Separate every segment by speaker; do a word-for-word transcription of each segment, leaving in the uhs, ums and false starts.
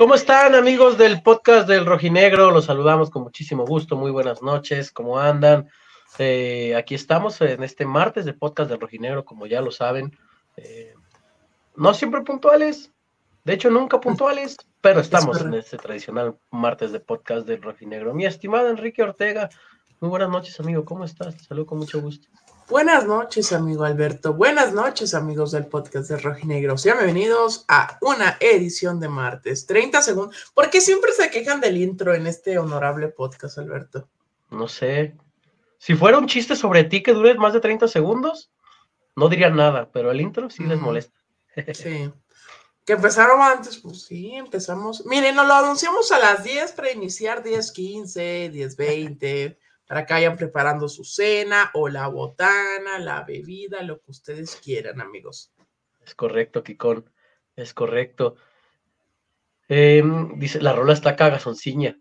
Speaker 1: ¿Cómo están, amigos del podcast del Rojinegro? Los saludamos con muchísimo gusto, muy buenas noches, ¿cómo andan? Eh, aquí estamos en este martes de podcast del Rojinegro, como ya lo saben, eh, no siempre puntuales, de hecho nunca puntuales, pero estamos en este tradicional martes de podcast del Rojinegro. Mi estimado Enrique Ortega, muy buenas noches, amigo, ¿cómo estás? Te saludo con mucho gusto.
Speaker 2: Buenas noches, amigo Alberto. Buenas noches, amigos del podcast de Rojinegro. Sean bienvenidos a una edición de martes. treinta segundos. ¿Por qué siempre se quejan del intro en este honorable podcast, Alberto?
Speaker 1: No sé. Si fuera un chiste sobre ti que dure más de treinta segundos, no dirían nada, pero el intro sí les molesta.
Speaker 2: Sí. Que empezaron antes, pues sí, empezamos. Miren, nos lo anunciamos a las diez para iniciar, diez quince, diez veinte, para que vayan preparando su cena o la botana, la bebida, lo que ustedes quieran, amigos.
Speaker 1: Es correcto, Kikón, es correcto. Eh, dice, la rola está cagazonciña.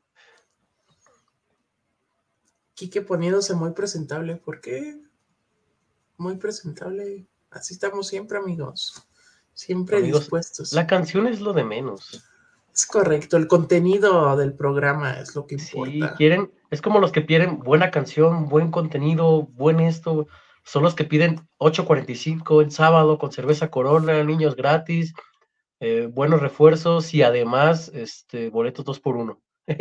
Speaker 2: Quique poniéndose muy presentable, ¿por qué? Muy presentable, así estamos siempre, amigos. Siempre
Speaker 1: Amigos,
Speaker 2: dispuestos.
Speaker 1: La canción es lo de menos.
Speaker 2: Es correcto, el contenido del programa es lo que importa.
Speaker 1: Sí, quieren, es como los que piden buena canción, buen contenido, buen esto, son los que piden ocho cuarenta y cinco en sábado con cerveza Corona, niños gratis, eh, buenos refuerzos y además este, boletos dos por uno.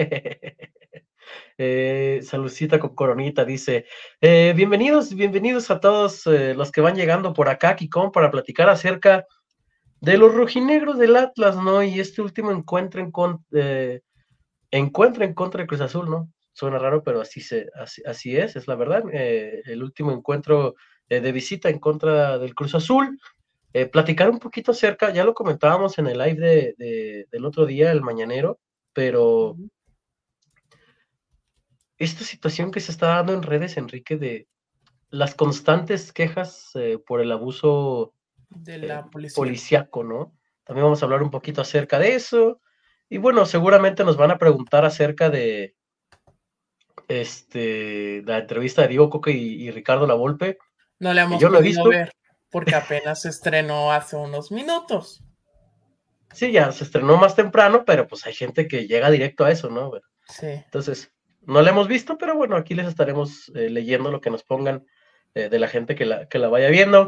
Speaker 1: eh, Saludcita con coronita, dice, eh, bienvenidos, bienvenidos a todos eh, los que van llegando por acá, Kikón, para platicar acerca de los rojinegros del Atlas, ¿no? Y este último encuentro en, con, eh, encuentro en contra de Cruz Azul, ¿no? Suena raro, pero así, se, así, así es, es la verdad. Eh, el último encuentro eh, de visita en contra del Cruz Azul. Eh, platicar un poquito acerca, ya lo comentábamos en el live de, de, del otro día, el mañanero, pero esta situación que se está dando en redes, Enrique, de las constantes quejas eh, por el abuso
Speaker 2: de la
Speaker 1: eh,
Speaker 2: policía.
Speaker 1: policíaco, ¿no? También vamos a hablar un poquito acerca de eso. Y bueno, seguramente nos van a preguntar acerca de este la entrevista de Diego Coca y, y Ricardo Lavolpe.
Speaker 2: No la hemos
Speaker 1: yo no he
Speaker 2: podido
Speaker 1: visto.
Speaker 2: ver porque apenas se estrenó hace unos minutos.
Speaker 1: Sí, ya se estrenó más temprano, pero pues hay gente que llega directo a eso, ¿no? Bueno,
Speaker 2: sí.
Speaker 1: Entonces, no la hemos visto, pero bueno, aquí les estaremos eh, leyendo lo que nos pongan eh, de la gente que la, que la vaya viendo.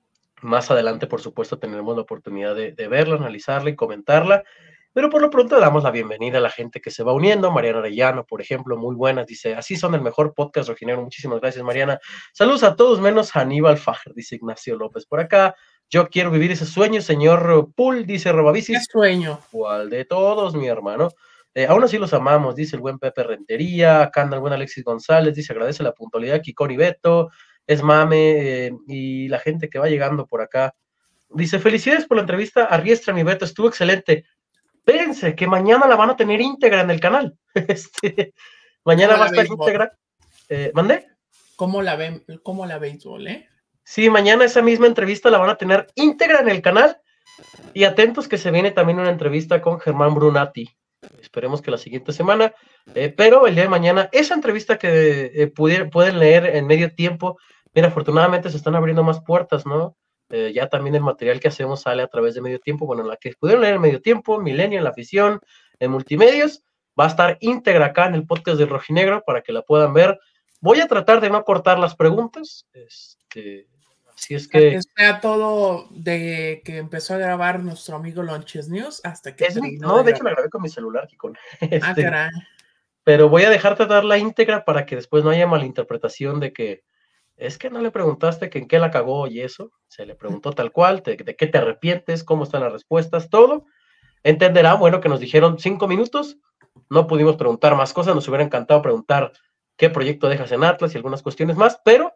Speaker 1: Más adelante, por supuesto, tendremos la oportunidad de, de verla, analizarla y comentarla. Pero por lo pronto damos la bienvenida a la gente que se va uniendo. Mariana Arellano, por ejemplo, muy buenas. Dice, así son el mejor podcast rojinegro. Muchísimas gracias, Mariana. Saludos a todos menos a Aníbal Fajer, dice Ignacio López. Por acá, yo quiero vivir ese sueño, señor Pool, dice Robavicis.
Speaker 2: ¿Qué sueño?
Speaker 1: ¿Cuál de todos, mi hermano? Eh, aún así los amamos, dice el buen Pepe Rentería. Acá anda el buen Alexis González, dice, agradece la puntualidad, Kikón y Beto. Es mame, eh, y la gente que va llegando por acá. Dice, felicidades por la entrevista a Riestra, mi Beto, estuvo excelente. Espérense, que mañana la van a tener íntegra en el canal. Este, mañana va a estar íntegra. Eh, ¿Mandé?
Speaker 2: ¿Cómo la ven? ¿Cómo la béisbol, eh?
Speaker 1: Sí, mañana esa misma entrevista la van a tener íntegra en el canal. Y atentos que se viene también una entrevista con Germán Brunati. Esperemos que la siguiente semana. Eh, pero el día de mañana, esa entrevista que eh, pudier, pueden leer en medio tiempo. Mira, afortunadamente se están abriendo más puertas, ¿no? Eh, ya también el material que hacemos sale a través de Medio Tiempo. Bueno, la que pudieron leer en Medio Tiempo, Milenio, La Afición, en Multimedios, va a estar íntegra acá en el podcast del Rojinegro para que la puedan ver. Voy a tratar de no cortar las preguntas. Este, así es que...
Speaker 2: que sea todo de que empezó a grabar nuestro amigo Lonches News hasta que...
Speaker 1: Es, no, de, de hecho la grabé con mi celular, Kikón. Este,
Speaker 2: ah, caray.
Speaker 1: Pero voy a dejarte dar la íntegra para que después no haya malinterpretación de que es que no le preguntaste que en qué la cagó y eso. Se le preguntó tal cual, de, de qué te arrepientes, cómo están las respuestas, todo. Entenderá, bueno, que nos dijeron cinco minutos, no pudimos preguntar más cosas, nos hubiera encantado preguntar qué proyecto dejas en Atlas y algunas cuestiones más, pero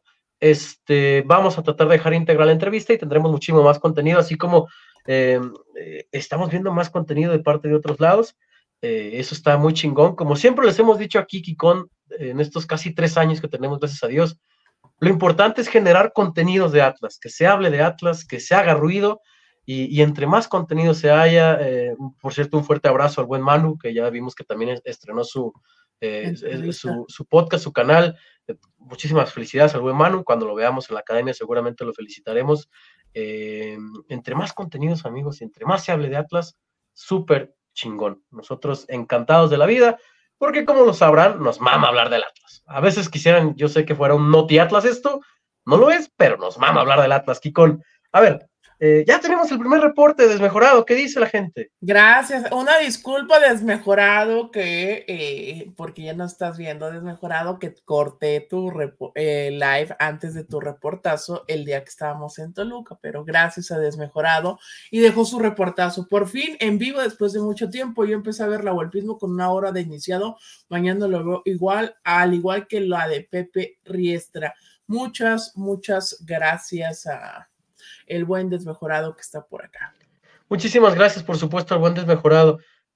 Speaker 1: este, vamos a tratar de dejar íntegra la entrevista y tendremos muchísimo más contenido, así como eh, eh, estamos viendo más contenido de parte de otros lados. Eh, eso está muy chingón. Como siempre les hemos dicho aquí, Kikón, en estos casi tres años que tenemos, gracias a Dios, lo importante es generar contenidos de Atlas, que se hable de Atlas, que se haga ruido, y, y entre más contenido se haya, eh, por cierto, un fuerte abrazo al buen Manu, que ya vimos que también estrenó su, eh, su, su podcast, su canal. Eh, muchísimas felicidades al buen Manu. Cuando lo veamos en la academia seguramente lo felicitaremos. Eh, entre más contenidos, amigos, y entre más se hable de Atlas, súper chingón. Nosotros encantados de la vida, porque como lo sabrán, nos mama hablar del Atlas. A veces quisieran, yo sé que fuera un Noti Atlas esto, no lo es, pero nos mama hablar del Atlas, Kikón. A ver, eh, ya tenemos el primer reporte desmejorado. ¿Qué dice la gente?
Speaker 2: Gracias. Una disculpa, desmejorado, que eh, porque ya no estás viendo, desmejorado, que corté tu eh, live antes de tu reportazo el día que estábamos en Toluca, pero gracias a desmejorado y dejó su reportazo por fin en vivo después de mucho tiempo. Yo empecé a ver la Volpismo con una hora de iniciado, mañana lo veo igual, al igual que la de Pepe Riestra. Muchas, muchas gracias a el buen desmejorado que está por acá.
Speaker 1: Muchísimas gracias, por supuesto, al buen desmejorado.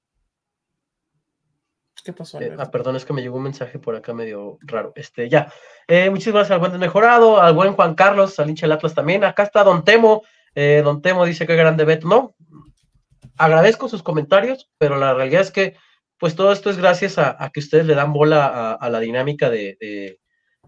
Speaker 2: ¿Qué pasó,
Speaker 1: Eh, ah, perdón, es que me llegó un mensaje por acá medio raro. Este, ya. Eh, muchísimas gracias al buen desmejorado, al buen Juan Carlos, al hincha del Atlas también. Acá está Don Temo. Eh, Don Temo dice que grande Beto. No, agradezco sus comentarios, pero la realidad es que, pues todo esto es gracias a, a que ustedes le dan bola a, a la dinámica de, de,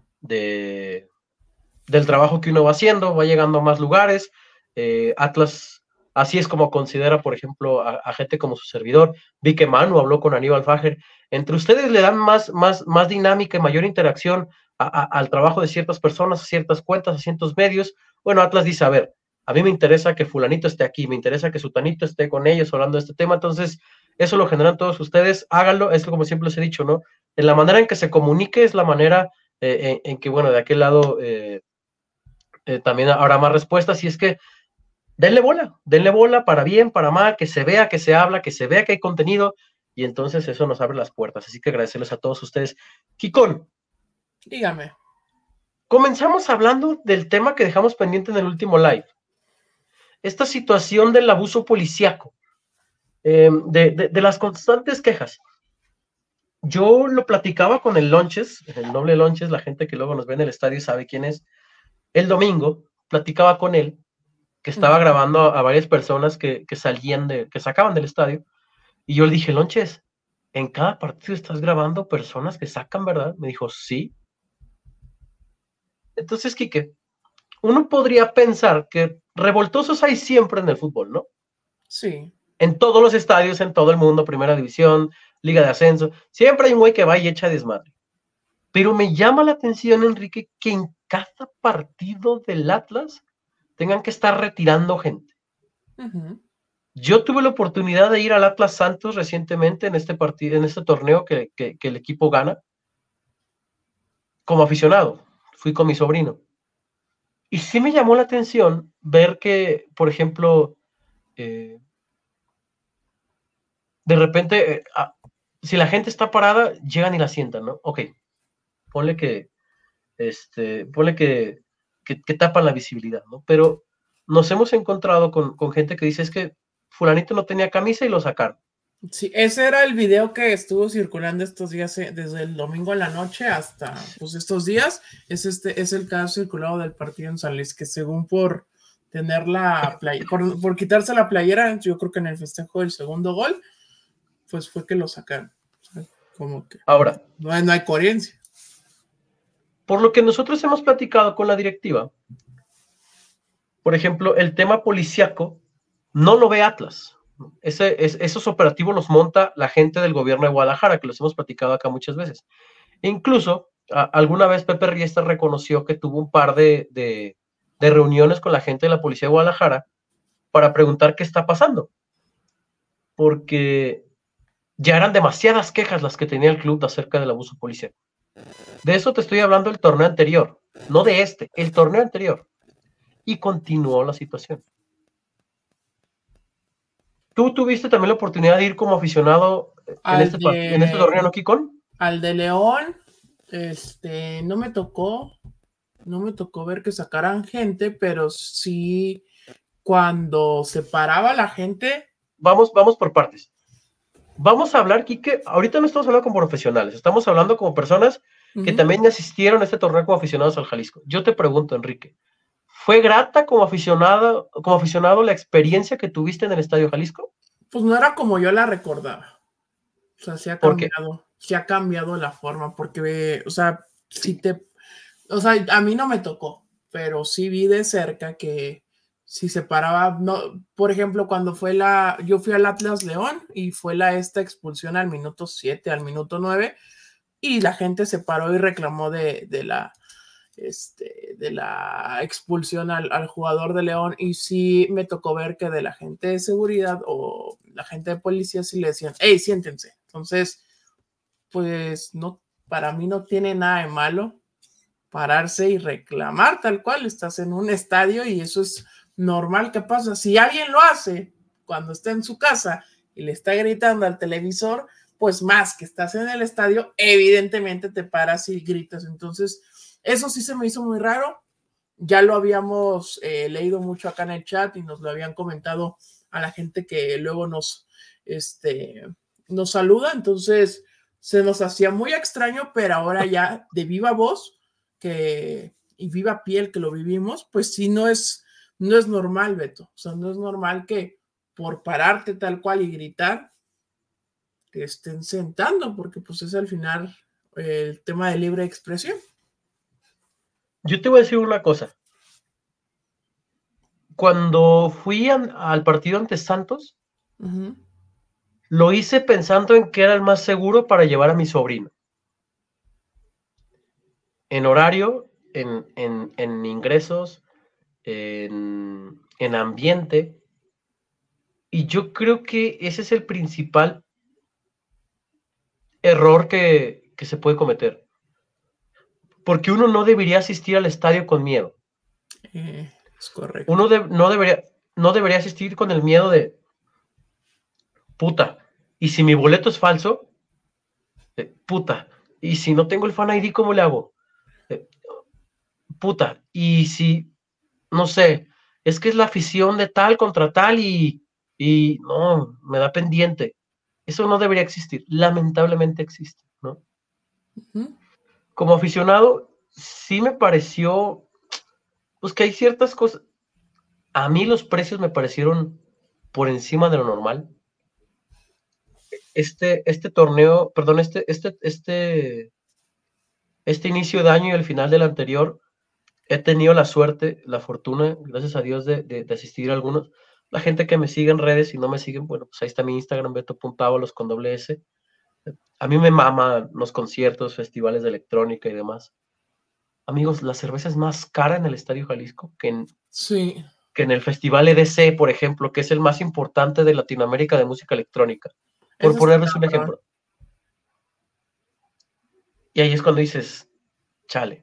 Speaker 1: de, del trabajo que uno va haciendo, va llegando a más lugares. Eh, Atlas, así es como considera, por ejemplo, a, a gente como su servidor. Vi que Manu habló con Aníbal Fajer. Entre ustedes le dan más, más, más dinámica y mayor interacción a, a, al trabajo de ciertas personas, a ciertas cuentas, a ciertos medios. Bueno, Atlas dice, a ver, a mí me interesa que fulanito esté aquí, me interesa que sutanito esté con ellos hablando de este tema, entonces eso lo generan todos ustedes, háganlo, es como siempre les he dicho, ¿no? En la manera en que se comunique es la manera eh, en, en que, bueno, de aquel lado eh, eh, también habrá más respuestas, y es que denle bola, denle bola para bien, para mal, que se vea que se habla, que se vea que hay contenido, y entonces eso nos abre las puertas, así que agradecerles a todos ustedes. Kikón,
Speaker 2: dígame.
Speaker 1: Comenzamos hablando del tema que dejamos pendiente en el último live. Esta situación del abuso policíaco, eh, de, de, de las constantes quejas. Yo lo platicaba con el Lonches, el noble Lonches, la gente que luego nos ve en el estadio sabe quién es. El domingo platicaba con él, que estaba uh-huh. grabando a, a varias personas que, que salían, de, que sacaban del estadio, y yo le dije, Lonches, ¿en cada partido estás grabando personas que sacan, verdad? Me dijo, sí. Entonces, Quique, uno podría pensar que revoltosos hay siempre en el fútbol, ¿no?
Speaker 2: Sí.
Speaker 1: En todos los estadios, en todo el mundo, primera división, liga de ascenso, siempre hay un güey que va y echa desmadre. Pero me llama la atención, Enrique, que en cada partido del Atlas tengan que estar retirando gente. Uh-huh. Yo tuve la oportunidad de ir al Atlas Santos recientemente en este partido, en este torneo que, que, que el equipo gana, como aficionado. Fui con mi sobrino. Y sí me llamó la atención ver que, por ejemplo, eh, de repente, eh, ah, si la gente está parada, llegan y la sientan, ¿no? Ok, ponle que, este, ponle que, que, que tapan la visibilidad, ¿no? Pero nos hemos encontrado con, con gente que dice, es que fulanito no tenía camisa y lo sacaron.
Speaker 2: Sí, ese era el video que estuvo circulando estos días, desde el domingo a la noche hasta pues estos días. Es este es el caso circulado del partido en San Luis, que según por tener la playa, por, por quitarse la playera, yo creo que en el festejo del segundo gol, pues fue que lo sacaron. O sea, como que
Speaker 1: ahora
Speaker 2: no hay, no hay coherencia.
Speaker 1: Por lo que nosotros hemos platicado con la directiva, por ejemplo, el tema policíaco no lo ve Atlas. Ese, es, esos operativos los monta la gente del gobierno de Guadalajara, que los hemos platicado acá muchas veces. E incluso, a, alguna vez Pepe Riestra reconoció que tuvo un par de, de, de reuniones con la gente de la policía de Guadalajara para preguntar qué está pasando. Porque ya eran demasiadas quejas las que tenía el club acerca del abuso policial. De eso te estoy hablando del torneo anterior, no de este, el torneo anterior. Y continuó la situación. ¿Tú tuviste también la oportunidad de ir como aficionado en este, de, en este torneo, no, Kikón?
Speaker 2: Al de León, este, no me tocó, no me tocó ver que sacaran gente, pero sí, cuando se paraba la gente.
Speaker 1: Vamos, vamos por partes. Vamos a hablar, Quique, ahorita no estamos hablando como profesionales, estamos hablando como personas que uh-huh. también asistieron a este torneo como aficionados al Jalisco. Yo te pregunto, Enrique, ¿fue grata como aficionado, como aficionado la experiencia que tuviste en el Estadio Jalisco?
Speaker 2: Pues no era como yo la recordaba. O sea, sí ha cambiado, sí ha cambiado la forma, porque, o sea, si te, o sea, a mí no me tocó, pero sí vi de cerca que si se paraba, no, por ejemplo, cuando fue la, yo fui al Atlas León y fue la esta expulsión al minuto siete, al minuto nueve, y la gente se paró y reclamó de, de la este, de la expulsión al, al jugador de León, y sí me tocó ver que de la gente de seguridad o la gente de policía sí le decían, hey, siéntense. Entonces, pues no, para mí no tiene nada de malo pararse y reclamar tal cual, estás en un estadio y eso es normal que pasa. Si alguien lo hace cuando está en su casa y le está gritando al televisor, pues más que estás en el estadio, evidentemente te paras y gritas. Entonces, eso sí se me hizo muy raro. Ya lo habíamos eh, leído mucho acá en el chat y nos lo habían comentado a la gente que luego nos, este, nos saluda. Entonces, se nos hacía muy extraño, pero ahora ya de viva voz que, y viva piel que lo vivimos, pues sí, no es, no es normal, Beto. O sea, no es normal que por pararte tal cual y gritar, te estén sentando, porque pues es al final eh, el tema de libre expresión.
Speaker 1: Yo te voy a decir una cosa. Cuando fui a, al partido ante Santos, uh-huh. lo hice pensando en que era el más seguro para llevar a mi sobrino. En horario, en, en, en ingresos, en, en ambiente. Y yo creo que ese es el principal error que, que se puede cometer. Porque uno no debería asistir al estadio con miedo.
Speaker 2: Eh, es correcto.
Speaker 1: Uno de, no, debería, no debería asistir con el miedo de, puta, y si mi boleto es falso, eh, puta, y si no tengo el Fan I D, ¿cómo le hago? Eh, puta, y si, no sé, es que es la afición de tal contra tal y, y no, me da pendiente. Eso no debería existir. Lamentablemente existe, ¿no? Uh-huh. Como aficionado, sí me pareció, pues que hay ciertas cosas. A mí los precios me parecieron por encima de lo normal. Este, este torneo, perdón, este, este, este, este inicio de año y el final del anterior, he tenido la suerte, la fortuna, gracias a Dios, de, de, de asistir a algunos. La gente que me sigue en redes y no me siguen, bueno, pues ahí está mi Instagram, beto punto ábalos con doble S. A mí me mama los conciertos, festivales de electrónica y demás. Amigos, la cerveza es más cara en el Estadio Jalisco que en,
Speaker 2: sí.
Speaker 1: que en el Festival E D C, por ejemplo, que es el más importante de Latinoamérica de música electrónica. Por Eso ponerles un ejemplo. Y ahí es cuando dices, chale.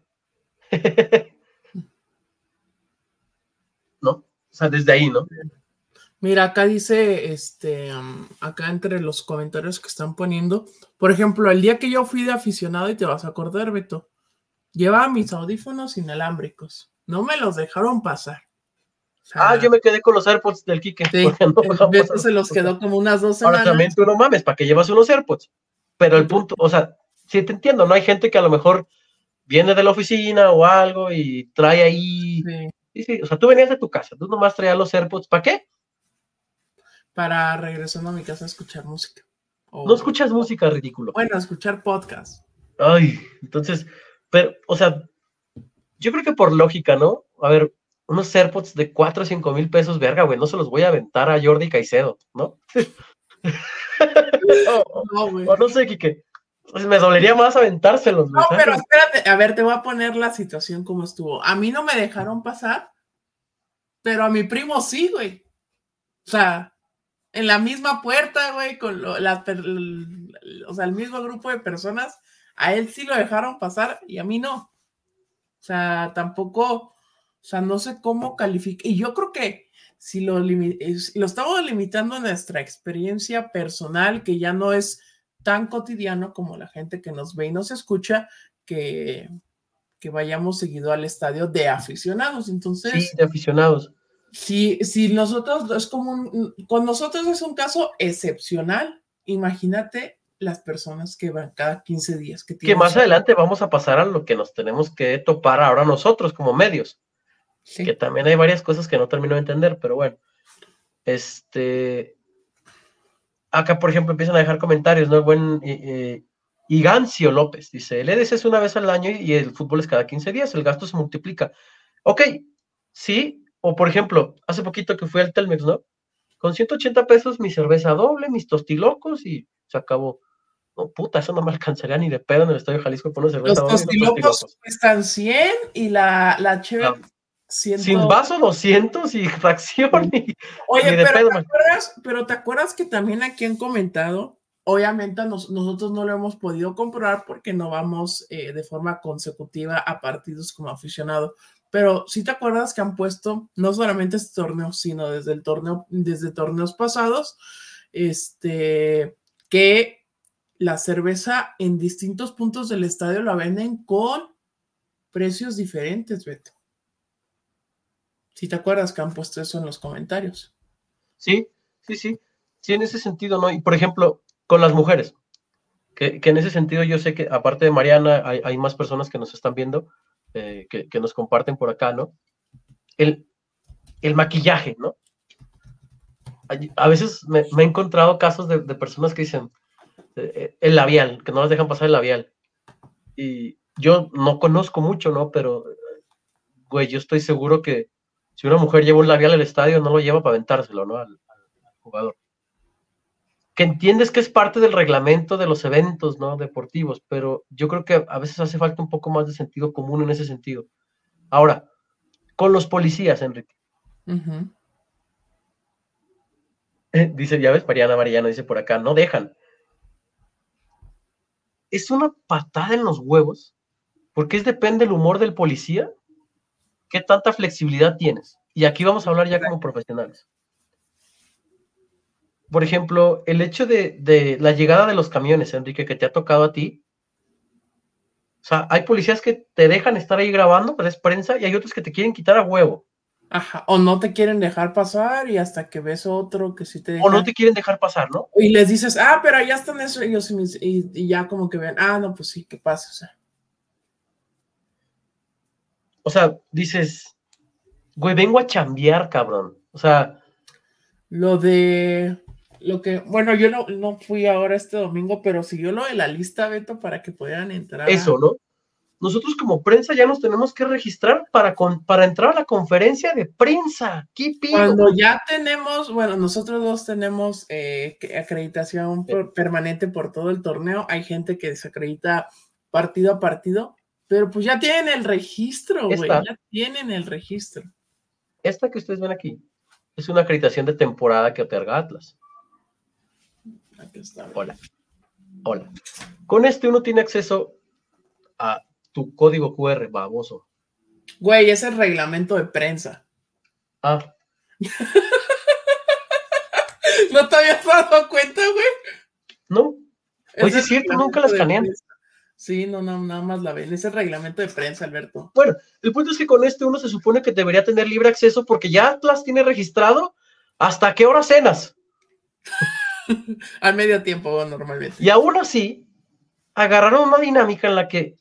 Speaker 1: ¿No? O sea, desde ahí, ¿no?
Speaker 2: Mira, acá dice, este, um, acá entre los comentarios que están poniendo, por ejemplo, el día que yo fui de aficionado, y te vas a acordar, Beto, llevaba mis audífonos inalámbricos, no me los dejaron pasar.
Speaker 1: O sea, ah, yo me quedé con los AirPods del Quique.
Speaker 2: Sí, no Beto se los quedó como unas dos semanas.
Speaker 1: Ahora también tú no mames, ¿para qué llevas unos AirPods? Pero el punto, o sea, sí te entiendo, ¿no? Hay gente que a lo mejor viene de la oficina o algo y trae ahí... Sí. Sí, sí, o sea, tú venías de tu casa, tú nomás traías los AirPods, ¿para qué?
Speaker 2: Para regresando a mi casa a escuchar música.
Speaker 1: O... No escuchas música, ridículo.
Speaker 2: Bueno, escuchar podcast.
Speaker 1: Ay, entonces, pero, o sea, yo creo que por lógica, ¿no? A ver, unos AirPods de cuatro o cinco mil pesos, verga, güey, no se los voy a aventar a Jordi Caicedo, ¿no? o, no, güey. O no sé, Quique. Pues me dolería más aventárselos.
Speaker 2: No, ¿sabes? Pero espérate, a ver, te voy a poner la situación como estuvo. A mí no me dejaron pasar, pero a mi primo sí, güey. O sea, en la misma puerta, güey, con lo, la, o sea, el mismo grupo de personas, a él sí lo dejaron pasar y a mí no. O sea, tampoco, o sea, no sé cómo calificar. Y yo creo que si lo, lo estamos limitando a nuestra experiencia personal, que ya no es tan cotidiano como la gente que nos ve y nos escucha, que, que vayamos seguido al estadio de aficionados. Entonces,
Speaker 1: sí, de aficionados.
Speaker 2: Si, si nosotros es como un, con nosotros es un caso excepcional, imagínate las personas que van cada quince días. Que,
Speaker 1: que más adelante vamos a pasar a lo que nos tenemos que topar ahora nosotros como medios. Sí. Que también hay varias cosas que no termino de entender, pero bueno. Este... Acá, por ejemplo, empiezan a dejar comentarios, ¿no? El buen eh, Igancio López dice, el E D C es una vez al año y el fútbol es cada quince días, el gasto se multiplica. Ok, sí, o por ejemplo, hace poquito que fui al Telmex, ¿no? Con ciento ochenta pesos mi cerveza doble, mis tostilocos y se acabó. No, puta, eso no me alcanzaría ni de pedo en el Estadio Jalisco por una cerveza
Speaker 2: Los
Speaker 1: doble y unos tostilocos.
Speaker 2: tostilocos cuestan cien y la, la cheve
Speaker 1: Ah,
Speaker 2: cien.
Speaker 1: sin vaso doscientos y fracción. Y,
Speaker 2: Oye,
Speaker 1: ni de
Speaker 2: pero,
Speaker 1: pedo,
Speaker 2: ¿te acuerdas, pero te acuerdas que también aquí han comentado, obviamente nos, nosotros no lo hemos podido comprobar porque no vamos eh, de forma consecutiva a partidos como aficionado, pero sí te acuerdas que han puesto no solamente este torneo, sino desde el torneo, desde torneos pasados, este, que la cerveza en distintos puntos del estadio la venden con precios diferentes, Beto. ¿Sí te acuerdas que han puesto eso en los comentarios?
Speaker 1: Sí, sí, sí, sí, en ese sentido, ¿no? Y por ejemplo, con las mujeres, que, que en ese sentido yo sé que aparte de Mariana hay, hay más personas que nos están viendo, eh, que, que nos comparten por acá, ¿no? El, el maquillaje, ¿no? A veces me, me he encontrado casos de, de personas que dicen eh, el labial, que no les dejan pasar el labial. Y yo no conozco mucho, ¿no? Pero, güey, yo estoy seguro que si una mujer lleva un labial al estadio, no lo lleva para aventárselo, ¿no? Al, al jugador. Que entiendes que es parte del reglamento de los eventos, ¿no? Deportivos, pero yo creo que a veces hace falta un poco más de sentido común en ese sentido. Ahora, con los policías, Enrique.
Speaker 2: Uh-huh.
Speaker 1: Eh, dice, ya ves, Mariana Mariana dice por acá, no dejan. Es una patada en los huevos, porque es depende del humor del policía, qué tanta flexibilidad tienes. Y aquí vamos a hablar ya como profesionales. Por ejemplo, el hecho de, de la llegada de los camiones, Enrique, que te ha tocado a ti. O sea, hay policías que te dejan estar ahí grabando, pero es prensa, y hay otros que te quieren quitar a huevo.
Speaker 2: Ajá, o no te quieren dejar pasar y hasta que ves otro que sí te deja.
Speaker 1: O no te quieren dejar pasar, ¿no?
Speaker 2: Y les dices, ah, pero allá están eso, ellos y, y ya como que ven, ah, no, pues sí, ¿qué pasa? O sea,
Speaker 1: o sea, dices, güey, vengo a chambear, cabrón. O sea,
Speaker 2: lo de lo que, bueno, yo no, no fui ahora este domingo, pero siguió lo de la lista, Beto, para que pudieran entrar.
Speaker 1: Eso, ¿no? Nosotros como prensa ya nos tenemos que registrar para, con, para entrar a la conferencia de prensa. ¿Qué pido?
Speaker 2: Cuando ya tenemos, bueno, nosotros dos tenemos eh, acreditación por, permanente por todo el torneo, hay gente que desacredita partido a partido, pero pues ya tienen el registro, güey, ya tienen el registro.
Speaker 1: Esta que ustedes ven aquí es una acreditación de temporada que otorga Atlas.
Speaker 2: Aquí está.
Speaker 1: Hola. Hola. Con este uno tiene acceso a tu código cu erre, baboso.
Speaker 2: Güey, es el reglamento de prensa.
Speaker 1: Ah.
Speaker 2: ¿No te habías dado cuenta, güey?
Speaker 1: No. Pues es cierto, nunca la escanean.
Speaker 2: Sí, no, no, nada más la ven. Es el reglamento de prensa, Alberto.
Speaker 1: Bueno, el punto es que con este uno se supone que debería tener libre acceso porque ya Atlas tiene registrado hasta qué hora cenas.
Speaker 2: Al medio tiempo, normalmente.
Speaker 1: Y aún así, agarraron una dinámica en la que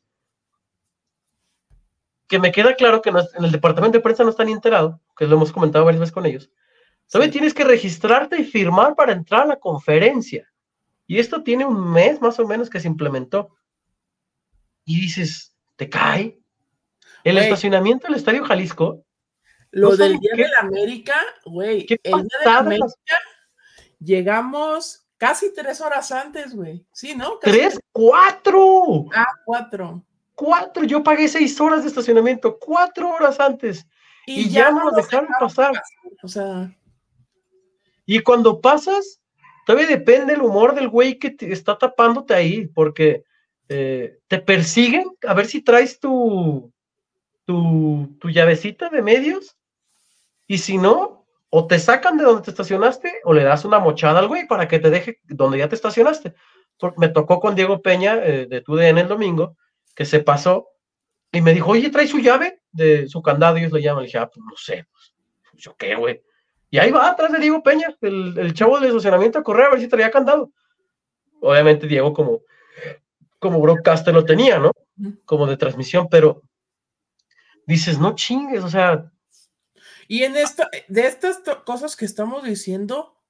Speaker 1: que me queda claro que no, en el departamento de prensa no están enterados, que lo hemos comentado varias veces con ellos. ¿Sabes? Sí. Tienes que registrarte y firmar para entrar a la conferencia. Y esto tiene un mes más o menos que se implementó. Y dices, ¿te cae? El wey, estacionamiento del Estadio Jalisco.
Speaker 2: Lo no del Día qué, de la América, güey. El Día de la América llegamos casi tres horas antes, güey. Sí, ¿no? Casi
Speaker 1: ¿Tres? ¡Cuatro!
Speaker 2: Ah, cuatro.
Speaker 1: Cuatro, yo pagué seis horas de estacionamiento, cuatro horas antes. Y, y ya, ya no nos dejaron, dejaron pasar. pasar.
Speaker 2: O sea.
Speaker 1: Y cuando pasas, todavía depende el humor del güey que te está tapándote ahí, porque eh, te persiguen a ver si traes tu, tu, tu llavecita de medios, y si no, o te sacan de donde te estacionaste, o le das una mochada al güey para que te deje donde ya te estacionaste. Porque me tocó con Diego Peña, eh, de tu D N el domingo, que se pasó, y me dijo, oye, ¿trae su llave? De su candado, ellos le llaman. Le dije, ah, pues no sé, pues, ¿yo qué, güey? Y ahí va, atrás de Diego Peña, el, el chavo del estacionamiento, a correr a ver si traía candado. Obviamente Diego como, como broadcaster lo tenía, ¿no? Como de transmisión, pero dices, no chingues, o sea.
Speaker 2: Y en esta, de estas cosas que estamos diciendo,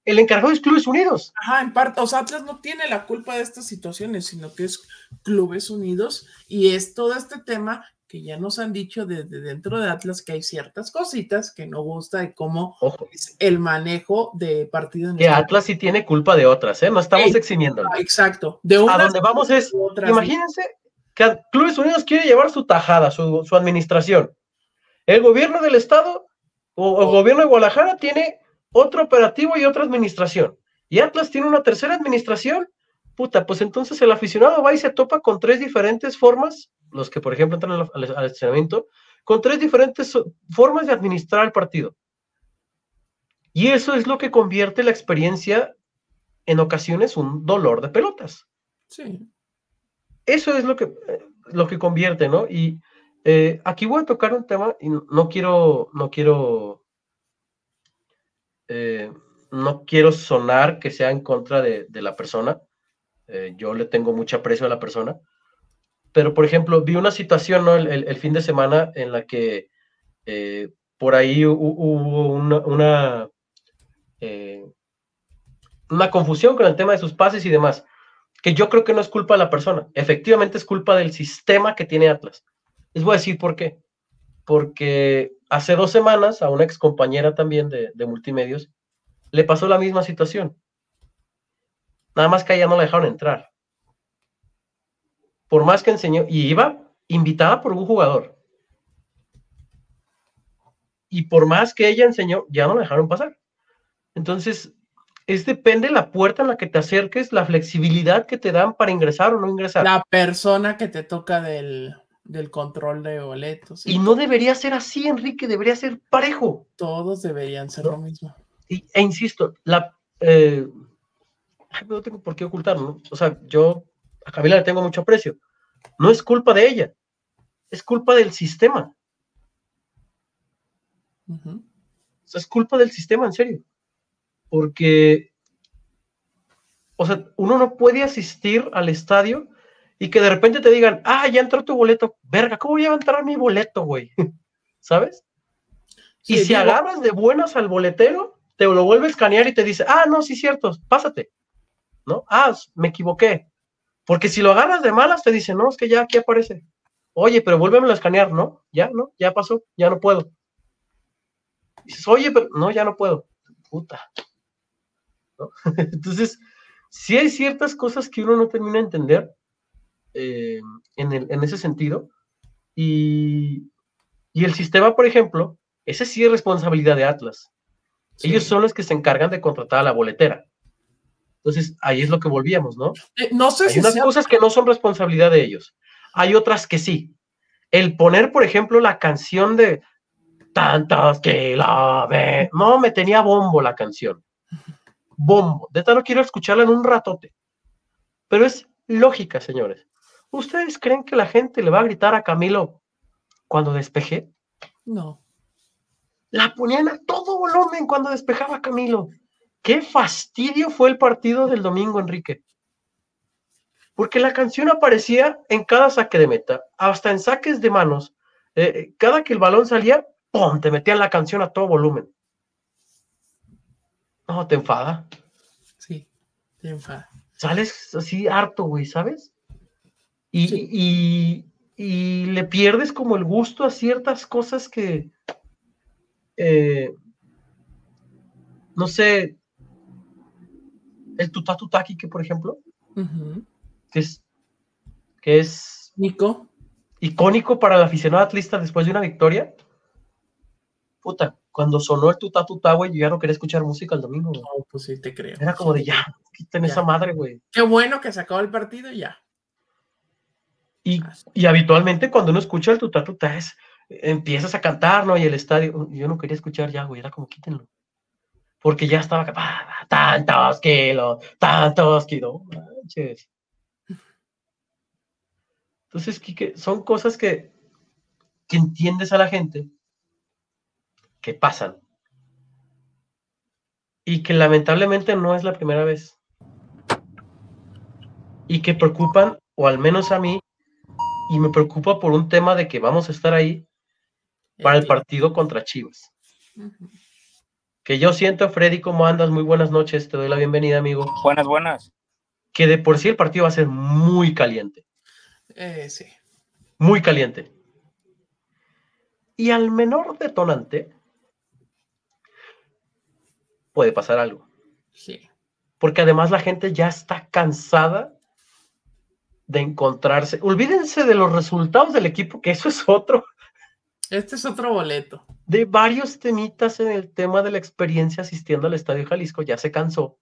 Speaker 1: el encargado es Clubes Unidos.
Speaker 2: Ajá, en parte, o sea, Atlas no tiene la culpa de estas situaciones, sino que es Clubes Unidos y es todo este tema que ya nos han dicho desde dentro de Atlas que hay ciertas cositas que no gusta de cómo
Speaker 1: Ojo,
Speaker 2: es el manejo de partido en
Speaker 1: que
Speaker 2: este
Speaker 1: Atlas sí tiene culpa de otras, ¿eh? No estamos
Speaker 2: sí,
Speaker 1: eximiéndolo.
Speaker 2: exacto. De
Speaker 1: A
Speaker 2: unas
Speaker 1: donde vamos es,
Speaker 2: otras,
Speaker 1: imagínense que Clubes Unidos quiere llevar su tajada, su, su administración. El gobierno del estado o el gobierno de Guadalajara tiene otro operativo y otra administración. Y Atlas tiene una tercera administración. Puta, pues entonces el aficionado va y se topa con tres diferentes formas, los que por ejemplo entran al, al, al estacionamiento, con tres diferentes formas de administrar el partido. Y eso es lo que convierte la experiencia en ocasiones un dolor de pelotas.
Speaker 2: Sí.
Speaker 1: Eso es lo que, lo que convierte, ¿no? Y eh, aquí voy a tocar un tema y no quiero, no quiero, eh, no quiero sonar que sea en contra de, de la persona. Eh, yo le tengo mucho aprecio a la persona. Pero, por ejemplo, vi una situación, ¿no? el, el, el fin de semana en la que eh, por ahí hubo una, una, eh, una confusión con el tema de sus pases y demás, que yo creo que no es culpa de la persona, efectivamente es culpa del sistema que tiene Atlas. Les voy a decir por qué. Porque hace dos semanas a una ex compañera también de, de multimedios le pasó la misma situación. Nada más que a ella no la dejaron entrar. Por más que enseñó, y iba invitada por un jugador. Y por más que ella enseñó, ya no la dejaron pasar. Entonces, es depende de la puerta en la que te acerques, la flexibilidad que te dan para ingresar o no ingresar.
Speaker 2: La persona que te toca del, del control de boletos.
Speaker 1: Y no debería ser así, Enrique, debería ser parejo.
Speaker 2: Todos deberían ser, ¿no?, lo mismo.
Speaker 1: Y, e insisto, la... Eh, no tengo por qué ocultarlo, ¿no? O sea, yo a Camila le tengo mucho aprecio. No es culpa de ella, es culpa del sistema.
Speaker 2: Uh-huh.
Speaker 1: O sea, es culpa del sistema, en serio. Porque, o sea, uno no puede asistir al estadio y que de repente te digan, ah, ya entró tu boleto. Verga, ¿cómo voy a entrar mi boleto, güey? ¿Sabes? Sí, y si digo... agarras de buenas al boletero, te lo vuelve a escanear y te dice, ah, no, sí, cierto, pásate. ¿No? Ah, me equivoqué. Porque si lo agarras de malas, te dice, no, es que ya aquí aparece. Oye, pero vuélvemelo a escanear, ¿no? Ya, ¿no? Ya pasó, ya no puedo. Dices, oye, pero no, ya no puedo. Puta. ¿No? Entonces, sí hay ciertas cosas que uno no termina de entender eh, en, el, en ese sentido. Y, y el sistema, por ejemplo, ese sí es responsabilidad de Atlas. Sí. Ellos son los que se encargan de contratar a la boletera. Entonces, ahí es lo que volvíamos, ¿no?
Speaker 2: Eh, no sé
Speaker 1: Hay
Speaker 2: si
Speaker 1: unas
Speaker 2: sea...
Speaker 1: cosas que no son responsabilidad de ellos. Hay otras que sí. El poner, por ejemplo, la canción de tantas que la ve. No, me tenía bombo la canción. Bombo. De tal no quiero escucharla en un ratote. Pero es lógica, señores. ¿Ustedes creen que la gente le va a gritar a Camilo cuando despeje?
Speaker 2: No.
Speaker 1: La ponían a todo volumen cuando despejaba Camilo. ¡Qué fastidio fue el partido del domingo, Enrique! Porque la canción aparecía en cada saque de meta, hasta en saques de manos. Eh, cada que el balón salía, ¡pum!, te metían la canción a todo volumen. No, te enfada.
Speaker 2: Sí, te enfada.
Speaker 1: Sales así harto, güey, ¿sabes? Y, sí. y, y le pierdes como el gusto a ciertas cosas que, eh, no sé, el tutatutaki, que por ejemplo, uh-huh. que es, que es
Speaker 2: Nico.
Speaker 1: icónico para el aficionado atlista después de una victoria. Puta, cuando sonó el tutatutá, güey, yo ya no quería escuchar música el domingo.
Speaker 2: No, oh, pues sí, te creo.
Speaker 1: Era como de ya, quiten esa madre, güey.
Speaker 2: Qué bueno que se acabó el partido y ya.
Speaker 1: Y, y habitualmente cuando uno escucha el tutatutá es, empiezas a cantar, ¿no? Y el estadio, yo no quería escuchar ya, güey, era como quítenlo. Porque ya estaba, ah, tantos kilos, tantos kilos, manches. Entonces, Quique, son cosas que, que entiendes a la gente que pasan y que lamentablemente no es la primera vez y que preocupan, o al menos a mí, y me preocupa por un tema de que vamos a estar ahí para el partido contra Chivas. Uh-huh. Que yo siento, Freddy, ¿cómo andas? Muy buenas noches, te doy la bienvenida, amigo.
Speaker 3: Buenas, buenas.
Speaker 1: Que de por sí el partido va a ser muy caliente.
Speaker 2: Eh, sí.
Speaker 1: Muy caliente. Y al menor detonante puede pasar algo.
Speaker 2: Sí.
Speaker 1: Porque además la gente ya está cansada de encontrarse. Olvídense de los resultados del equipo, que eso es otro.
Speaker 2: Este es otro boleto.
Speaker 1: De varios temitas en el tema de la experiencia asistiendo al Estadio Jalisco, ya se cansó.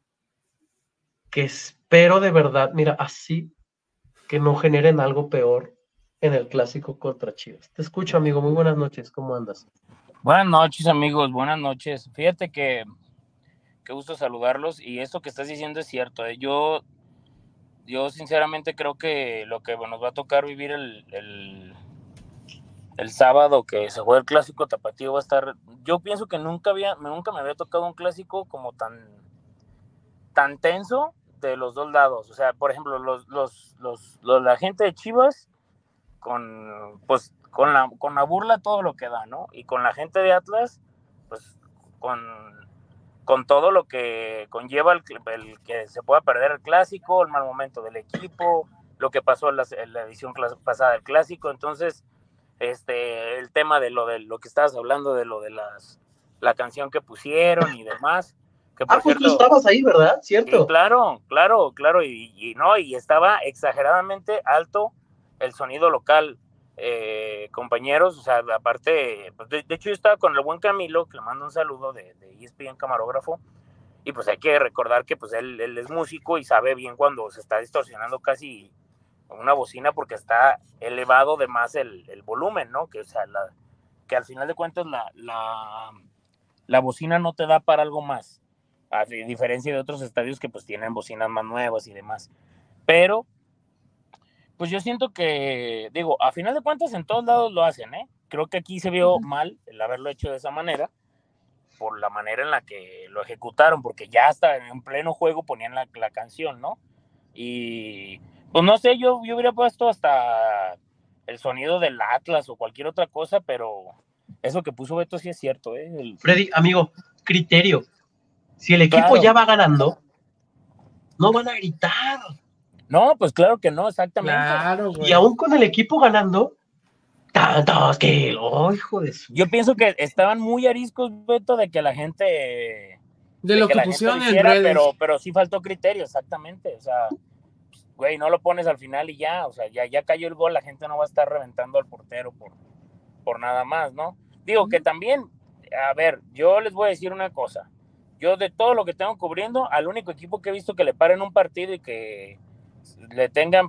Speaker 1: Que espero de verdad, mira, así que no generen algo peor en el clásico contra Chivas. Te escucho, amigo. Muy buenas noches. ¿Cómo andas?
Speaker 3: Buenas noches, amigos. Buenas noches. Fíjate que qué gusto saludarlos y esto que estás diciendo es cierto. ¿eh? Yo, yo sinceramente creo que lo que nos va a tocar vivir el, el, el sábado que se juega el clásico tapatío va a estar. Yo pienso que nunca había, nunca me había tocado un clásico como tan, tan tenso de los dos lados. O sea, por ejemplo, los, los, los, los la gente de Chivas con, pues, con la, con la burla todo lo que da, ¿no? Y con la gente de Atlas, pues, con, con todo lo que conlleva el, el que se pueda perder el clásico, el mal momento del equipo, lo que pasó en la, en la edición pasada del clásico. Entonces, este, el tema de lo de lo que estabas hablando, de lo de las, la canción que pusieron y demás. Que por
Speaker 1: ah, pues
Speaker 3: cierto,
Speaker 1: tú estabas ahí, ¿verdad? ¿Cierto?
Speaker 3: Sí, claro, claro, claro, y, y no, y estaba exageradamente alto el sonido local, eh, compañeros, o sea, aparte, pues de, de hecho yo estaba con el buen Camilo, que le mando un saludo de, de E S P N camarógrafo, y pues hay que recordar que pues él, él es músico y sabe bien cuando se está distorsionando casi una bocina porque está elevado de más el, el volumen, ¿no? Que, o sea, la, que al final de cuentas la, la, la bocina no te da para algo más, a diferencia de otros estadios que pues tienen bocinas más nuevas y demás, pero pues yo siento que, digo, a final de cuentas en todos lados lo hacen, ¿eh? Creo que aquí se vio mal el haberlo hecho de esa manera, por la manera en la que lo ejecutaron, porque ya hasta en pleno juego ponían la, la canción, ¿no? Y, pues no sé, yo, yo hubiera puesto hasta el sonido del Atlas o cualquier otra cosa, pero eso que puso Beto sí es cierto, ¿eh? El...
Speaker 1: Freddy, amigo, criterio. Si el equipo
Speaker 3: Claro.
Speaker 1: ya va ganando, no van a gritar.
Speaker 3: No, pues claro que no, exactamente.
Speaker 2: Claro, güey.
Speaker 1: Y aún con el equipo ganando, tantos kilos, oh, hijo de su...
Speaker 3: Yo pienso que estaban muy ariscos, Beto, de que la gente...
Speaker 2: De,
Speaker 3: de
Speaker 2: lo
Speaker 3: que,
Speaker 2: que
Speaker 3: la
Speaker 2: pusieron
Speaker 3: gente lo hiciera,
Speaker 2: en redes.
Speaker 3: pero, pero sí faltó criterio, exactamente. O sea, güey, no lo pones al final y ya, o sea, ya, ya cayó el gol, la gente no va a estar reventando al portero por, por nada más, ¿no? Digo que también, a ver, yo les voy a decir una cosa. Yo de todo lo que tengo cubriendo, al único equipo que he visto que le paren un partido y que le tengan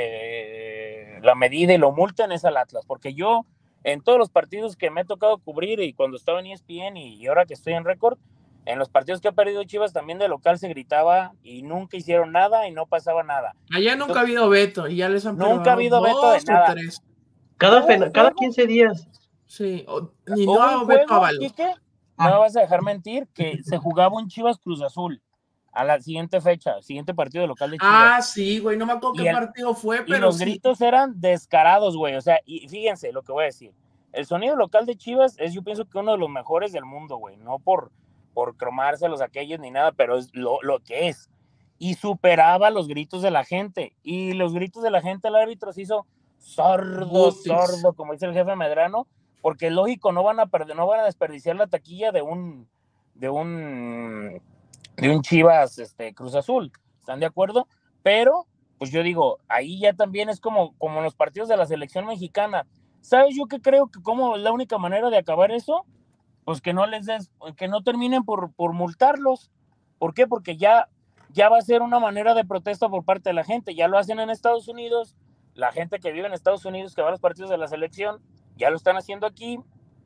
Speaker 3: eh, la medida y lo multen es al Atlas, porque yo en todos los partidos que me he tocado cubrir y cuando estaba en E S P N y, y ahora que estoy en Récord, en los partidos que ha perdido Chivas también de local se gritaba y nunca hicieron nada y no pasaba nada.
Speaker 2: Allá nunca Entonces, ha habido veto y ya les han
Speaker 3: nunca ha habido veto de nada.
Speaker 2: Tres.
Speaker 1: Cada, fe, cada quince días.
Speaker 2: Sí, o, ni no ha veto a Balos.
Speaker 3: No me vas a dejar mentir que se jugaba un Chivas Cruz Azul a la siguiente fecha, siguiente partido de local de Chivas.
Speaker 2: Ah, sí, güey, no me acuerdo qué el, partido fue, pero
Speaker 3: y los
Speaker 2: sí.
Speaker 3: gritos eran descarados, güey, o sea, y fíjense lo que voy a decir. El sonido local de Chivas es, yo pienso que uno de los mejores del mundo, güey, no por, por cromárselos a aquellos ni nada, pero es lo, lo que es. Y superaba los gritos de la gente, y los gritos de la gente el árbitro se hizo sordo, Butis. sordo, como dice el jefe Medrano, porque lógico, no van a perder, no van a desperdiciar la taquilla de un, de un, de un Chivas, este, Cruz Azul, ¿están de acuerdo? Pero, pues yo digo, ahí ya también es como, como en los partidos de la selección mexicana. ¿Sabes yo qué creo que como la única manera de acabar eso? Pues que no les des, que no terminen por, por multarlos. ¿Por qué? Porque ya, ya va a ser una manera de protesta por parte de la gente. Ya lo hacen en Estados Unidos, la gente que vive en Estados Unidos, que va a los partidos de la selección, ya lo están haciendo aquí.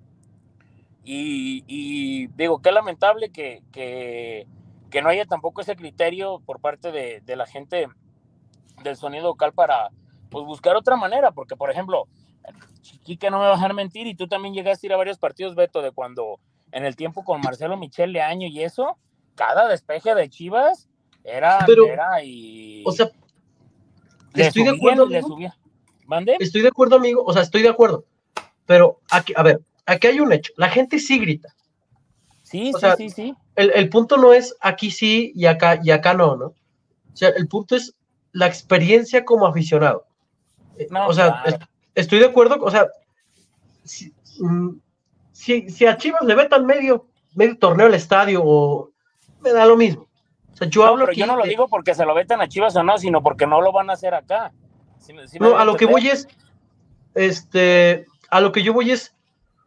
Speaker 3: Y, y digo, qué lamentable que, que, que no haya tampoco ese criterio por parte de, de la gente del sonido local para pues, buscar otra manera. Porque, por ejemplo, Chiquique no me va a dejar mentir, y tú también llegaste a ir a varios partidos, Beto, de cuando en el tiempo con Marcelo Michel Leaño y eso, cada despeje de Chivas era,
Speaker 1: Pero,
Speaker 3: era y...
Speaker 1: O sea,
Speaker 3: le
Speaker 1: estoy
Speaker 3: subían,
Speaker 1: de acuerdo,
Speaker 3: le subía. ¿Mande?
Speaker 1: Estoy de acuerdo, amigo, o sea, estoy de acuerdo. Pero, aquí, a ver, aquí hay un hecho. La gente sí grita.
Speaker 3: Sí,
Speaker 1: O
Speaker 3: sí,
Speaker 1: sea,
Speaker 3: sí, sí.
Speaker 1: El, el punto no es aquí sí y acá, y acá no, ¿no? O sea, el punto es la experiencia como aficionado.
Speaker 3: No,
Speaker 1: O sea,
Speaker 3: claro.
Speaker 1: est- estoy de acuerdo, o sea, si, mm, si, si a Chivas le vetan medio, medio torneo al estadio, o me da lo mismo. O sea, yo
Speaker 3: No,
Speaker 1: hablo
Speaker 3: pero yo
Speaker 1: aquí
Speaker 3: no lo
Speaker 1: de,
Speaker 3: digo porque se lo vetan a Chivas o no, sino porque no lo van a hacer acá. ¿Sí, me- sí me
Speaker 1: no,
Speaker 3: doy a
Speaker 1: a lo que
Speaker 3: entender?
Speaker 1: voy es, este, a lo que yo voy es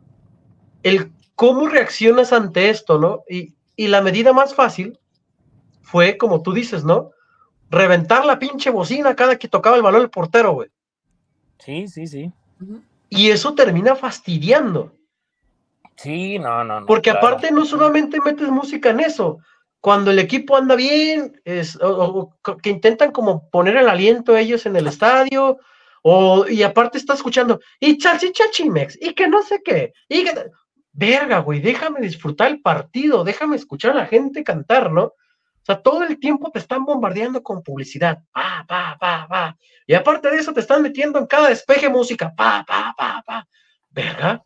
Speaker 1: el cómo reaccionas ante esto, ¿no? Y, y la medida más fácil fue, como tú dices, ¿no? Reventar la pinche bocina cada que tocaba el balón el portero, güey.
Speaker 3: Sí, sí, sí.
Speaker 2: Ujú.
Speaker 1: Y eso termina fastidiando.
Speaker 3: Sí, no, no, no,
Speaker 1: Porque
Speaker 3: claro.
Speaker 1: aparte no solamente metes música en eso. Cuando el equipo anda bien, es, o, o, que intentan como poner el aliento ellos en el estadio, o, y aparte está escuchando, y chachichachimex, y que no sé qué, y que... Verga, güey, déjame disfrutar el partido, déjame escuchar a la gente cantar, ¿no? O sea, todo el tiempo te están bombardeando con publicidad, pa, pa, pa, pa. Y aparte de eso te están metiendo en cada despeje música, pa, pa, pa, pa. Verga.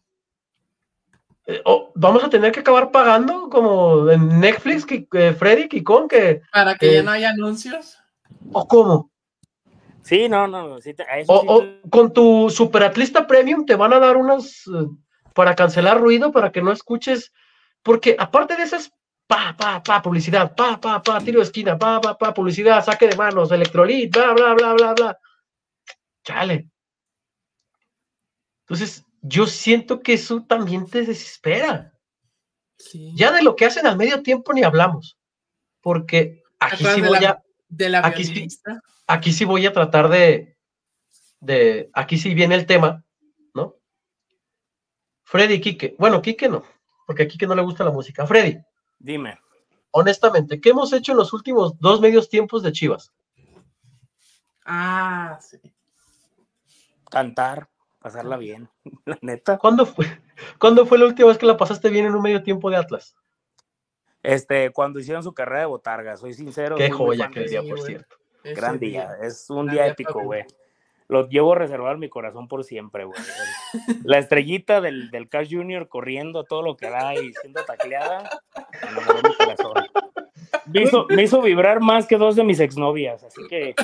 Speaker 1: Eh, oh, vamos a tener que acabar pagando como en Netflix, que, eh, Freddy Kikón, que...
Speaker 2: Para que ya
Speaker 1: Eh,
Speaker 2: no haya anuncios.
Speaker 1: ¿O cómo?
Speaker 3: Sí, no, no, sí te, a
Speaker 1: O,
Speaker 3: eso sí
Speaker 1: o
Speaker 3: te...
Speaker 1: con tu Superatlista Premium te van a dar unas uh, para cancelar ruido, para que no escuches, porque aparte de esas, pa, pa, pa, publicidad, pa, pa, pa, tiro de esquina, pa, pa, pa, publicidad, saque de manos, electrolit, bla, bla, bla, bla, bla. Chale. Entonces, yo siento que eso también te desespera.
Speaker 2: Sí.
Speaker 1: Ya de lo que hacen al medio tiempo ni hablamos, porque aquí sí
Speaker 2: de
Speaker 1: voy
Speaker 2: la,
Speaker 1: a,
Speaker 2: de la
Speaker 1: aquí sí,
Speaker 2: violinista.
Speaker 1: aquí sí voy a tratar de, de, aquí sí viene el tema, ¿no? Freddy y Quique, bueno, Quique no, porque a Quique no le gusta la música. Freddy,
Speaker 3: Dime.
Speaker 1: honestamente, ¿qué hemos hecho en los últimos dos medios tiempos de Chivas?
Speaker 2: Ah, sí.
Speaker 3: Cantar, pasarla bien, la neta.
Speaker 1: ¿Cuándo fue, ¿Cuándo fue la última vez que la pasaste bien en un medio tiempo de Atlas?
Speaker 3: Este, cuando hicieron su carrera de botarga, soy sincero,
Speaker 1: Qué
Speaker 3: soy muy
Speaker 1: joya
Speaker 3: fan de
Speaker 1: aquel día,
Speaker 2: Sí,
Speaker 1: por
Speaker 2: güey.
Speaker 1: cierto.
Speaker 2: Ese
Speaker 3: gran
Speaker 2: día.
Speaker 3: día, es un
Speaker 2: Gran
Speaker 3: día
Speaker 2: día
Speaker 3: épico, güey.
Speaker 2: favorito.
Speaker 3: Lo llevo reservado en mi corazón por siempre, güey. La estrellita del, del Cash Junior corriendo a todo lo que da y siendo tacleada, enamoró mi corazón. Me hizo, me hizo vibrar más que dos de mis exnovias, así que...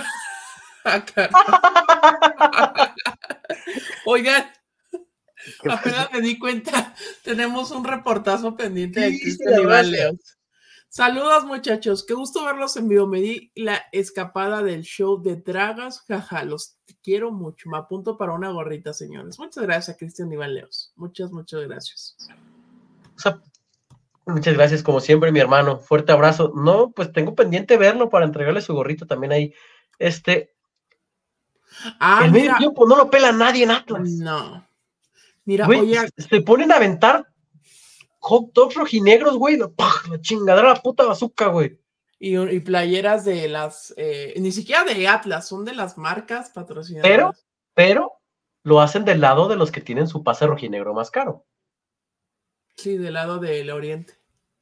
Speaker 2: Oigan, apenas me di cuenta, tenemos un reportazo pendiente de Cristian Iván Leos. Saludos, muchachos, qué gusto verlos en vivo. Me di la escapada del show de Dragas, jaja, los quiero mucho. Me apunto para una gorrita, señores. Muchas gracias a Cristian Iván Leos. Muchas, muchas gracias.
Speaker 1: O sea, muchas gracias, como siempre, mi hermano. Fuerte abrazo. No, pues tengo pendiente verlo para entregarle su gorrito también ahí. Este,
Speaker 2: Ah,
Speaker 1: el
Speaker 2: mira.
Speaker 1: medio tiempo no lo pela nadie en Atlas.
Speaker 2: No. Mira,
Speaker 1: güey,
Speaker 2: oye.
Speaker 1: Se ponen a aventar hot dogs rojinegros, güey. La, la chingadera, la puta bazooka, güey.
Speaker 2: Y, y playeras de las, eh, ni siquiera de Atlas, son de las marcas patrocinadoras.
Speaker 1: Pero, pero, lo hacen del lado de los que tienen su pase rojinegro más caro.
Speaker 2: Sí, del lado del Oriente.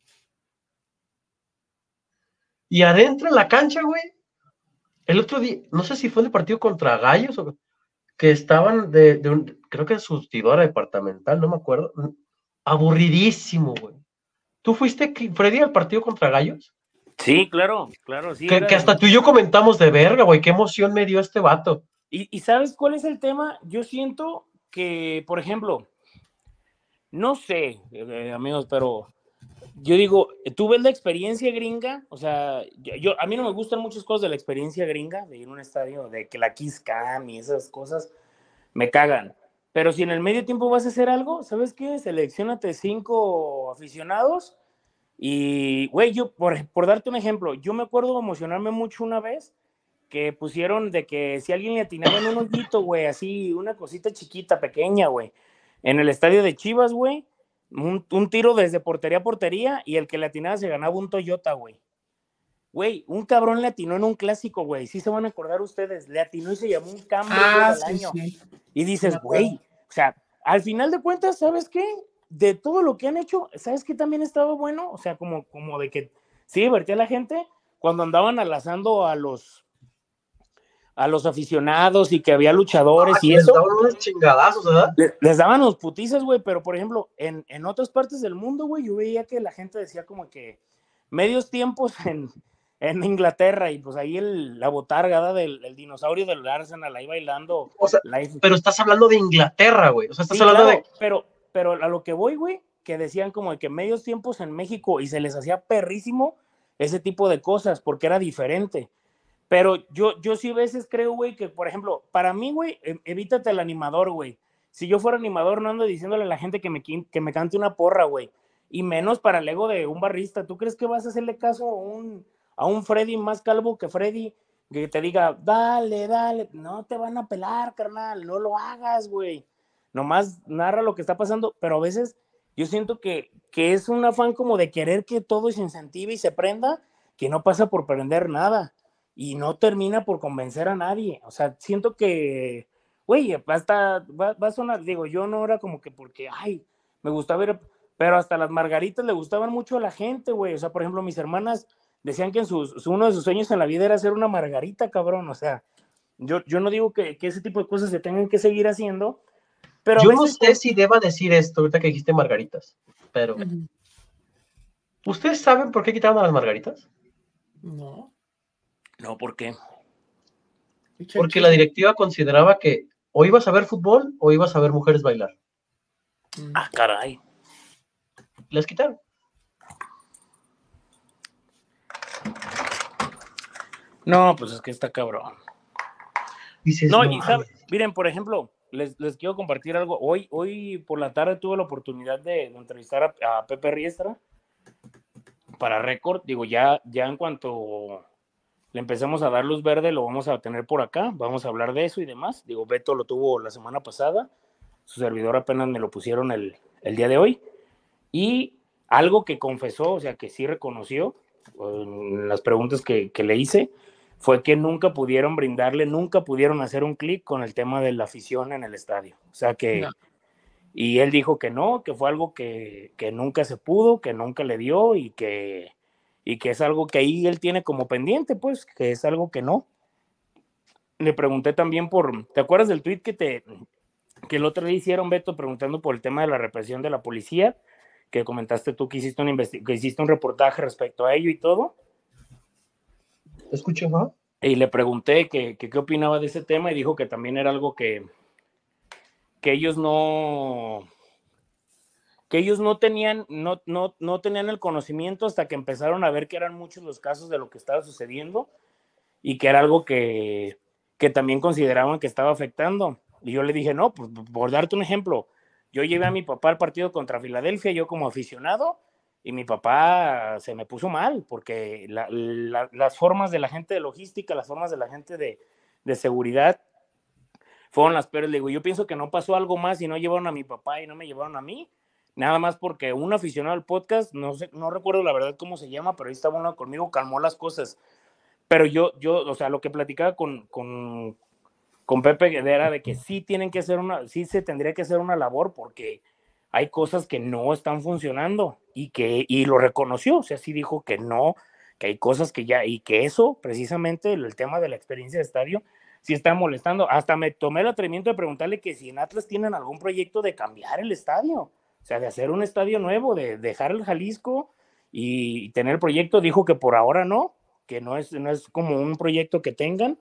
Speaker 1: Y adentro en la cancha, güey, el otro día, no sé si fue en el partido contra Gallos o que estaban de, de un, creo que surtidora departamental, no me acuerdo. Aburridísimo, güey. ¿Tú fuiste, Freddy, al partido contra Gallos?
Speaker 3: Sí, claro, claro, sí.
Speaker 1: Que, que hasta tú y yo comentamos de verga, güey, qué emoción me dio este vato.
Speaker 3: ¿Y, ¿Y sabes cuál es el tema? Yo siento que, por ejemplo, no sé, eh, amigos, pero yo digo, tú ves la experiencia gringa, o sea, yo, yo a mí no me gustan muchas cosas de la experiencia gringa, de ir a un estadio, de que la Kiss Cam y esas cosas me cagan. Pero si en el medio tiempo vas a hacer algo, ¿sabes qué? Selecciónate cinco aficionados y, güey, yo, por, por darte un ejemplo, yo me acuerdo emocionarme mucho una vez que pusieron de que si alguien le atinaba en un hoyito, güey, así, una cosita chiquita, pequeña, güey, en el estadio de Chivas, güey, un, un tiro desde portería a portería y el que le atinaba se ganaba un Toyota, güey. Güey, un cabrón le atinó en un clásico, güey, sí se van a acordar ustedes, le atinó y se llamó un Camry
Speaker 2: ah,
Speaker 3: del
Speaker 2: sí,
Speaker 3: año.
Speaker 2: Sí.
Speaker 3: Y dices, güey, o sea, al final de cuentas, ¿sabes qué? De todo lo que han hecho, ¿sabes qué también estaba bueno? O sea, como, como de que sí divertía a la gente cuando andaban alazando a los a los aficionados y que había luchadores
Speaker 1: ah,
Speaker 3: y
Speaker 1: les
Speaker 3: eso.
Speaker 1: daban unos chingadazos, ¿verdad?
Speaker 3: Les, les daban los putizas, güey, pero por ejemplo, en, en otras partes del mundo, güey, yo veía que la gente decía como que medios tiempos en, en Inglaterra y pues ahí el, la botarga del el dinosaurio del Arsenal ahí bailando.
Speaker 1: O sea,
Speaker 3: live.
Speaker 1: Pero estás hablando de Inglaterra, güey. O sea, estás
Speaker 3: Sí,
Speaker 1: hablando
Speaker 3: claro,
Speaker 1: de...
Speaker 3: pero, pero a lo que voy, güey, que decían como de que medios tiempos en México y se les hacía perrísimo ese tipo de cosas porque era diferente. Pero yo, yo sí a veces creo, güey, que, por ejemplo, para mí, güey, evítate el animador, güey. Si yo fuera animador, no ando diciéndole a la gente que me, que me cante una porra, güey. Y menos para el ego de un barrista. ¿Tú crees que vas a hacerle caso a un, a un Freddy más calvo que Freddy? Que te diga, dale, dale. No te van a pelar, carnal. No lo hagas, güey. Nomás narra lo que está pasando. Pero a veces yo siento que, que es un afán como de querer que todo se incentive y se prenda, que no pasa por prender nada. Y no termina por convencer a nadie. O sea, siento que, güey, hasta va, va a sonar, digo, yo no era como que porque, ay, me gustaba ver, pero hasta las margaritas le gustaban mucho a la gente, güey. O sea, por ejemplo, mis hermanas decían que en sus, uno de sus sueños en la vida era hacer una margarita, cabrón. O sea, yo, yo no digo que, que ese tipo de cosas se tengan que seguir haciendo, pero
Speaker 1: Yo
Speaker 3: a veces...
Speaker 1: no sé si deba decir esto ahorita que dijiste margaritas, pero... Uh-huh. ¿Ustedes saben por qué quitaron a las margaritas?
Speaker 2: No.
Speaker 3: No, ¿por qué?
Speaker 1: Porque la directiva consideraba que o ibas a ver fútbol o ibas a ver mujeres bailar.
Speaker 3: Ah, caray.
Speaker 1: Las quitaron.
Speaker 3: No, pues es que está cabrón.
Speaker 1: Dices,
Speaker 3: no,
Speaker 1: no,
Speaker 3: y sabe, miren, por ejemplo, les, les quiero compartir algo. Hoy, hoy por la tarde tuve la oportunidad de, de entrevistar a, a Pepe Riestra para Récord. Digo, ya, ya en cuanto le empecemos a dar luz verde, lo vamos a tener por acá, vamos a hablar de eso y demás. Digo, Beto lo tuvo la semana pasada, su servidor apenas me lo pusieron el, el día de hoy, y algo que confesó, o sea, que sí reconoció en las preguntas que, que le hice, fue que nunca pudieron brindarle, nunca pudieron hacer un clic con el tema de la afición en el estadio. O sea que, no. Y él dijo que no, que fue algo que, que nunca se pudo, que nunca le dio y que... y que es algo que ahí él tiene como pendiente, pues, que es algo que no. Le pregunté también por, ¿te acuerdas del tweet que te, que el otro día hicieron, Beto, preguntando por el tema de la represión de la policía, que comentaste tú que hiciste un, investi- que hiciste un reportaje respecto a ello y todo?
Speaker 1: ¿Te escucho, no?
Speaker 3: Y le pregunté que, que qué opinaba de ese tema y dijo que también era algo que, que ellos no... que ellos no tenían, no, no, no tenían el conocimiento hasta que empezaron a ver que eran muchos los casos de lo que estaba sucediendo y que era algo que, que también consideraban que estaba afectando. Y yo le dije, no, pues por darte un ejemplo, yo llevé a mi papá al partido contra Filadelfia, yo como aficionado, y mi papá se me puso mal, porque la, la, las formas de la gente de logística, las formas de la gente de, de seguridad, fueron las peores. Le digo, yo pienso que no pasó algo más y no llevaron a mi papá y no me llevaron a mí, nada más porque un aficionado al podcast, no sé, no recuerdo la verdad cómo se llama, pero ahí estaba uno conmigo, calmó las cosas. Pero yo, yo, o sea, lo que platicaba con, con, con Pepe era de que sí tienen que hacer una, sí se tendría que hacer una labor porque hay cosas que no están funcionando y que, y lo reconoció, o sea, sí dijo que no, que hay cosas que ya, y que eso, precisamente, el, el tema de la experiencia de estadio, sí está molestando. Hasta me tomé el atrevimiento de preguntarle que si en Atlas tienen algún proyecto de cambiar el estadio, o sea, de hacer un estadio nuevo, de dejar el Jalisco y tener el proyecto. Dijo que por ahora no, que no es, no es como un proyecto que tengan,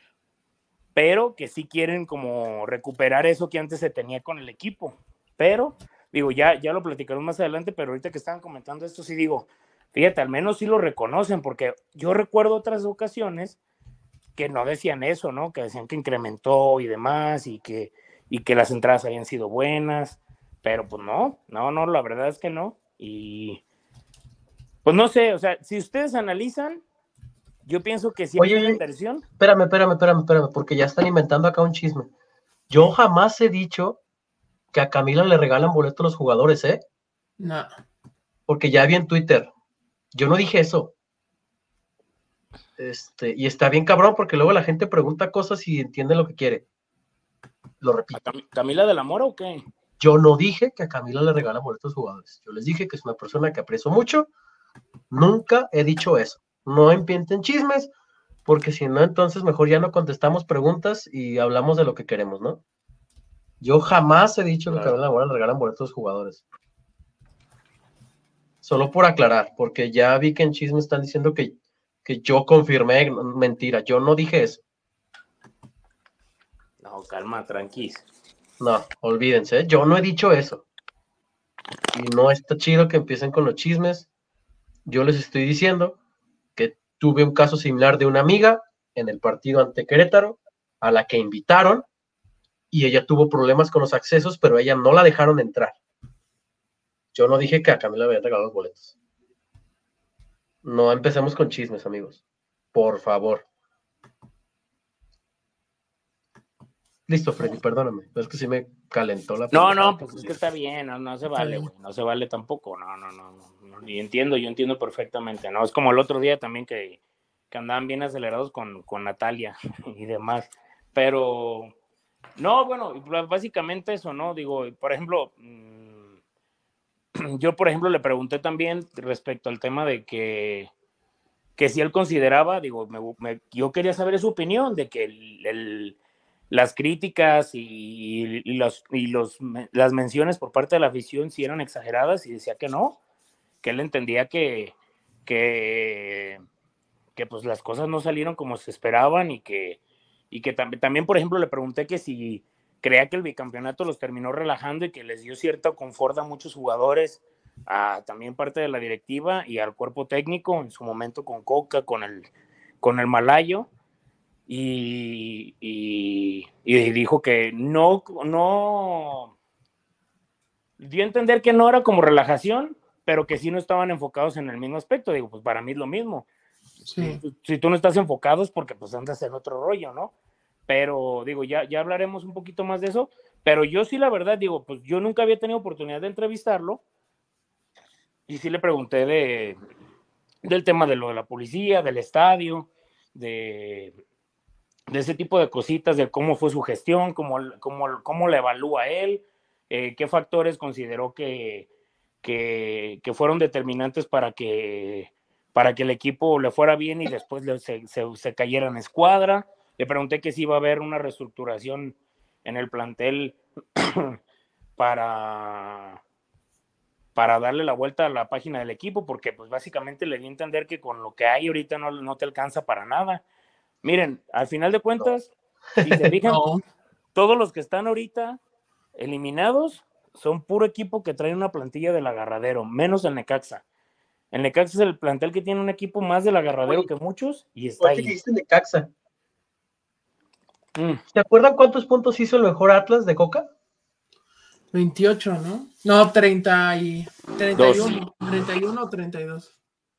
Speaker 3: pero que sí quieren como recuperar eso que antes se tenía con el equipo. Pero, digo, ya, ya lo platicaremos más adelante, pero ahorita que estaban comentando esto, sí digo, fíjate, al menos sí lo reconocen, porque yo recuerdo otras ocasiones que no decían eso, ¿no? Que decían que incrementó y demás, y que, y que las entradas habían sido buenas, pero pues no, no, no, la verdad es que no. Y pues no sé, o sea, si ustedes analizan, yo pienso que si
Speaker 1: Oye,
Speaker 3: hay una inversión.
Speaker 1: Espérame, espérame, espérame, espérame, porque ya están inventando acá un chisme. Yo jamás he dicho que a Camila le regalan boletos a los jugadores, ¿eh?
Speaker 2: No.
Speaker 1: Porque ya vi en Twitter. Yo no dije eso. Este, y está bien cabrón, porque luego la gente pregunta cosas y entiende lo que quiere. Lo repito.
Speaker 3: ¿A Cam- ¿Camila de la Mora o qué?
Speaker 1: Yo no dije que a Camila le regalan boletos a los jugadores. Yo les dije que es una persona que aprecio mucho. Nunca he dicho eso. No inventen chismes. porque si no, entonces mejor ya no contestamos preguntas y hablamos de lo que queremos, ¿no? Yo jamás he dicho claro. que a Gabriel Gamboa le regalan boletos a los jugadores. Solo por aclarar, porque ya vi que en Chisme están diciendo que, que yo confirmé, mentira, yo no dije eso.
Speaker 3: No, calma, tranquis.
Speaker 1: No, olvídense, yo no he dicho eso. Y no está chido que empiecen con los chismes. Yo les estoy diciendo que tuve un caso similar de una amiga en el partido ante Querétaro, a la que invitaron, y ella tuvo problemas con los accesos, pero a ella no la dejaron entrar. Yo no dije que a Camila había regalado los boletos. No empecemos con chismes, amigos. Por favor. Listo, Freddy, perdóname. Es que sí me calentó la...
Speaker 3: No, no, pues es que está bien, no, no se vale, güey. No se vale tampoco. No, no, no, no. Y entiendo, yo entiendo perfectamente, ¿no? Es como el otro día también que, que andaban bien acelerados con, con Natalia y demás. Pero, no, bueno, básicamente eso, ¿no? Digo, por ejemplo, yo, por ejemplo, le pregunté también respecto al tema de que, que si él consideraba, digo, me, me, yo quería saber su opinión de que el, el, las críticas y, y, los, y los, las menciones por parte de la afición si eran exageradas, y decía que no, que él entendía que, que, que pues las cosas no salieron como se esperaban y que, y que tam también, por ejemplo, le pregunté que si creía que el bicampeonato los terminó relajando y que les dio cierto confort a muchos jugadores, a también parte de la directiva y al cuerpo técnico, en su momento con Coca, con el, con el Malayo, y, y, y dijo que no, no, dio a entender que no era como relajación, pero que sí no estaban enfocados en el mismo aspecto. Digo, pues para mí es lo mismo. Sí. Si, si tú no estás enfocado es porque pues andas en otro rollo, ¿no? Pero digo, ya, ya hablaremos un poquito más de eso, pero yo sí la verdad digo, pues yo nunca había tenido oportunidad de entrevistarlo y sí le pregunté de, del tema de lo de la policía, del estadio, de, de ese tipo de cositas, de cómo fue su gestión, cómo, cómo, cómo la evalúa él, eh, qué factores consideró que, que, que fueron determinantes para que, para que el equipo le fuera bien y después le, se, se, se cayera en escuadra. Le pregunté que si iba a haber una reestructuración en el plantel para, para darle la vuelta a la página del equipo, porque pues básicamente le di a entender que con lo que hay ahorita no, no te alcanza para nada. Miren, al final de cuentas, no. Si se fijan, no. Todos los que están ahorita eliminados son puro equipo que trae una plantilla del agarradero, menos el Necaxa. El Necaxa es el plantel que tiene un equipo más del agarradero Oye, que muchos y está ahí.
Speaker 1: ¿Qué dice Necaxa? Mm. ¿Se acuerdan cuántos puntos hizo el mejor Atlas de Coca?
Speaker 2: veintiocho, ¿no? No, treinta y treinta y uno, treinta y uno o treinta y dos.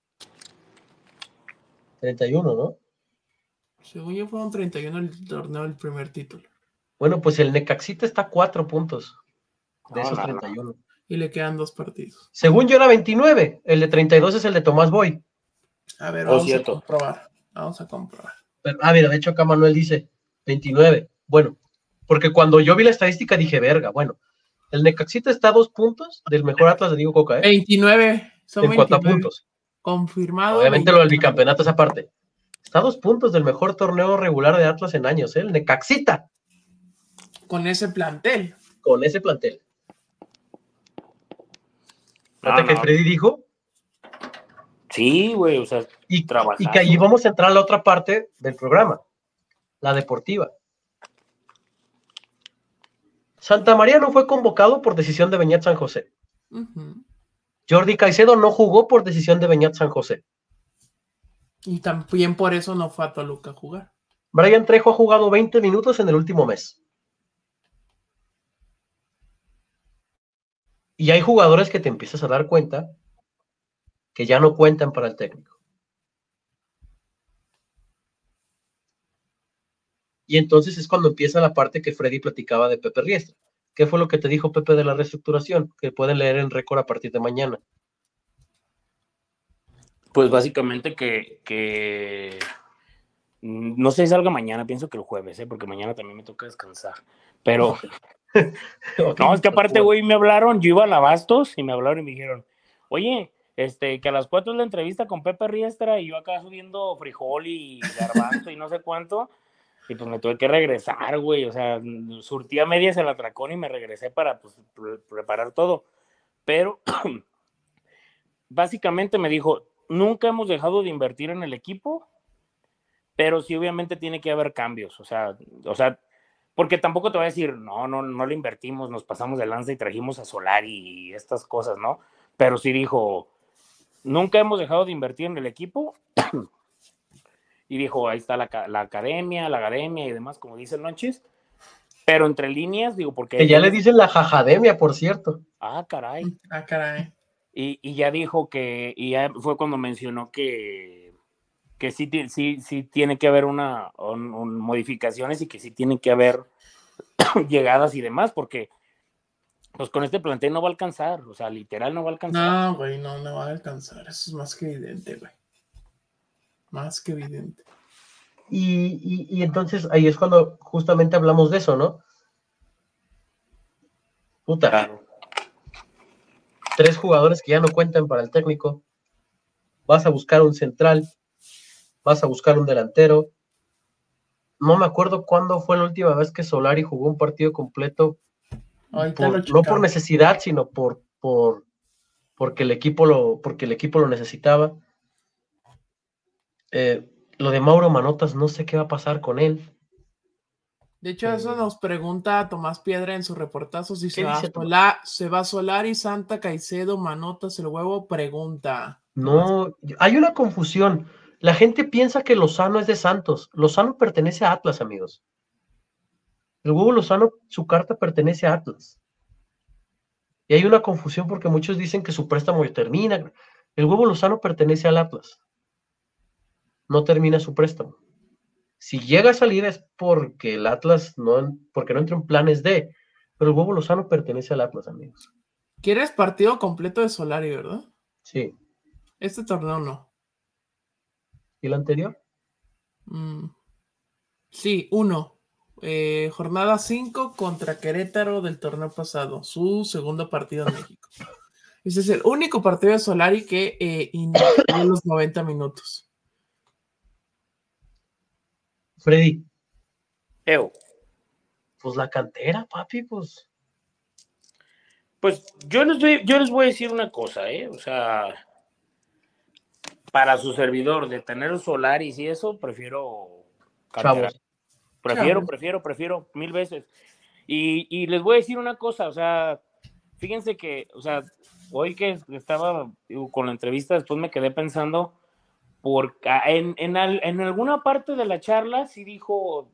Speaker 1: treinta y uno, ¿no?
Speaker 2: Según yo fueron treinta y uno el torneo del primer título.
Speaker 1: Bueno, pues el Necaxita está a cuatro puntos de
Speaker 3: no,
Speaker 1: esos
Speaker 3: no,
Speaker 1: treinta y uno.
Speaker 2: No. Y le quedan dos partidos.
Speaker 1: Según yo era veintinueve, el de treinta y dos es el de Tomás Boy.
Speaker 2: A ver, vamos oh, a comprobar. Vamos a comprobar.
Speaker 1: Pero, ah, mira, de hecho acá Manuel dice veintinueve. Bueno, porque cuando yo vi la estadística dije, verga, bueno, el Necaxita está a dos puntos del mejor Atlas de Diego Coca, ¿eh?
Speaker 2: veintinueve. Son
Speaker 1: en cuanto a puntos.
Speaker 2: Confirmado.
Speaker 1: Obviamente veintinueve. Lo del bicampeonato es aparte. Está a dos puntos del mejor torneo regular de Atlas en años, ¿eh? El Necaxita.
Speaker 2: Con ese plantel.
Speaker 1: Con ese plantel. ¿Fíjate no, que no. Freddy dijo?
Speaker 3: Sí, güey, o sea,
Speaker 1: y, y que ahí vamos a entrar a la otra parte del programa, la deportiva. Santa María no fue convocado por decisión de Beñat San José. Uh-huh. Jordi Caicedo no jugó por decisión de Beñat San José.
Speaker 2: Y también por eso no fue a Toluca a jugar.
Speaker 1: Brian Trejo ha jugado veinte minutos en el último mes. Y hay jugadores que te empiezas a dar cuenta que ya no cuentan para el técnico. Y entonces es cuando empieza la parte que Freddy platicaba de Pepe Riestra. ¿Qué fue lo que te dijo Pepe de la reestructuración? Que pueden leer en récord a partir de mañana.
Speaker 3: Pues básicamente que, que no sé si salga mañana, pienso que el jueves, ¿eh? Porque mañana también me toca descansar. Pero okay. No, es que aparte, güey, me hablaron, yo iba al Abastos y me hablaron y me dijeron, oye, este, que a las cuatro es la entrevista con Pepe Riestra y yo acá subiendo frijol y garbanzo y no sé cuánto, y pues me tuve que regresar, güey, o sea, surtí a medias el atracón y me regresé para pues, pre- preparar todo, pero básicamente me dijo, nunca hemos dejado de invertir en el equipo, pero sí obviamente tiene que haber cambios, o sea, o sea, porque tampoco te voy a decir, no, no, no le invertimos, nos pasamos de lanza y trajimos a Solari y estas cosas, ¿no? Pero sí dijo, nunca hemos dejado de invertir en el equipo, y dijo, ahí está la, la academia, la academia y demás, como dice Lonchis, pero entre líneas, digo, porque...
Speaker 1: Que ya le
Speaker 3: es...
Speaker 1: dicen la jajademia, por cierto.
Speaker 3: Ah, caray.
Speaker 2: Ah, caray.
Speaker 3: Y, y ya dijo que, y ya fue cuando mencionó que, que sí, sí, sí tiene que haber una, un, un modificaciones y que sí tiene que haber llegadas y demás, porque pues con este plantel no va a alcanzar, o sea, literal no va a alcanzar.
Speaker 2: No, güey, no, no va a alcanzar. Eso es más que evidente, güey. Más que evidente.
Speaker 1: Y, y, y entonces ahí es cuando justamente hablamos de eso, ¿no? Puta.
Speaker 3: Claro.
Speaker 1: Tres jugadores que ya no cuentan para el técnico. Vas a buscar un central, vas a buscar un delantero. No me acuerdo cuándo fue la última vez que Solari jugó un partido completo, por, no por necesidad, sino por, por porque el equipo lo, porque el equipo lo necesitaba. Eh, lo de Mauro Manotas, no sé qué va a pasar con él.
Speaker 2: De hecho, eso eh, nos pregunta Tomás Piedra en su reportazo si se va,
Speaker 1: dice,
Speaker 2: Solar, se va Solari, Santa, Caicedo, Manotas, el huevo, pregunta.
Speaker 1: No, hay una confusión. La gente piensa que Lozano es de Santos. Lozano pertenece a Atlas, amigos. El huevo Lozano, su carta pertenece a Atlas. Y hay una confusión porque muchos dicen que su préstamo termina. El huevo Lozano pertenece al Atlas. No termina su préstamo. Si llega a salir es porque el Atlas no, porque no entra en planes de, pero el huevo Lozano pertenece al Atlas, amigos.
Speaker 2: ¿Quieres partido completo de Solari, verdad?
Speaker 1: Sí.
Speaker 2: Este torneo no.
Speaker 1: ¿Y el anterior?
Speaker 2: Mm. Sí, uno. Eh, jornada cinco contra Querétaro del torneo pasado, su segundo partido en México. Ese es el único partido de Solari que eh, inició los noventa minutos.
Speaker 1: Freddy.
Speaker 3: Eo.
Speaker 1: Pues la cantera, papi, pues.
Speaker 3: Pues yo les, doy, yo les voy a decir una cosa, ¿eh? O sea, para su servidor, de tener Solaris y eso, prefiero cantera.
Speaker 1: Chavos.
Speaker 3: Prefiero,
Speaker 2: Chavos.
Speaker 3: prefiero, prefiero mil veces. Y, y les voy a decir una cosa, o sea, fíjense que, o sea, hoy que estaba con la entrevista, después me quedé pensando, porque en, en, en alguna parte de la charla sí dijo,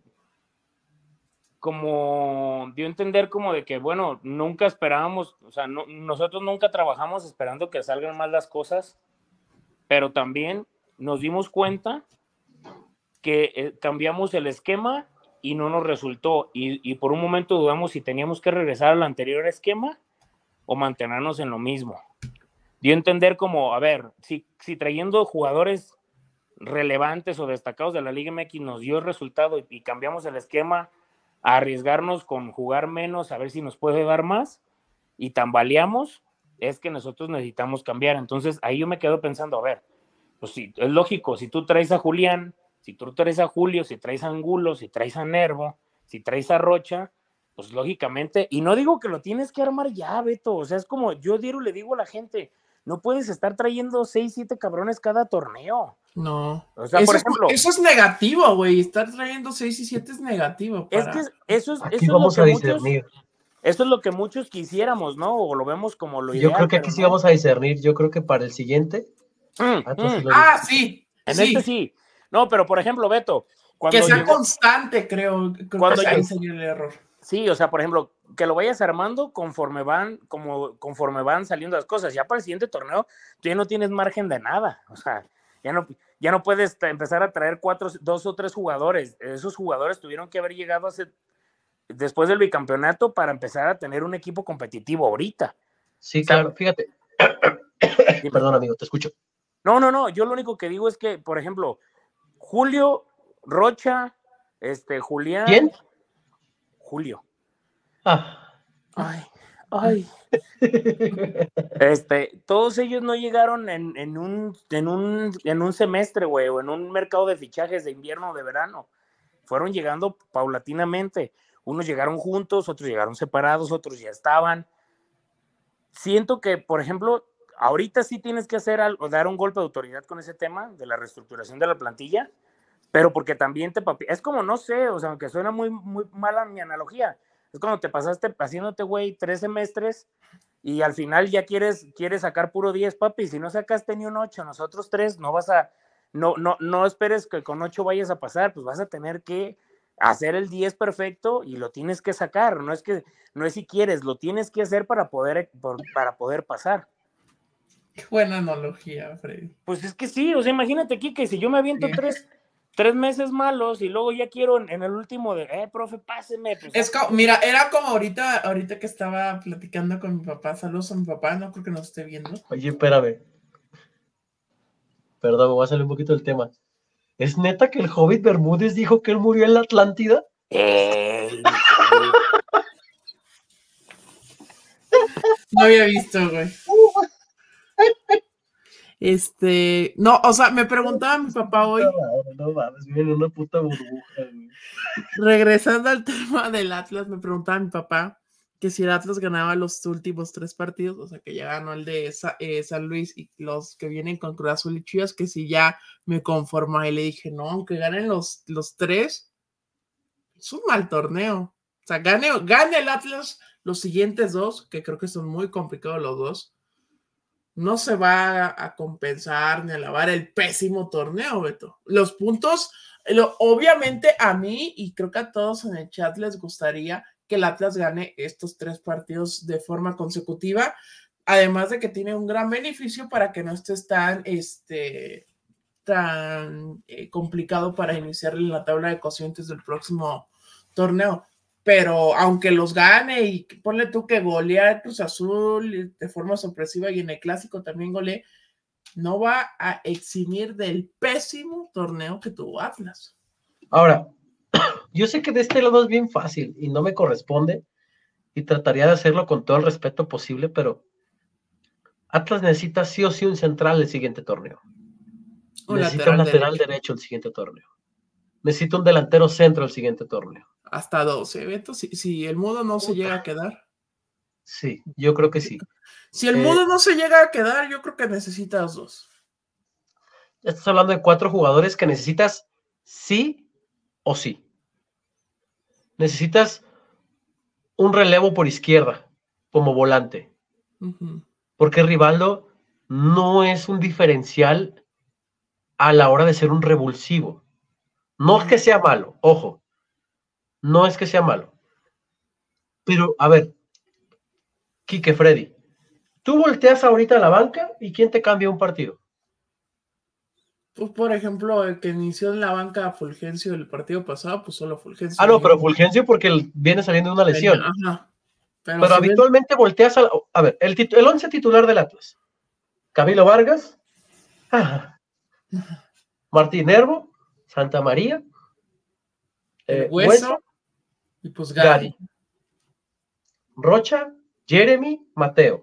Speaker 3: como dio a entender como de que, bueno, nunca esperábamos, o sea, no, nosotros nunca trabajamos esperando que salgan mal las cosas, pero también nos dimos cuenta que eh, cambiamos el esquema y no nos resultó, y, y por un momento dudamos si teníamos que regresar al anterior esquema o mantenernos en lo mismo. Dio a entender como, a ver, si, si trayendo jugadores relevantes o destacados de la Liga M X nos dio el resultado y, y cambiamos el esquema, a arriesgarnos con jugar menos, a ver si nos puede dar más, y tambaleamos, es que nosotros necesitamos cambiar. Entonces ahí yo me quedo pensando, a ver, pues sí, es lógico, si tú traes a Julián, si tú traes a Julio, si traes a Angulo, si traes a Nervo, si traes a Rocha, pues lógicamente, y no digo que lo tienes que armar ya, Beto, o sea, es como yo Diego le digo a la gente, no puedes estar trayendo seis, siete cabrones cada torneo.
Speaker 2: No.
Speaker 3: O sea,
Speaker 2: eso,
Speaker 3: por
Speaker 2: es,
Speaker 3: ejemplo,
Speaker 2: eso es negativo, güey. Estar trayendo seis y siete es negativo. Para...
Speaker 3: Es que eso es,
Speaker 1: Aquí
Speaker 3: eso
Speaker 1: vamos
Speaker 3: es lo
Speaker 1: a
Speaker 3: que muchos,
Speaker 1: discernir.
Speaker 3: eso es lo que muchos quisiéramos, ¿no? O lo vemos como lo
Speaker 1: Yo
Speaker 3: ideal.
Speaker 1: creo que aquí
Speaker 3: pero
Speaker 1: sí
Speaker 3: no.
Speaker 1: vamos a discernir. Yo creo que para el siguiente.
Speaker 3: Mm,
Speaker 1: Atlas sí
Speaker 3: mm.
Speaker 1: lo
Speaker 2: Ah,
Speaker 1: necesita.
Speaker 2: sí.
Speaker 3: En
Speaker 2: sí.
Speaker 3: este sí. No, pero por ejemplo, Beto, cuando
Speaker 2: que sea
Speaker 3: llegó,
Speaker 2: constante, creo. creo
Speaker 3: cuando
Speaker 2: que ahí
Speaker 3: llegó,
Speaker 2: sería el error.
Speaker 3: Sí, o sea, por ejemplo, que lo vayas armando conforme van, como conforme van saliendo las cosas. Ya para el siguiente torneo, tú ya no tienes margen de nada. O sea, ya no, ya no puedes empezar a traer cuatro, dos o tres jugadores. Esos jugadores tuvieron que haber llegado hace, después del bicampeonato para empezar a tener un equipo competitivo ahorita.
Speaker 1: Sí,
Speaker 3: o sea,
Speaker 1: claro, fíjate. Perdón, amigo, te escucho.
Speaker 3: No, no, no, yo lo único que digo es que, por ejemplo, Julio, Rocha, este, Julián.
Speaker 1: ¿Quién?
Speaker 3: Julio.
Speaker 1: Ah.
Speaker 3: Ay, Ay. Este, todos ellos no llegaron en, en, un, en, un, en un semestre, güey, o en un mercado de fichajes de invierno o de verano. Fueron llegando paulatinamente. Unos llegaron juntos, otros llegaron separados, otros ya estaban. Siento que, por ejemplo, ahorita sí tienes que hacer algo, dar un golpe de autoridad con ese tema de la reestructuración de la plantilla, pero porque también te papi... Es como, no sé, o sea, aunque suena muy, muy mala mi analogía, es como te pasaste haciéndote, güey, tres semestres y al final ya quieres, quieres sacar puro diez, papi, si no sacaste ni un ocho, nosotros tres, no vas a, no, no, no esperes que con ocho vayas a pasar, pues vas a tener que hacer el diez perfecto y lo tienes que sacar, no es que, no es si quieres, lo tienes que hacer para poder, por, para poder pasar.
Speaker 2: Qué buena analogía, Freddy.
Speaker 3: Pues es que sí, o sea, imagínate aquí que si yo me aviento sí. tres, tres meses malos y luego ya quiero en, en el último de, eh, profe, páseme. Pues,
Speaker 2: es como, mira, era como ahorita, ahorita que estaba platicando con mi papá, saludos a mi papá, no creo que nos esté viendo.
Speaker 1: Oye, espérame. Perdón, me voy a salir un poquito del tema. ¿Es neta que el Hobbit Bermúdez dijo que él murió en la Atlántida?
Speaker 3: Eh,
Speaker 2: no había visto, güey. Este, no, o sea, me preguntaba mi papá hoy.
Speaker 1: No mames, viven en una puta burbuja, güey.
Speaker 2: Regresando al tema del Atlas, me preguntaba mi papá que si el Atlas ganaba los últimos tres partidos, o sea, que ya ganó el de Sa eh, San Luis y los que vienen con Cruz Azul y Chivas, que si ya me conforma. Y le dije, no, aunque ganen los, los tres, es un mal torneo. O sea, gane, gane el Atlas los siguientes dos, que creo que son muy complicados los dos. No se va a compensar ni a lavar el pésimo torneo, Beto. Los puntos, lo, obviamente a mí y creo que a todos en el chat les gustaría que el Atlas gane estos tres partidos de forma consecutiva, además de que tiene un gran beneficio para que no estés tan, este, tan eh, complicado para iniciar en la tabla de cocientes del próximo torneo. Pero aunque los gane y ponle tú que golea a Cruz Azul de forma sorpresiva y en el clásico también golee, no va a eximir del pésimo torneo que tuvo Atlas.
Speaker 1: Ahora, yo sé que de este lado es bien fácil y no me corresponde y trataría de hacerlo con todo el respeto posible, pero Atlas necesita sí o sí un central el siguiente torneo. Un necesita lateral un lateral derecho. derecho el siguiente torneo. Necesita un delantero centro el siguiente torneo.
Speaker 2: Hasta doce, Beto, si, si el Mudo no Puta. se llega a quedar.
Speaker 1: Sí, yo creo que sí.
Speaker 2: Si el eh, Mudo no se llega a quedar, yo creo que necesitas dos.
Speaker 1: Ya estás hablando de cuatro jugadores que necesitas sí o sí. Necesitas un relevo por izquierda como volante. Uh-huh. Porque Rivaldo no es un diferencial a la hora de ser un revulsivo. No es que sea malo, ojo. No es que sea malo. Pero, a ver, Quique, Freddy, tú volteas ahorita a la banca y ¿quién te cambia un partido?
Speaker 2: Pues, por ejemplo, el que inició en la banca Fulgencio el partido pasado, pues solo Fulgencio.
Speaker 1: Ah, no, pero Fulgencio porque viene saliendo de una lesión.
Speaker 2: Ajá.
Speaker 1: Pero, pero si habitualmente ves... volteas a... La... A ver, el, tit... el once titular del Atlas. Camilo Vargas, ah, Martín Nervo, Santa María,
Speaker 2: el eh, Hueso, Hueso, y pues Gary. Gary.
Speaker 1: Rocha, Jeremy, Mateo.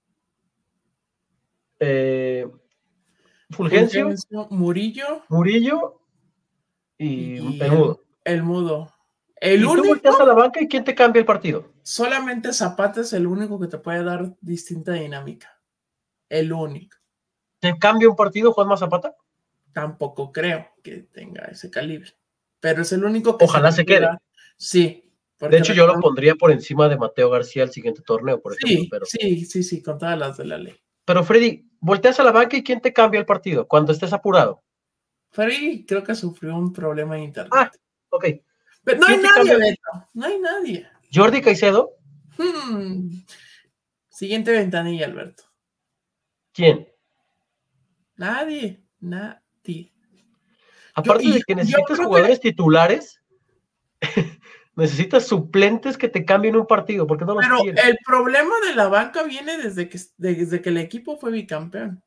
Speaker 1: Eh, Fulgencio,
Speaker 2: Fulgencio, Murillo.
Speaker 1: Murillo y, y el Mudo.
Speaker 2: El, el Mudo. El
Speaker 1: y
Speaker 2: único,
Speaker 1: tú volteas a la banca y ¿quién te cambia el partido?
Speaker 2: Solamente Zapata es el único que te puede dar distinta dinámica. El único.
Speaker 1: ¿Te cambia un partido Juanma Zapata?
Speaker 2: Tampoco creo que tenga ese calibre. Pero es el único que...
Speaker 1: Ojalá se, se quede.
Speaker 2: Sí.
Speaker 1: De hecho, yo lo pondría por encima de Mateo García el siguiente torneo, por ejemplo.
Speaker 2: Sí, pero... sí, sí, sí, con todas las de la ley.
Speaker 1: Pero Freddy, volteas a la banca y ¿quién te cambia el partido cuando estés apurado?
Speaker 2: Freddy creo que sufrió un problema de internet.
Speaker 1: Ah, ok.
Speaker 2: Pero no hay nadie, Beto. No hay nadie.
Speaker 1: ¿Jordi Caicedo?
Speaker 2: Hmm. Siguiente ventanilla, Alberto.
Speaker 1: ¿Quién?
Speaker 2: Nadie, nadie.
Speaker 1: Aparte yo, de que necesitas jugadores que... titulares, necesitas suplentes que te cambien un partido, porque no los
Speaker 2: Pero
Speaker 1: tienes.
Speaker 2: El problema de la banca viene desde que, desde que el equipo fue bicampeón.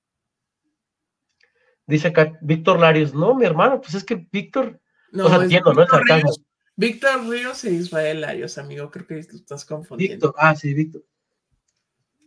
Speaker 1: Dice acá Víctor Larios, no, mi hermano, pues es que Víctor,
Speaker 2: no,
Speaker 1: o sea, entiendo, ¿no? El sarcasmo.
Speaker 2: Víctor Ríos y Israel Larios, amigo, creo que tú estás confundiendo.
Speaker 1: Víctor, ah, sí, Víctor.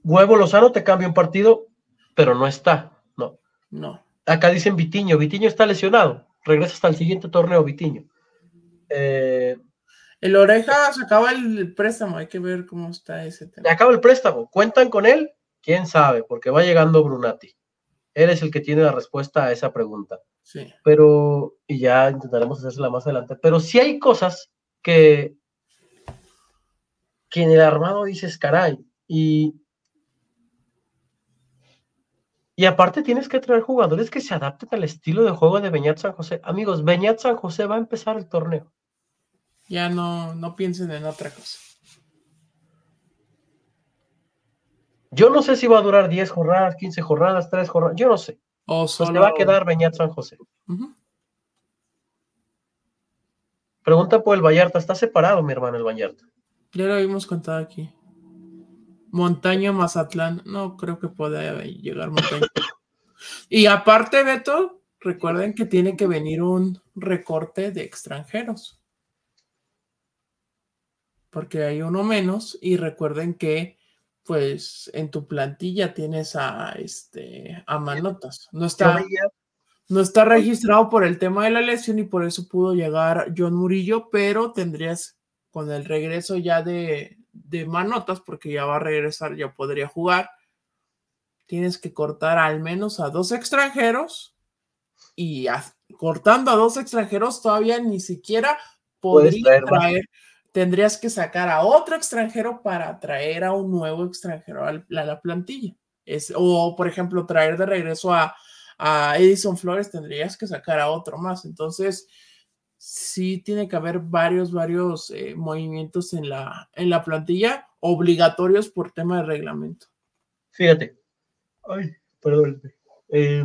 Speaker 1: Huevo Lozano te cambia un partido, pero no está, no.
Speaker 2: No.
Speaker 1: Acá dicen Vitiño, Vitiño está lesionado, regresa hasta el siguiente torneo, Vitiño. Eh,
Speaker 2: el Oreja se acaba el préstamo, hay que ver cómo está ese tema.
Speaker 1: Acaba el préstamo, ¿cuentan con él? ¿Quién sabe? Porque va llegando Brunati. Él es el que tiene la respuesta a esa pregunta.
Speaker 2: Sí.
Speaker 1: Pero, y ya intentaremos hacérsela más adelante, pero sí hay cosas que, que en el armado dices, caray, y, y aparte tienes que traer jugadores que se adapten al estilo de juego de Beñat San José. Amigos, Beñat San José va a empezar el torneo.
Speaker 2: Ya no, no piensen en otra cosa.
Speaker 1: Yo no sé si va a durar diez jornadas, quince jornadas, tres jornadas, yo no sé.
Speaker 2: O solo...
Speaker 1: Se va a quedar Beñat San José.
Speaker 2: Uh-huh.
Speaker 1: Pregunta por el Vallarta, ¿está separado mi hermano el Vallarta?
Speaker 2: Ya lo habíamos contado aquí. Montaña Mazatlán, no creo que pueda llegar Montaña. Y aparte, Beto, recuerden que tiene que venir un recorte de extranjeros. Porque hay uno menos, y recuerden que pues en tu plantilla tienes a este a Manotas. No está, no está registrado por el tema de la lesión y por eso pudo llegar John Murillo, pero tendrías con el regreso ya de, de Manotas, porque ya va a regresar, ya podría jugar. Tienes que cortar al menos a dos extranjeros y a, cortando a dos extranjeros todavía ni siquiera podría traer, traer tendrías que sacar a otro extranjero para traer a un nuevo extranjero a la, a la plantilla. Es, o, por ejemplo, traer de regreso a, a Edison Flores, tendrías que sacar a otro más. Entonces, sí tiene que haber varios, varios eh, movimientos en la, en la plantilla obligatorios por tema de reglamento.
Speaker 1: Fíjate. Ay, perdón. Eh,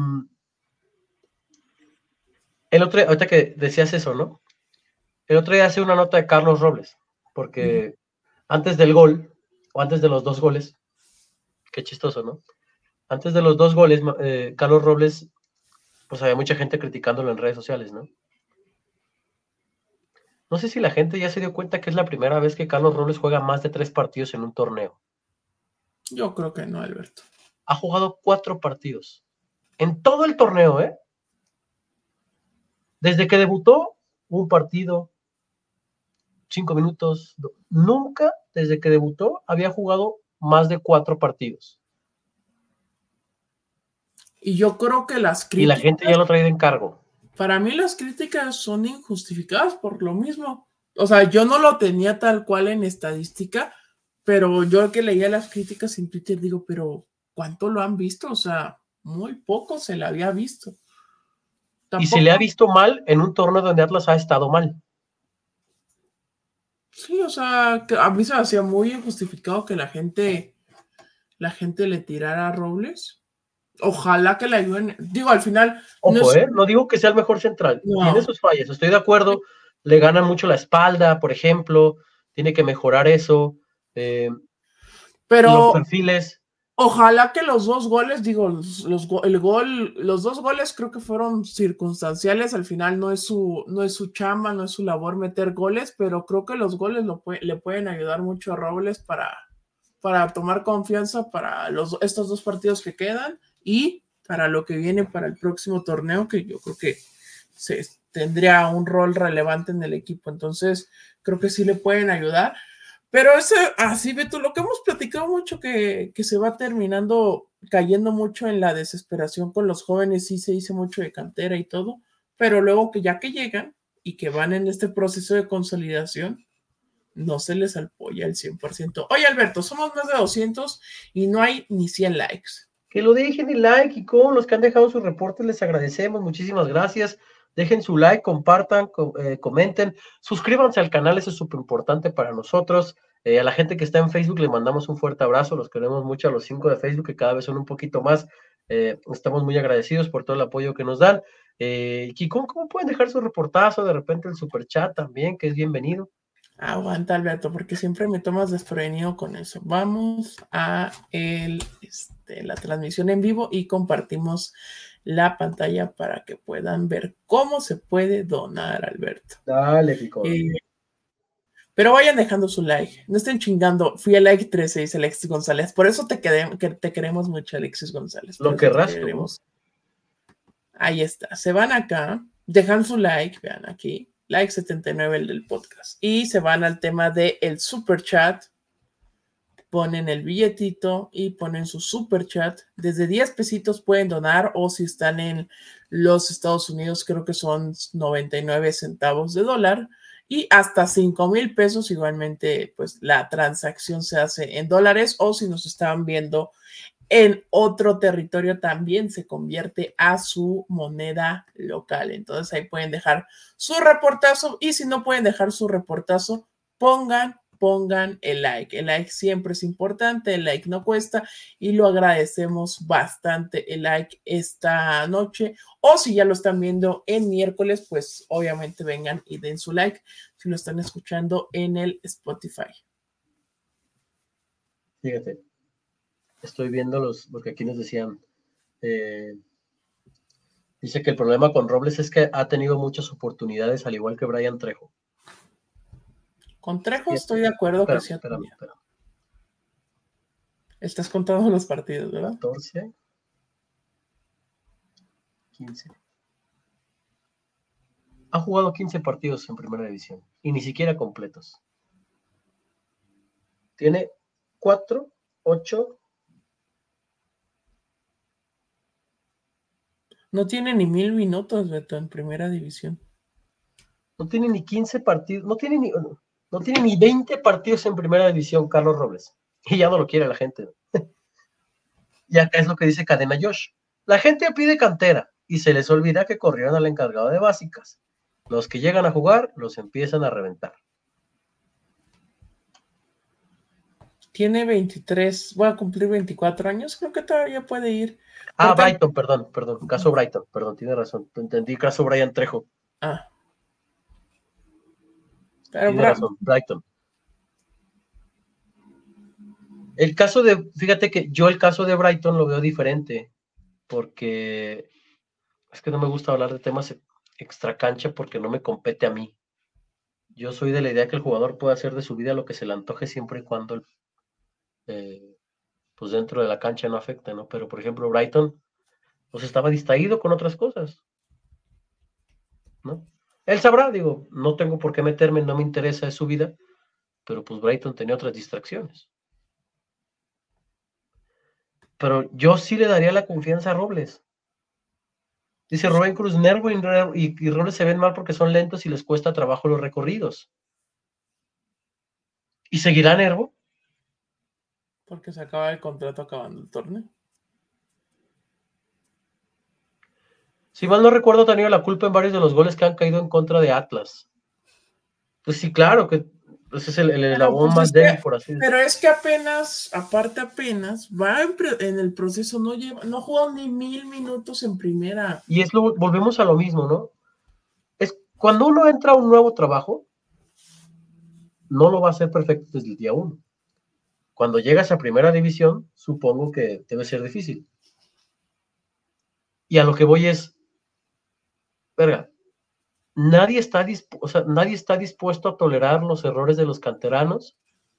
Speaker 1: el otro día, ahorita que decías eso, ¿no? El otro día hace una nota de Carlos Robles, porque uh-huh. antes del gol, o antes de los dos goles, qué chistoso, ¿no? Antes de los dos goles, eh, Carlos Robles, pues había mucha gente criticándolo en redes sociales, ¿no? No sé si la gente ya se dio cuenta que es la primera vez que Carlos Robles juega más de tres partidos en un torneo.
Speaker 2: Yo creo que no, Alberto.
Speaker 1: Ha jugado cuatro partidos. En todo el torneo, ¿eh? Desde que debutó, un partido, cinco minutos. Nunca, desde que debutó, había jugado más de cuatro partidos.
Speaker 2: Y yo creo que las críticas...
Speaker 1: Y la gente ya lo trae de encargo.
Speaker 2: Para mí las críticas son injustificadas por lo mismo. O sea, yo no lo tenía tal cual en estadística, pero yo que leía las críticas en Twitter digo, pero ¿cuánto lo han visto? O sea, muy poco se le había visto.
Speaker 1: Tampoco... Y se le ha visto mal en un torneo donde Atlas ha estado mal.
Speaker 2: Sí, o sea, a mí se me hacía muy injustificado que la gente, la gente le tirara a Robles. Ojalá que le ayuden. Digo, al final...
Speaker 1: Ojo, no, es... ¿eh? No digo que sea el mejor central. No. Tiene sus fallas, estoy de acuerdo. Le gana mucho la espalda, por ejemplo. Tiene que mejorar eso. Eh,
Speaker 2: Pero...
Speaker 1: Los perfiles...
Speaker 2: Ojalá que los dos goles, digo, los, los, el gol, los dos goles creo que fueron circunstanciales, al final no es su, no es su chamba, no es su labor meter goles, pero creo que los goles lo, le pueden ayudar mucho a Robles para, para tomar confianza para los, estos dos partidos que quedan y para lo que viene para el próximo torneo, que yo creo que se, tendría un rol relevante en el equipo, entonces creo que sí le pueden ayudar. Pero ese, así, Beto, lo que hemos platicado mucho que, que se va terminando cayendo mucho en la desesperación con los jóvenes, sí se dice mucho de cantera y todo, pero luego que ya que llegan y que van en este proceso de consolidación, no se les apoya el cien por ciento. Oye, Alberto, somos más de doscientos y no hay ni cien likes.
Speaker 1: Que lo dejen el like y con los que han dejado sus reportes les agradecemos, muchísimas gracias. Dejen su like, compartan, com eh, comenten, suscríbanse al canal, eso es súper importante para nosotros. Eh, a la gente que está en Facebook le mandamos un fuerte abrazo, los queremos mucho a los cinco de Facebook, que cada vez son un poquito más. Eh, estamos muy agradecidos por todo el apoyo que nos dan. Eh, Kikón, ¿cómo pueden dejar su reportazo? De repente el super chat también, que es bienvenido.
Speaker 2: Aguanta, Alberto, porque siempre me tomas desprevenido con eso. Vamos a el, este, la transmisión en vivo y compartimos la pantalla para que puedan ver cómo se puede donar, Alberto.
Speaker 1: Dale, Kikón.
Speaker 2: Eh, Pero vayan dejando su like. No estén chingando. Fui a like trece, dice Alexis González. Por eso te, quedé, que te queremos mucho, Alexis González. Por
Speaker 1: Lo
Speaker 2: eso
Speaker 1: querrás
Speaker 2: te
Speaker 1: tú.
Speaker 2: queremos. Ahí está. Se van acá, dejan su like, vean aquí. Like setenta y nueve el del podcast. Y se van al tema del super chat. Ponen el billetito y ponen su super chat. Desde diez pesitos pueden donar, o si están en los Estados Unidos, creo que son noventa y nueve centavos de dólar. Y hasta cinco mil pesos, igualmente, pues la transacción se hace en dólares, o si nos estaban viendo en otro territorio, también se convierte a su moneda local. Entonces ahí pueden dejar su reportazo, y si no pueden dejar su reportazo, pongan pongan el like. El like siempre es importante, el like no cuesta, y lo agradecemos bastante el like esta noche. O si ya lo están viendo en miércoles, pues obviamente vengan y den su like si lo están escuchando en el Spotify.
Speaker 1: Fíjate, estoy viendo los, porque aquí nos decían, eh, dice que el problema con Robles es que ha tenido muchas oportunidades, al igual que Brian Trejo.
Speaker 2: Con Trejo estoy de acuerdo.
Speaker 1: Espera,
Speaker 2: que sí.
Speaker 1: espera, espera.
Speaker 2: Estás contando los partidos, ¿verdad?
Speaker 1: catorce, quince. Ha jugado quince partidos en primera división y ni siquiera completos. Tiene cuatro, ocho.
Speaker 2: No tiene ni mil minutos, Beto, en primera división.
Speaker 1: No tiene ni quince partidos, no tiene ni, no tiene ni veinte partidos en primera división, Carlos Robles. Y ya no lo quiere la gente. Y acá es lo que dice Cadena Josh. La gente pide cantera y se les olvida que corrieron al encargado de básicas. Los que llegan a jugar los empiezan a reventar.
Speaker 2: Tiene veintitrés, voy a cumplir veinticuatro años, creo que todavía puede ir.
Speaker 1: Ah, Porque... Brighton, perdón, perdón, caso Brighton, perdón, tiene razón, entendí, caso Brian Trejo.
Speaker 2: Ah. Pero
Speaker 1: tiene
Speaker 2: Bra...
Speaker 1: razón, Brighton. El caso de, fíjate que yo el caso de Brighton lo veo diferente, porque es que no me gusta hablar de temas extra cancha porque no me compete a mí. Yo soy de la idea que el jugador puede hacer de su vida lo que se le antoje siempre y cuando el, eh, pues dentro de la cancha no afecte, ¿no? Pero por ejemplo Brighton pues estaba distraído con otras cosas, ¿no? Él sabrá, digo, no tengo por qué meterme, no me interesa, es su vida, pero pues Brighton tenía otras distracciones. Pero yo sí le daría la confianza a Robles. Dice Rubén Cruz, Nervo y, y, y Robles se ven mal porque son lentos y les cuesta trabajo los recorridos. ¿Y seguirá Nervo?
Speaker 2: Porque se acaba el contrato acabando el torneo.
Speaker 1: Si mal no recuerdo, ha tenido la culpa en varios de los goles que han caído en contra de Atlas. Pues sí, claro, que ese es el, el eslabón
Speaker 2: pues
Speaker 1: más
Speaker 2: es
Speaker 1: débil,
Speaker 2: que,
Speaker 1: por así decirlo.
Speaker 2: Pero es que apenas, aparte apenas, va en, en el proceso, no lleva, no juega ni mil minutos en primera.
Speaker 1: Y es lo, volvemos a lo mismo, ¿no? Es cuando uno entra a un nuevo trabajo, no lo va a hacer perfecto desde el día uno. Cuando llegas a primera división, supongo que debe ser difícil. Y a lo que voy es, verga, nadie está, dispu- o sea, nadie está dispuesto a tolerar los errores de los canteranos,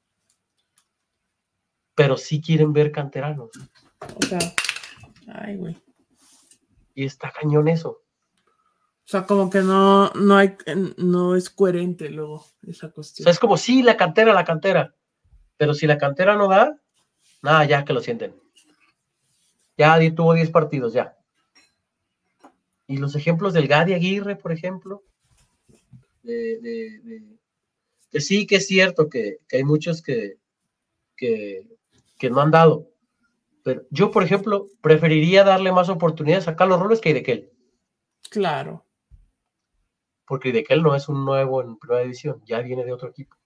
Speaker 1: pero sí quieren ver canteranos.
Speaker 2: O sea, ay, güey.
Speaker 1: Y está cañón eso.
Speaker 2: O sea, como que no, no hay, no es coherente luego esa cuestión.
Speaker 1: O sea, es como, sí, la cantera, la cantera. Pero si la cantera no da, nada, ya que lo sienten. Ya tuvo diez partidos, ya. Y los ejemplos del Gadi Aguirre, por ejemplo, de, de, de, que sí que es cierto que, que hay muchos que, que, que no han dado. Pero yo, por ejemplo, preferiría darle más oportunidades a Carlos Robles que a Idequel.
Speaker 2: Claro.
Speaker 1: Porque Idequel no es un nuevo en primera división, ya viene de otro equipo.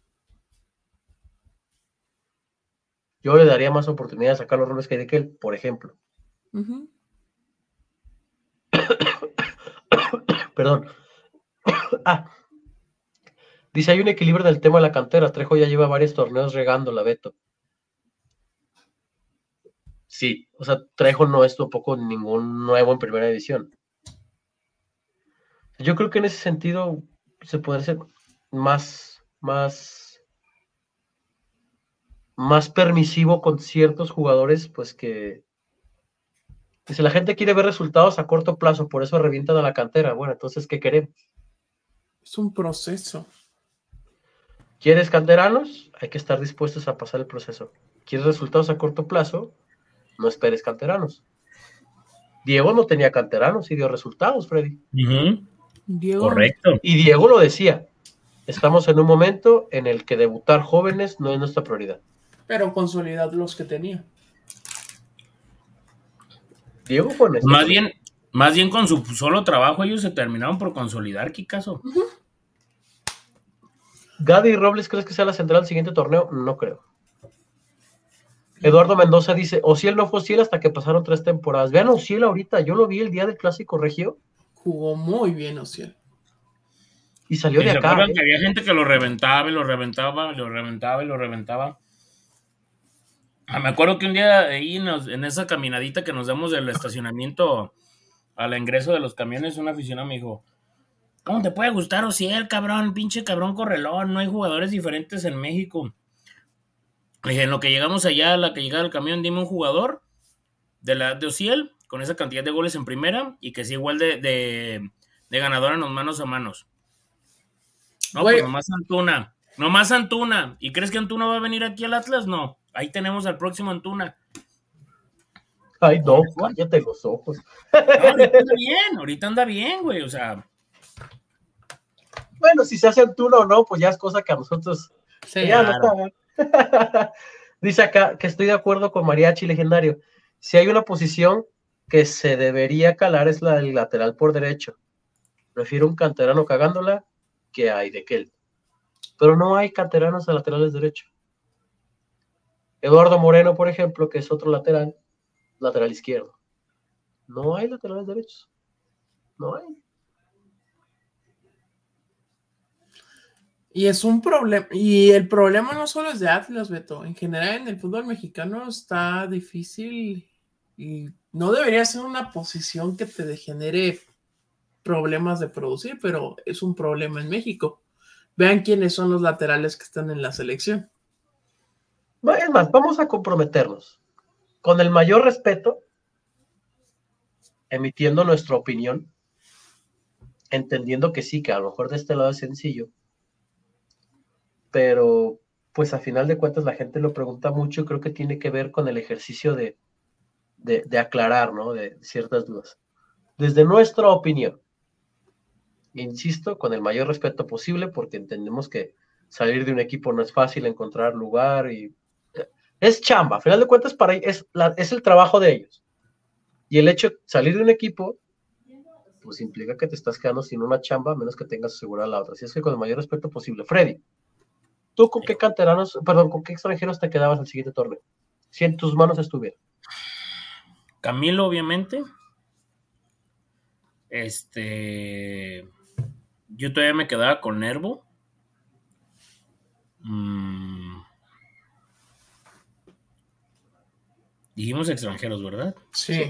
Speaker 1: Yo le daría más oportunidades a Carlos Robles que a Idequel, por ejemplo.
Speaker 2: Uh-huh.
Speaker 1: Perdón. Ah. Dice, hay un equilibrio del tema de la cantera. Trejo ya lleva varios torneos regándola, Beto. Sí, o sea, Trejo no es tampoco ningún nuevo en primera división. Yo creo que en ese sentido se puede ser más, más, más permisivo con ciertos jugadores, pues que dice, la gente quiere ver resultados a corto plazo, por eso revientan a la cantera. Bueno, entonces, ¿qué queremos?
Speaker 2: Es un proceso.
Speaker 1: ¿Quieres canteranos? Hay que estar dispuestos a pasar el proceso. ¿Quieres resultados a corto plazo? No esperes canteranos. Diego no tenía canteranos y dio resultados, Freddy.
Speaker 4: Uh-huh.
Speaker 2: Diego.
Speaker 4: Correcto.
Speaker 1: Y Diego lo decía. Estamos en un momento en el que debutar jóvenes no es nuestra prioridad.
Speaker 2: Pero consolidad los que tenía.
Speaker 1: Diego fue honesto.
Speaker 4: Más bien, más bien con su solo trabajo ellos se terminaron por consolidar, Kikazo.
Speaker 2: Uh-huh.
Speaker 1: ¿Gadi Robles crees que sea la central del siguiente torneo? No creo. Eduardo Mendoza dice, Ociel no fue Ociel hasta que pasaron tres temporadas. Vean Ociel ahorita, yo lo vi el día del Clásico Regio.
Speaker 2: Jugó muy bien Ociel.
Speaker 1: Y salió
Speaker 4: Y
Speaker 1: de
Speaker 4: se
Speaker 1: acá.
Speaker 4: acuerdan
Speaker 1: ¿eh?
Speaker 4: que había gente que lo reventaba y lo reventaba, y lo reventaba y lo reventaba. Ah, me acuerdo que un día ahí nos, en esa caminadita que nos damos del estacionamiento al ingreso de los camiones, un aficionado me dijo, ¿cómo te puede gustar Ociel, cabrón? Pinche cabrón correlón, no hay jugadores diferentes en México. Le dije, en lo que llegamos allá, a la que llegaba el camión, dime un jugador de la de Ociel, con esa cantidad de goles en primera, y que sea igual de, de, de ganador en los manos a manos. No,
Speaker 2: Güey.
Speaker 4: pues nomás Antuna. Nomás Antuna. ¿Y crees que Antuna va a venir aquí al Atlas? No. Ahí tenemos al próximo Antuna.
Speaker 1: Ay, no, cállate los ojos.
Speaker 4: No, ahorita anda bien, ahorita anda bien, güey. O sea.
Speaker 1: Bueno, si se hace Antuna o no, pues ya es cosa que a nosotros.
Speaker 2: Sí,
Speaker 1: ya
Speaker 4: claro.
Speaker 1: no está. Dice acá que estoy de acuerdo con Mariachi Legendario. Si hay una posición que se debería calar es la del lateral por derecho. Prefiero un canterano cagándola que hay de Kel. Pero no hay canteranos a laterales derecho. Eduardo Moreno, por ejemplo, que es otro lateral, lateral izquierdo. No hay laterales derechos. No hay.
Speaker 2: Y es un problema. Y el problema no solo es de Atlas, Beto. En general, en el fútbol mexicano está difícil y no debería ser una posición que te genere problemas de producir, pero es un problema en México. Vean quiénes son los laterales que están en la selección.
Speaker 1: Es más, vamos a comprometernos con el mayor respeto, emitiendo nuestra opinión, entendiendo que sí, que a lo mejor de este lado es sencillo, pero pues a final de cuentas la gente lo pregunta mucho y creo que tiene que ver con el ejercicio de, de, de aclarar, ¿no? De ciertas dudas. Desde nuestra opinión, insisto, con el mayor respeto posible, porque entendemos que salir de un equipo no es fácil, encontrar lugar y es chamba, a final de cuentas para, es, la, es el trabajo de ellos. Y el hecho de salir de un equipo, pues implica que te estás quedando sin una chamba, a menos que tengas asegurada la otra. Así es que con el mayor respeto posible. Freddy, ¿tú con qué canteranos, perdón, con qué extranjeros te quedabas al siguiente torneo? Si en tus manos estuviera.
Speaker 4: Camilo, obviamente. Este. Yo todavía me quedaba con Nervo. Mm. Dijimos extranjeros, ¿verdad?
Speaker 2: Sí.
Speaker 1: Sí.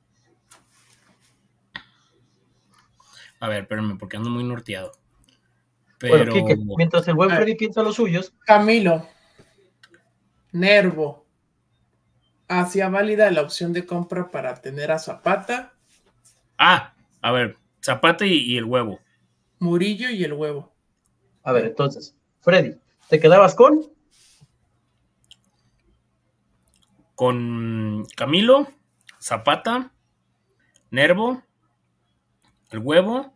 Speaker 4: A ver, espérame, porque ando muy norteado. Pero.
Speaker 1: Bueno, Kike, mientras el buen Freddy piensa los suyos.
Speaker 2: Camilo. Nervo. Hacía válida la opción de compra para tener a Zapata.
Speaker 4: Ah, a ver, Zapata y, y el huevo.
Speaker 2: Murillo y el huevo.
Speaker 1: A ver, entonces, Freddy, ¿te quedabas con?
Speaker 4: Con Camilo, Zapata, Nervo, el huevo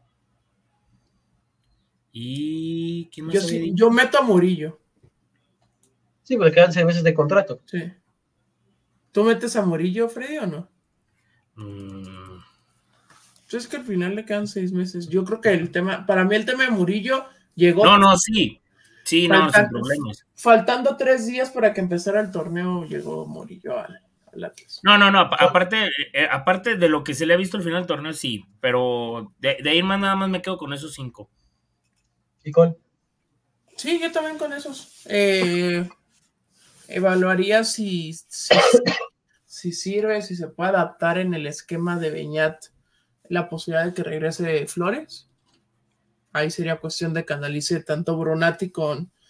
Speaker 4: y ¿quién más
Speaker 2: Yo,
Speaker 4: había
Speaker 2: sí,
Speaker 4: dicho?
Speaker 2: yo meto a Murillo.
Speaker 1: Sí, porque quedan seis meses de contrato.
Speaker 2: Sí. ¿Tú metes a Murillo, Freddy, o no?
Speaker 4: Mm,
Speaker 2: Pues es que al final le quedan seis meses. Yo creo que el tema, para mí el tema de Murillo llegó.
Speaker 4: no, no, sí. Sí, no,
Speaker 2: faltan,
Speaker 4: sin problemas.
Speaker 2: Faltando tres días para que empezara el torneo, llegó Murillo al, al Atlas.
Speaker 4: No, no, no, aparte, eh, aparte de lo que se le ha visto al final del torneo, sí, pero de, de ahí más nada más me quedo con esos cinco.
Speaker 1: ¿Y con?
Speaker 2: Sí, yo también con esos. Eh, evaluaría si, si, si sirve, si se puede adaptar en el esquema de Beñat la posibilidad de que regrese Flores. Ahí sería cuestión de que analice tanto Brunati con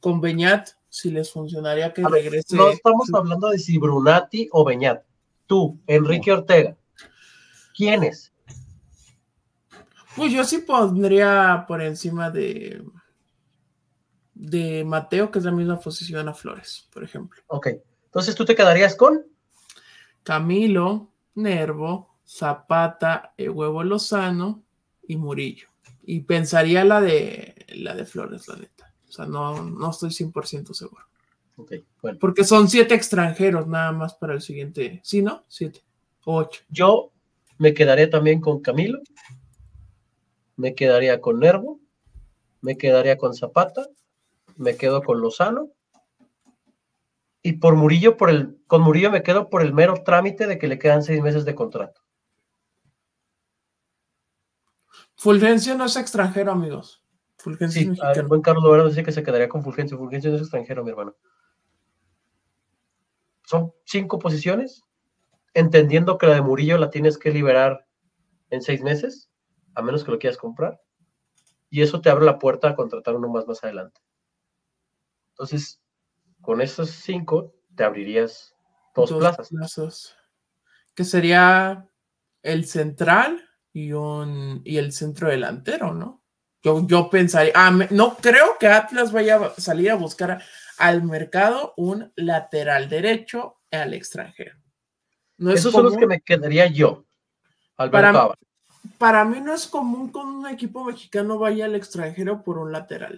Speaker 2: con Beñat, si les funcionaría que
Speaker 1: A ver,
Speaker 2: regrese.
Speaker 1: no estamos hablando de si Brunati o Beñat. Tú, Enrique Ortega. ¿Quiénes?
Speaker 2: Pues yo sí pondría por encima de de Mateo, que es la misma posición a Flores, por ejemplo.
Speaker 1: Ok, entonces tú te quedarías con
Speaker 2: Camilo, Nervo, Zapata, el Huevo Lozano y Murillo. Y pensaría la de la de Flores, la neta. O sea, no, no estoy cien por ciento seguro.
Speaker 1: Ok, bueno.
Speaker 2: Porque son siete extranjeros nada más para el siguiente. ¿Sí, no? Siete. Ocho.
Speaker 1: Yo me quedaría también con Camilo, me quedaría con Nervo, me quedaría con Zapata, me quedo con Lozano, y por Murillo, por el, con Murillo me quedo por el mero trámite de que le quedan seis meses de contrato.
Speaker 2: Fulgencio no es extranjero, amigos. Fulgencio
Speaker 1: Sí,
Speaker 2: es mexicano.
Speaker 1: el buen Carlos Loberto dice que se quedaría con Fulgencio. Fulgencio no es extranjero, mi hermano. Son cinco posiciones, entendiendo que la de Murillo la tienes que liberar en seis meses, a menos que lo quieras comprar, y eso te abre la puerta a contratar uno más más adelante. Entonces, con esos cinco, te abrirías dos,
Speaker 2: Dos
Speaker 1: plazas.
Speaker 2: plazas. Que sería el central y un y el centro delantero, ¿no? Yo, yo pensaría, ah, me, no creo que Atlas vaya a salir a buscar al mercado un lateral derecho al extranjero. No es
Speaker 1: Esos
Speaker 2: común,
Speaker 1: son los que me quedaría yo, Alberto
Speaker 2: para,
Speaker 1: Ábalos.
Speaker 2: para mí no es común que un equipo mexicano vaya al extranjero por un lateral.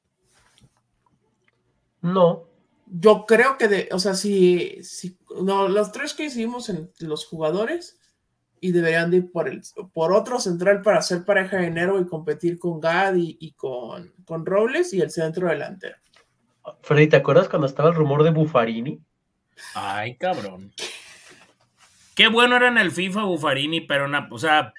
Speaker 1: No.
Speaker 2: Yo creo que, de, o sea, si, si no, los tres que hicimos en los jugadores y deberían de ir por, el, por otro central para hacer pareja de enero y competir con Gad y, y con, con Robles y el centro delantero.
Speaker 1: Freddy, ¿te acuerdas cuando estaba el rumor de Buffarini?
Speaker 4: Ay, cabrón. Qué bueno era en el FIFA Buffarini, pero una, o sea,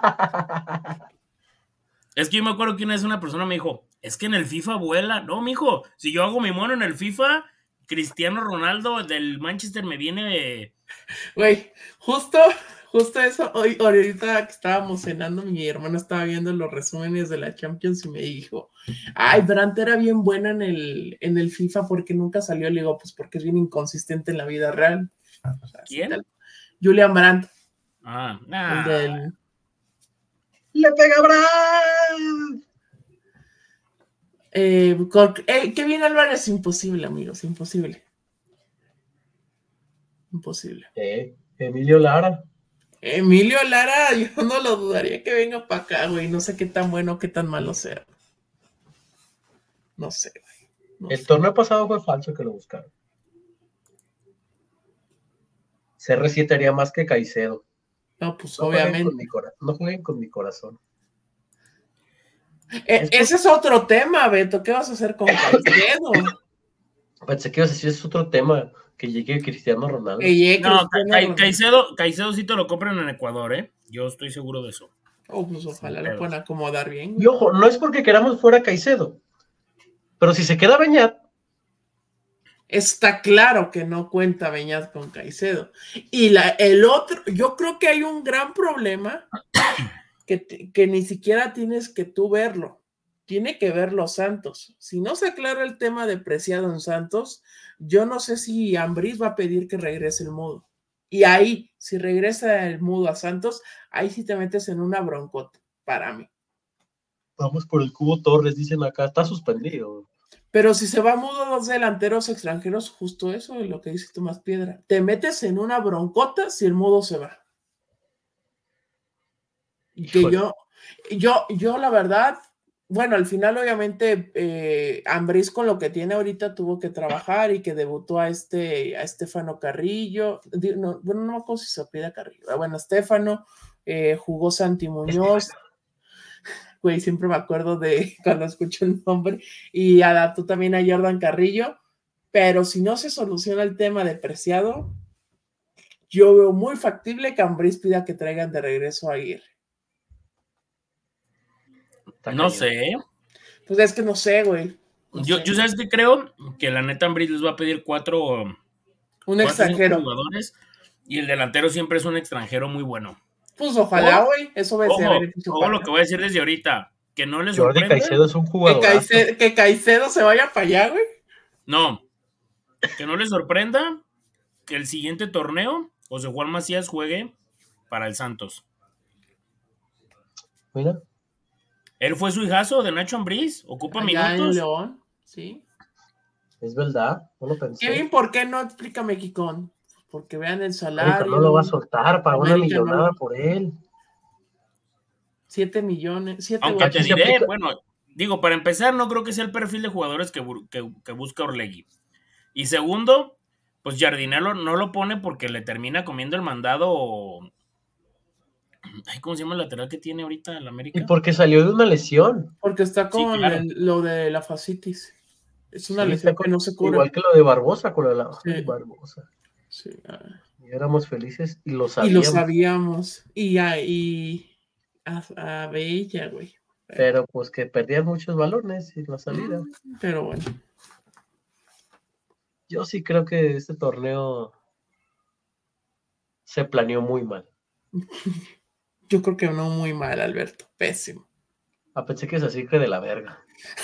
Speaker 4: es que yo me acuerdo que una vez una persona me dijo, es que en el FIFA vuela. No, mijo, si yo hago mi mono en el FIFA, Cristiano Ronaldo del Manchester me viene...
Speaker 2: Güey, justo, justo eso, hoy, ahorita que estábamos cenando, mi hermano estaba viendo los resúmenes de la Champions y me dijo, ay, Brandt era bien buena en el, en el FIFA porque nunca salió. Le digo, pues porque es bien inconsistente en la vida real. O sea,
Speaker 4: ¿Quién?
Speaker 2: Tal. Julian Brandt.
Speaker 4: Ah, nah.
Speaker 2: El del...
Speaker 1: ¡Le pega Brandt!
Speaker 2: Eh, con, eh, Kevin Álvarez, imposible, amigos, imposible. Imposible.
Speaker 1: Eh, Emilio Lara.
Speaker 2: Emilio Lara, yo no lo dudaría que venga para acá, güey. No sé qué tan bueno o qué tan malo sea. No sé, güey. No
Speaker 1: El
Speaker 2: sé.
Speaker 1: torneo pasado fue falso que lo buscaron. C R siete haría más que Caicedo.
Speaker 2: No, pues
Speaker 1: No
Speaker 2: obviamente.
Speaker 1: Jueguen con mi cora- no jueguen con mi corazón.
Speaker 2: Eh, es ese es otro tema, Beto. ¿Qué vas a hacer con Caicedo?
Speaker 1: Pensé que ibas a decir, es otro tema, que llegue Cristiano Ronaldo.
Speaker 2: Que llegue
Speaker 4: No,
Speaker 2: Cristiano
Speaker 4: Ca-
Speaker 2: Ronaldo.
Speaker 4: Caicedo, Caicedo sí te lo compran en Ecuador, ¿eh? Yo estoy seguro de eso.
Speaker 2: Oh, pues ojalá
Speaker 4: Sin
Speaker 2: lo
Speaker 4: pedos.
Speaker 2: puedan acomodar bien,
Speaker 1: Y
Speaker 2: güey.
Speaker 1: ojo, no es porque queramos fuera Caicedo, pero si se queda Beñat,
Speaker 2: Está claro que no cuenta Beñat con Caicedo. Y la, el otro, yo creo que hay un gran problema que, te- que ni siquiera tienes que tú verlo. Tiene que verlo Santos. Si no se aclara el tema de Preciado en Santos, yo no sé si Ambriz va a pedir que regrese el Mudo. Y ahí, si regresa el Mudo a Santos, ahí sí te metes en una broncota, para mí.
Speaker 1: vamos por el Cubo Torres, dicen acá, está suspendido.
Speaker 2: Pero si se va Mudo dos delanteros extranjeros, justo eso es lo que dice Tomás Piedra. Te metes en una broncota si el Mudo se va. Que
Speaker 1: Híjole.
Speaker 2: yo, yo, yo la verdad, bueno, al final obviamente eh, Ambriz con lo que tiene ahorita tuvo que trabajar y que debutó a este, a Estefano Carrillo, no, bueno, no me acuerdo si se pide Carrillo, bueno, Estefano, eh, jugó Santi Muñoz, güey, siempre me acuerdo de cuando escucho el nombre, y adaptó también a Jordan Carrillo, pero si no se soluciona el tema de Preciado, yo veo muy factible que Ambriz pida que traigan de regreso a Aguirre.
Speaker 1: Está
Speaker 4: No
Speaker 1: cañón.
Speaker 4: sé.
Speaker 2: Pues es que no sé, güey. No
Speaker 4: Yo,
Speaker 2: sé.
Speaker 4: yo sabes que creo que la neta Ambriz les va a pedir cuatro,
Speaker 2: Un
Speaker 4: cuatro
Speaker 2: extranjero.
Speaker 4: cinco jugadores y el delantero siempre es un extranjero muy bueno.
Speaker 2: Pues ojalá,
Speaker 4: Ojo,
Speaker 2: güey. Eso va a ser
Speaker 4: Ojo,
Speaker 2: beneficio
Speaker 4: ojo
Speaker 2: para
Speaker 4: lo
Speaker 2: acá.
Speaker 4: que voy a decir desde ahorita. que no le
Speaker 1: Jordi
Speaker 4: sorprenda.
Speaker 1: Caicedo es un
Speaker 2: Que
Speaker 1: jugador.
Speaker 2: Caicedo, que Caicedo se vaya para allá, güey.
Speaker 4: No, que no le sorprenda que el siguiente torneo José Juan Macías juegue para el Santos.
Speaker 1: Mira.
Speaker 4: Él fue su hijazo de Nacho Ambriz, ocupa
Speaker 2: Allá en
Speaker 4: minutos.
Speaker 2: León, sí.
Speaker 1: Es verdad, no lo pensé.
Speaker 2: Kevin, ¿por qué no? Explícame, Kikón. Porque vean el salario.
Speaker 1: América no lo va a soltar para una
Speaker 2: América no
Speaker 1: millonada
Speaker 2: lo-
Speaker 1: por él.
Speaker 2: Siete millones, siete
Speaker 4: Aunque
Speaker 2: goles.
Speaker 4: te
Speaker 1: Aquí se
Speaker 4: diré,
Speaker 1: aplica-
Speaker 4: bueno, digo, para empezar, no creo que sea el perfil de jugadores que, bu- que, que busca Orlegui. Y segundo, pues Jardinero no lo pone porque le termina comiendo el mandado. Ay, ¿cómo se llama el lateral que tiene ahorita el
Speaker 1: Y
Speaker 4: América?
Speaker 1: porque salió de una lesión.
Speaker 2: Porque está
Speaker 4: Sí,
Speaker 2: con
Speaker 4: claro.
Speaker 2: el- lo de la fascitis. Es una
Speaker 1: Sí,
Speaker 2: lesión
Speaker 1: está con-
Speaker 2: que no se cura.
Speaker 1: Igual que lo de Barbosa, con lo de la
Speaker 2: Sí.
Speaker 1: Ay, Barbosa.
Speaker 2: Sí, ah.
Speaker 1: Y éramos felices y lo
Speaker 2: Y
Speaker 1: sabíamos.
Speaker 2: lo sabíamos. Y a, y a, a Bella, güey.
Speaker 1: Pero pues que perdían muchos balones en la salida.
Speaker 2: Pero bueno.
Speaker 1: Yo sí creo que este torneo se planeó muy mal.
Speaker 2: Yo creo que no muy mal, Alberto. Pésimo.
Speaker 1: Ah, pensé que es así que de la verga.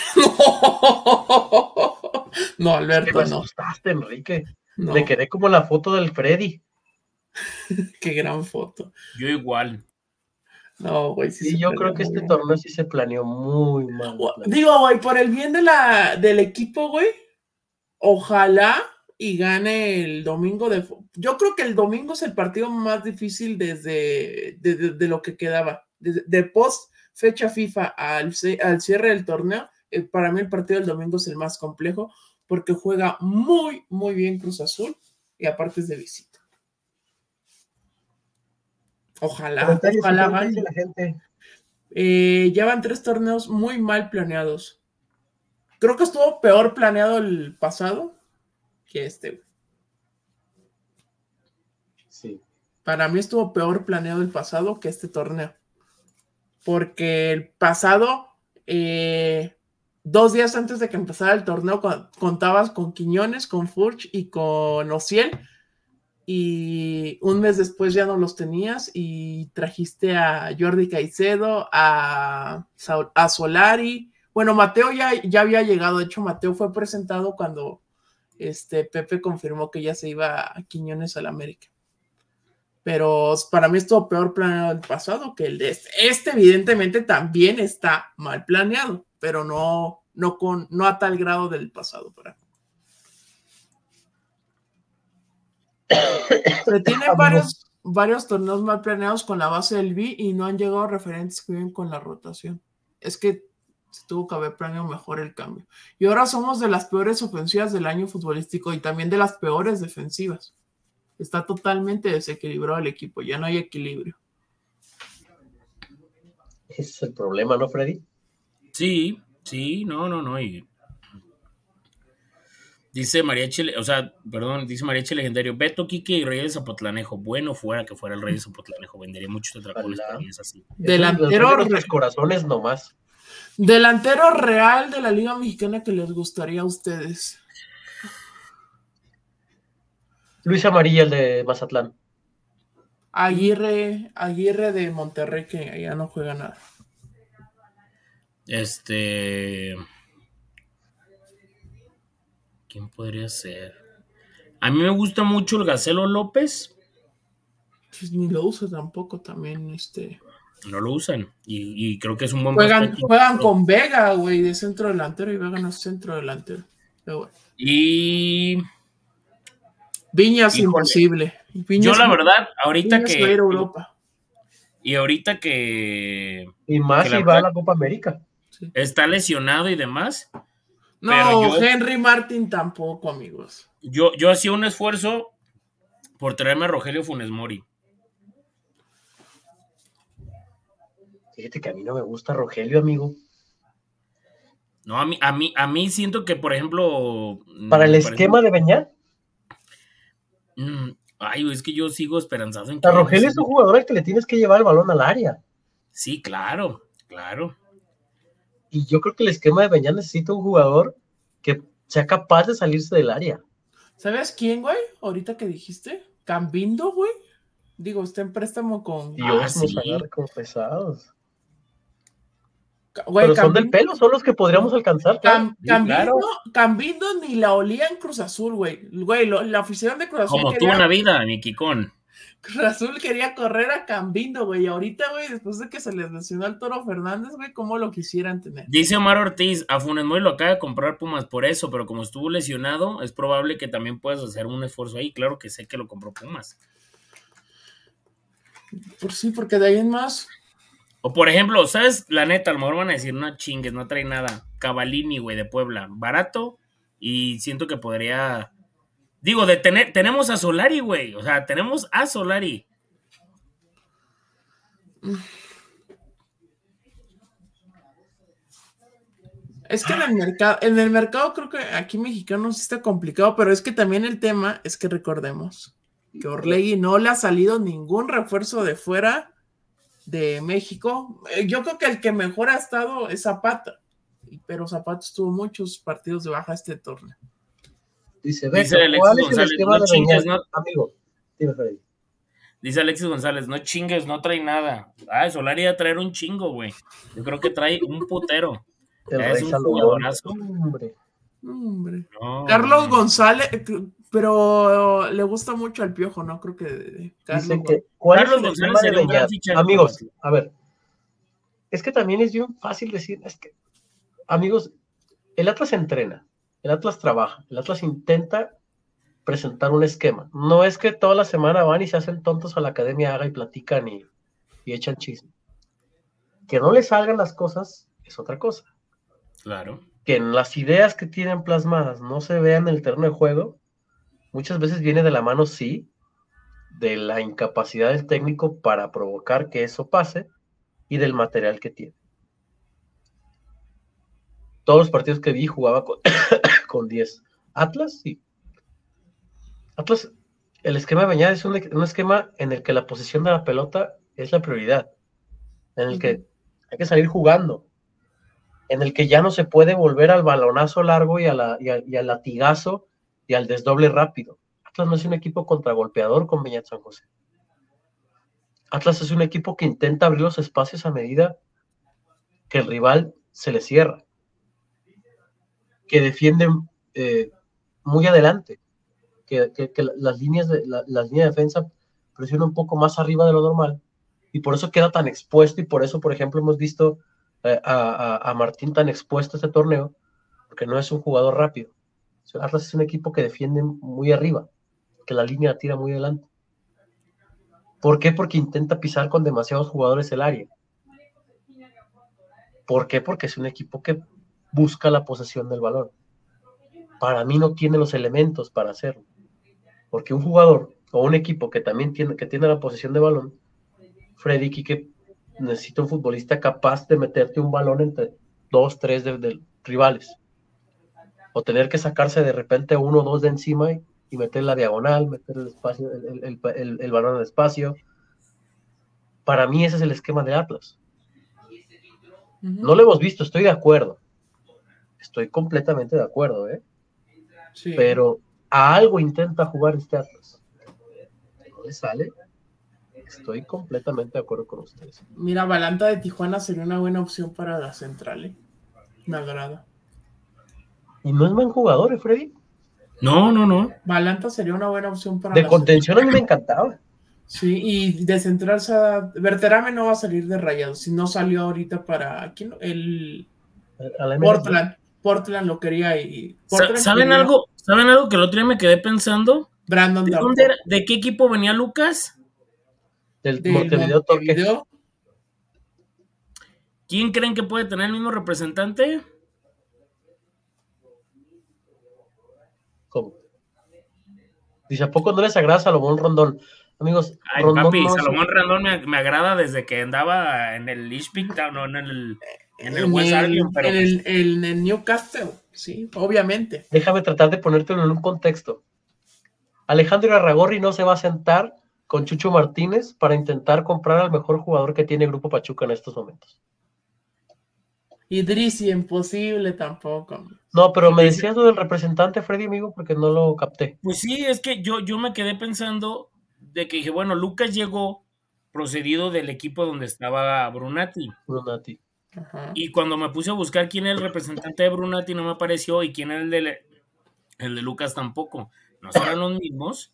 Speaker 2: No, no
Speaker 1: Que
Speaker 2: Alberto,
Speaker 1: me
Speaker 2: no.
Speaker 1: asustaste, Enrique.
Speaker 2: No.
Speaker 1: Me quedé como la foto del Freddy.
Speaker 2: Qué gran foto.
Speaker 4: Yo igual.
Speaker 2: No, güey, sí
Speaker 1: Y
Speaker 2: se
Speaker 1: yo
Speaker 2: planeó
Speaker 1: creo que
Speaker 2: muy
Speaker 1: este
Speaker 2: mal.
Speaker 1: torneo sí se planeó muy mal.
Speaker 2: O- Digo, güey, por el bien de la, del equipo, güey, ojalá y gane el domingo de... Yo creo que el domingo es el partido más difícil desde de, de- de lo que quedaba. De, de post fecha FIFA al, ce- al cierre del torneo, eh, para mí el partido del domingo es el más complejo porque juega muy, muy bien Cruz Azul y aparte es de visita. Ojalá,
Speaker 1: Comentarios,
Speaker 2: ojalá
Speaker 1: ¿qué dice
Speaker 2: gane.
Speaker 1: la gente?
Speaker 2: Eh, ya van tres torneos muy mal planeados. Creo que estuvo peor planeado el pasado que este. güey.
Speaker 1: Sí.
Speaker 2: Para mí estuvo peor planeado el pasado que este torneo. Porque el pasado, eh, dos días antes de que empezara el torneo, con- contabas con Quiñones, con Furch y con Ociel. Y un mes después ya no los tenías y trajiste a Jordi Caicedo, a, Sa- a Solari. Bueno, Mateo ya, ya había llegado. De hecho, Mateo fue presentado cuando este, Pepe confirmó que ya se iba a Quiñones al América. Pero para mí estuvo peor planeado el pasado que el de este. Este evidentemente también está mal planeado, pero no, no, con, no a tal grado del pasado. Para mí. Se tienen varios, varios torneos mal planeados con la base del B y no han llegado referentes que viven con la rotación. Es que se tuvo que haber planeado mejor el cambio. Y ahora somos de las peores ofensivas del año futbolístico y también de las peores defensivas. Está totalmente desequilibrado el equipo, ya no hay equilibrio.
Speaker 1: Ese es el problema, ¿no, Freddy?
Speaker 4: Sí, sí, no, no, no. Y... Dice Mariachi, o sea, perdón, dice Mariachi Legendario, Beto, Quique y Rey de Zapotlanejo. Bueno fuera que fuera el Rey de Zapotlanejo, vendería muchos tetracones
Speaker 1: Ojalá.
Speaker 4: para mí, es así.
Speaker 2: Delantero,
Speaker 1: de nuestros corazones nomás.
Speaker 2: delantero real de la Liga Mexicana que les gustaría a ustedes.
Speaker 1: Luis Amarilla, el de Mazatlán.
Speaker 2: Aguirre, Aguirre de Monterrey, que ya no juega nada.
Speaker 4: Este. ¿Quién podría ser? A mí me gusta mucho el Gacelo López.
Speaker 2: Pues ni lo usa tampoco también, este.
Speaker 4: No lo usan. Y, y creo que es un buen
Speaker 2: Juegan,
Speaker 4: prospecto.
Speaker 2: juegan con Vega, güey, de centro delantero, y Vega no es centro delantero. Pero bueno.
Speaker 4: Y.
Speaker 2: Viñas
Speaker 4: Híjole.
Speaker 2: imposible. Viñas,
Speaker 4: Yo, la verdad, ahorita
Speaker 2: Viñas
Speaker 4: que.
Speaker 2: va a ir a Europa.
Speaker 4: Y ahorita que.
Speaker 1: Y más
Speaker 4: Que la
Speaker 1: si va a
Speaker 4: verdad-
Speaker 1: la Copa América.
Speaker 2: Sí.
Speaker 4: Está lesionado y demás.
Speaker 2: No,
Speaker 4: Pero yo-
Speaker 2: Henry Martin tampoco, amigos.
Speaker 4: Yo, yo hacía un esfuerzo por traerme a Rogelio Funes Mori.
Speaker 1: Fíjate que a mí no me gusta Rogelio, amigo.
Speaker 4: No, a mí, a mí, a mí siento que, por ejemplo.
Speaker 1: Para el
Speaker 4: me parece-
Speaker 1: esquema de Beñat,
Speaker 4: Mm, Ay, es que yo sigo esperanzado en
Speaker 1: a
Speaker 4: que.
Speaker 1: Rogelio es un jugador al que le tienes que llevar el balón al área.
Speaker 4: Sí, claro, claro.
Speaker 1: Y yo creo que el esquema de Beñat necesita un jugador que sea capaz de salirse del área.
Speaker 2: ¿Sabes quién, güey? Ahorita que dijiste. Cambindo, güey. Digo, está en préstamo con.
Speaker 1: Dios
Speaker 4: Ah,
Speaker 1: nos
Speaker 4: sí.
Speaker 1: agarre como pesados.
Speaker 2: Güey,
Speaker 1: pero son
Speaker 2: Cambindo,
Speaker 1: del pelo, son los que podríamos alcanzar, claro.
Speaker 2: Cam, Cambindo,
Speaker 4: claro.
Speaker 2: Cambindo ni la olía en Cruz Azul, güey. Güey, lo, la afición de Cruz Azul
Speaker 4: Como
Speaker 2: quería,
Speaker 4: tú en la vida, mi Kikón.
Speaker 2: Cruz Azul quería correr a Cambindo, güey. Y ahorita, güey, después de que se les lesionó al Toro Fernández, güey, cómo lo quisieran tener.
Speaker 4: Dice Omar Ortiz, a Funes Mori lo acaba de comprar Pumas por eso, pero como estuvo lesionado, es probable que también puedas hacer un esfuerzo ahí. Claro que sé que lo compró Pumas.
Speaker 2: Por sí, porque de ahí en más.
Speaker 4: O por ejemplo, ¿sabes? La neta, a lo mejor van a decir, no chingues, no trae nada. Cavallini, güey, de Puebla. Barato y siento que podría... Digo, de tener, tenemos a Solari, güey. O sea, tenemos a Solari.
Speaker 2: Es que en el mercado, en el mercado creo que aquí mexicano sí está complicado, pero es que también el tema es que recordemos que Orlegui no le ha salido ningún refuerzo de fuera de México. Yo creo que el que mejor ha estado es Zapata, pero Zapata estuvo muchos partidos de baja este torneo.
Speaker 1: Dice,
Speaker 4: Dice
Speaker 1: Beto, ¿cuál
Speaker 4: Alexis
Speaker 1: es el
Speaker 4: González,
Speaker 1: esquema
Speaker 4: no
Speaker 1: de
Speaker 4: chingues,
Speaker 1: Beñat?
Speaker 4: no.
Speaker 1: Amigo, dime, Freddy.
Speaker 4: Dice Alexis González, no chingues, no trae nada. Ah, Solari va a traer un chingo, güey. Yo creo que trae un putero.
Speaker 1: El
Speaker 4: Ya
Speaker 1: Rey
Speaker 4: es un
Speaker 1: Salomón.
Speaker 4: jugadorazo.
Speaker 1: Hombre.
Speaker 2: Hombre.
Speaker 4: No,
Speaker 2: Carlos
Speaker 4: no.
Speaker 2: González, pero le gusta mucho al Piojo, ¿no? Creo que Carlos
Speaker 1: Dice
Speaker 2: Gon-
Speaker 1: que, ¿cuál
Speaker 4: Carlos
Speaker 1: es el
Speaker 4: González
Speaker 1: esquema de
Speaker 4: sería un gran
Speaker 1: Beñat?
Speaker 4: fichaje
Speaker 1: Amigos,
Speaker 4: para Pachuca.
Speaker 1: a ver, es que también es bien fácil decir, es que, amigos, el Atlas entrena, el Atlas trabaja, el Atlas intenta presentar un esquema. No es que toda la semana van y se hacen tontos a la academia, haga y platican y, y echan chisme. Que no les salgan las cosas es otra cosa.
Speaker 4: Claro.
Speaker 1: Que en las ideas que tienen plasmadas no se vean en el terreno de juego, muchas veces viene de la mano, sí, de la incapacidad del técnico para provocar que eso pase y del material que tiene. Todos los partidos que vi jugaba con, con diez. Atlas, sí. Atlas, el esquema de Beñat es un, un esquema en el que la posición de la pelota es la prioridad, en el que hay que salir jugando, en el que ya no se puede volver al balonazo largo y, a la, y, a, y al latigazo y al desdoble rápido. Atlas no es un equipo contragolpeador con Beñat San José. Atlas es un equipo que intenta abrir los espacios a medida que el rival se le cierra, que defiende eh, muy adelante, que, que, que las, líneas de, la, las líneas de defensa presionan un poco más arriba de lo normal, y por eso queda tan expuesto, y por eso, por ejemplo, hemos visto eh, a, a, a Martín tan expuesto a este torneo, porque no es un jugador rápido. Atlas es un equipo que defiende muy arriba, que la línea la tira muy adelante. ¿Por qué? Porque intenta pisar con demasiados jugadores el área. ¿Por qué? Porque es un equipo que busca la posesión del balón. Para mí no tiene los elementos para hacerlo. Porque un jugador o un equipo que también tiene, que tiene la posesión de balón, Freddy Quique necesita un futbolista capaz de meterte un balón entre dos, tres de, de rivales. O tener que sacarse de repente uno o dos de encima y, y meter la diagonal, meter el espacio, el, el, el, el balón al espacio. Para mí ese es el esquema de Atlas. Uh-huh. No lo hemos visto, estoy de acuerdo. Estoy completamente de acuerdo, ¿eh? Sí. Pero a algo intenta jugar este Atlas. No le sale. Estoy completamente de acuerdo con ustedes.
Speaker 2: Mira, Balanta de Tijuana sería una buena opción para la central, ¿eh? Me agrada.
Speaker 1: ¿Y no es buen jugador, ¿eh, Freddy?
Speaker 4: No, no, no.
Speaker 2: Balanta sería una buena opción para
Speaker 1: de
Speaker 2: la
Speaker 1: contención central. A mí me encantaba.
Speaker 2: Sí, y de central, Berterame no va a salir de Rayados. Si no salió ahorita para ¿quién? El Portland. Portland lo quería y Portland
Speaker 4: ¿saben
Speaker 2: quería...
Speaker 4: algo? ¿Saben algo que el otro día me quedé pensando?
Speaker 2: Brandon
Speaker 4: ¿De, dónde era, ¿De qué equipo venía Lucas?
Speaker 1: Del, Del Montevideo,
Speaker 2: Montevideo.
Speaker 4: ¿Quién creen que puede tener el mismo representante?
Speaker 1: ¿Cómo? Dice, ¿a poco no les agrada Salomón Rondón? Amigos,
Speaker 4: Ay,
Speaker 1: Rondón
Speaker 4: papi,
Speaker 1: no
Speaker 4: Salomón Rondón me, me agrada desde que andaba en el Ishpik Town, no, en el, en el
Speaker 2: en
Speaker 4: West
Speaker 2: el,
Speaker 4: Arlington, pero...
Speaker 2: En el, en el Newcastle, sí, obviamente.
Speaker 1: Déjame tratar de ponértelo en un contexto. Alejandro Arragorri no se va a sentar con Chucho Martínez para intentar comprar al mejor jugador que tiene Grupo Pachuca en estos momentos.
Speaker 2: Idrissi, imposible tampoco.
Speaker 1: No, pero me decías lo del representante, Freddy, amigo, porque no lo capté.
Speaker 4: Pues sí, es que yo, yo me quedé pensando de que dije, bueno, Lucas llegó procedido del equipo donde estaba Brunati.
Speaker 1: Brunati.
Speaker 2: Ajá.
Speaker 4: Y cuando me puse a buscar quién era el representante de Brunati no me apareció y quién era el de, el de Lucas tampoco. ¿No serán los mismos?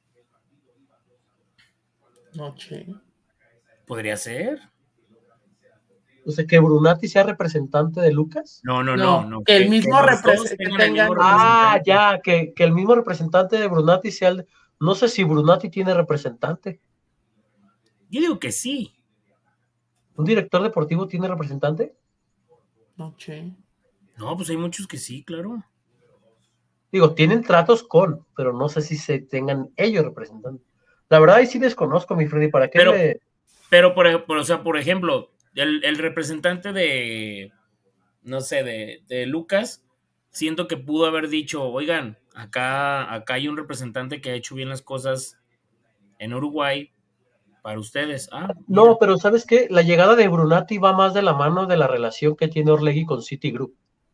Speaker 2: Noche.
Speaker 4: ¿Podría ser?
Speaker 1: O sea, que Brunati sea representante de Lucas.
Speaker 4: No, no, no,
Speaker 2: No,
Speaker 4: no.
Speaker 2: que el
Speaker 4: Que,
Speaker 2: mismo
Speaker 4: que los
Speaker 2: repres-
Speaker 4: dos
Speaker 2: que
Speaker 4: tengan el mismo
Speaker 2: tengan-
Speaker 1: Ah,
Speaker 4: representante.
Speaker 1: ya, que, que el mismo representante de Brunati sea el... No sé si Brunati tiene representante.
Speaker 4: Yo digo que sí.
Speaker 1: ¿Un director deportivo tiene representante?
Speaker 2: Noche.
Speaker 4: No, pues hay muchos que sí, claro.
Speaker 1: Digo, tienen tratos con, pero no sé si se tengan ellos representantes. La verdad, ahí sí desconozco, mi Freddy, ¿para qué
Speaker 4: Pero,
Speaker 1: le...?
Speaker 4: pero por, por- o sea, por ejemplo, el, el representante de, no sé, de, de Lucas, siento que pudo haber dicho, oigan, acá, acá hay un representante que ha hecho bien las cosas en Uruguay para ustedes. Ah,
Speaker 1: No,
Speaker 4: mira.
Speaker 1: pero ¿sabes qué? La llegada de Brunati va más de la mano de la relación que tiene Orlegui con Citigroup.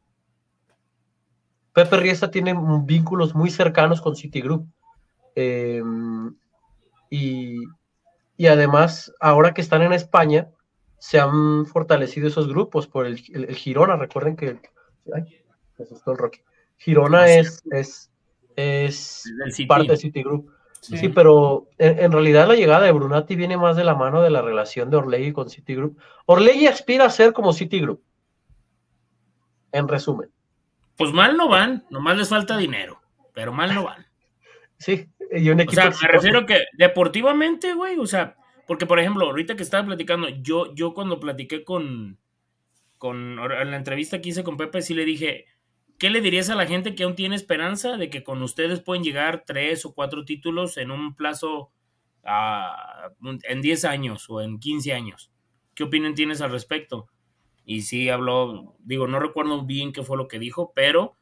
Speaker 1: Pepe Riesta tiene vínculos muy cercanos con Citigroup. Eh, y, y además, ahora que están en España, se han fortalecido esos grupos por el, el, el Girona. Recuerden que... Ay, me asustó el Rocky. Girona
Speaker 4: Ah, sí,
Speaker 1: es, es, es
Speaker 4: del City.
Speaker 1: parte de Citigroup.
Speaker 2: Sí.
Speaker 1: Sí, pero en, en realidad la llegada de Brunati viene más de la mano de la relación de Orlegui con Citigroup. Orlegui aspira a ser como Citigroup, en resumen.
Speaker 4: Pues mal no van, nomás les falta dinero, pero mal no van.
Speaker 1: Sí, y un
Speaker 4: O
Speaker 1: equipo
Speaker 4: sea, me
Speaker 1: exitoso.
Speaker 4: refiero que deportivamente, güey, o sea, porque por ejemplo, ahorita que estaba platicando, yo, yo cuando platiqué con, con, en la entrevista que hice con Pepe, sí le dije, ¿qué le dirías a la gente que aún tiene esperanza de que con ustedes pueden llegar tres o cuatro títulos en un plazo uh, en diez años o en quince años? ¿Qué opinión tienes al respecto? Y sí habló, digo, no recuerdo bien qué fue lo que dijo, pero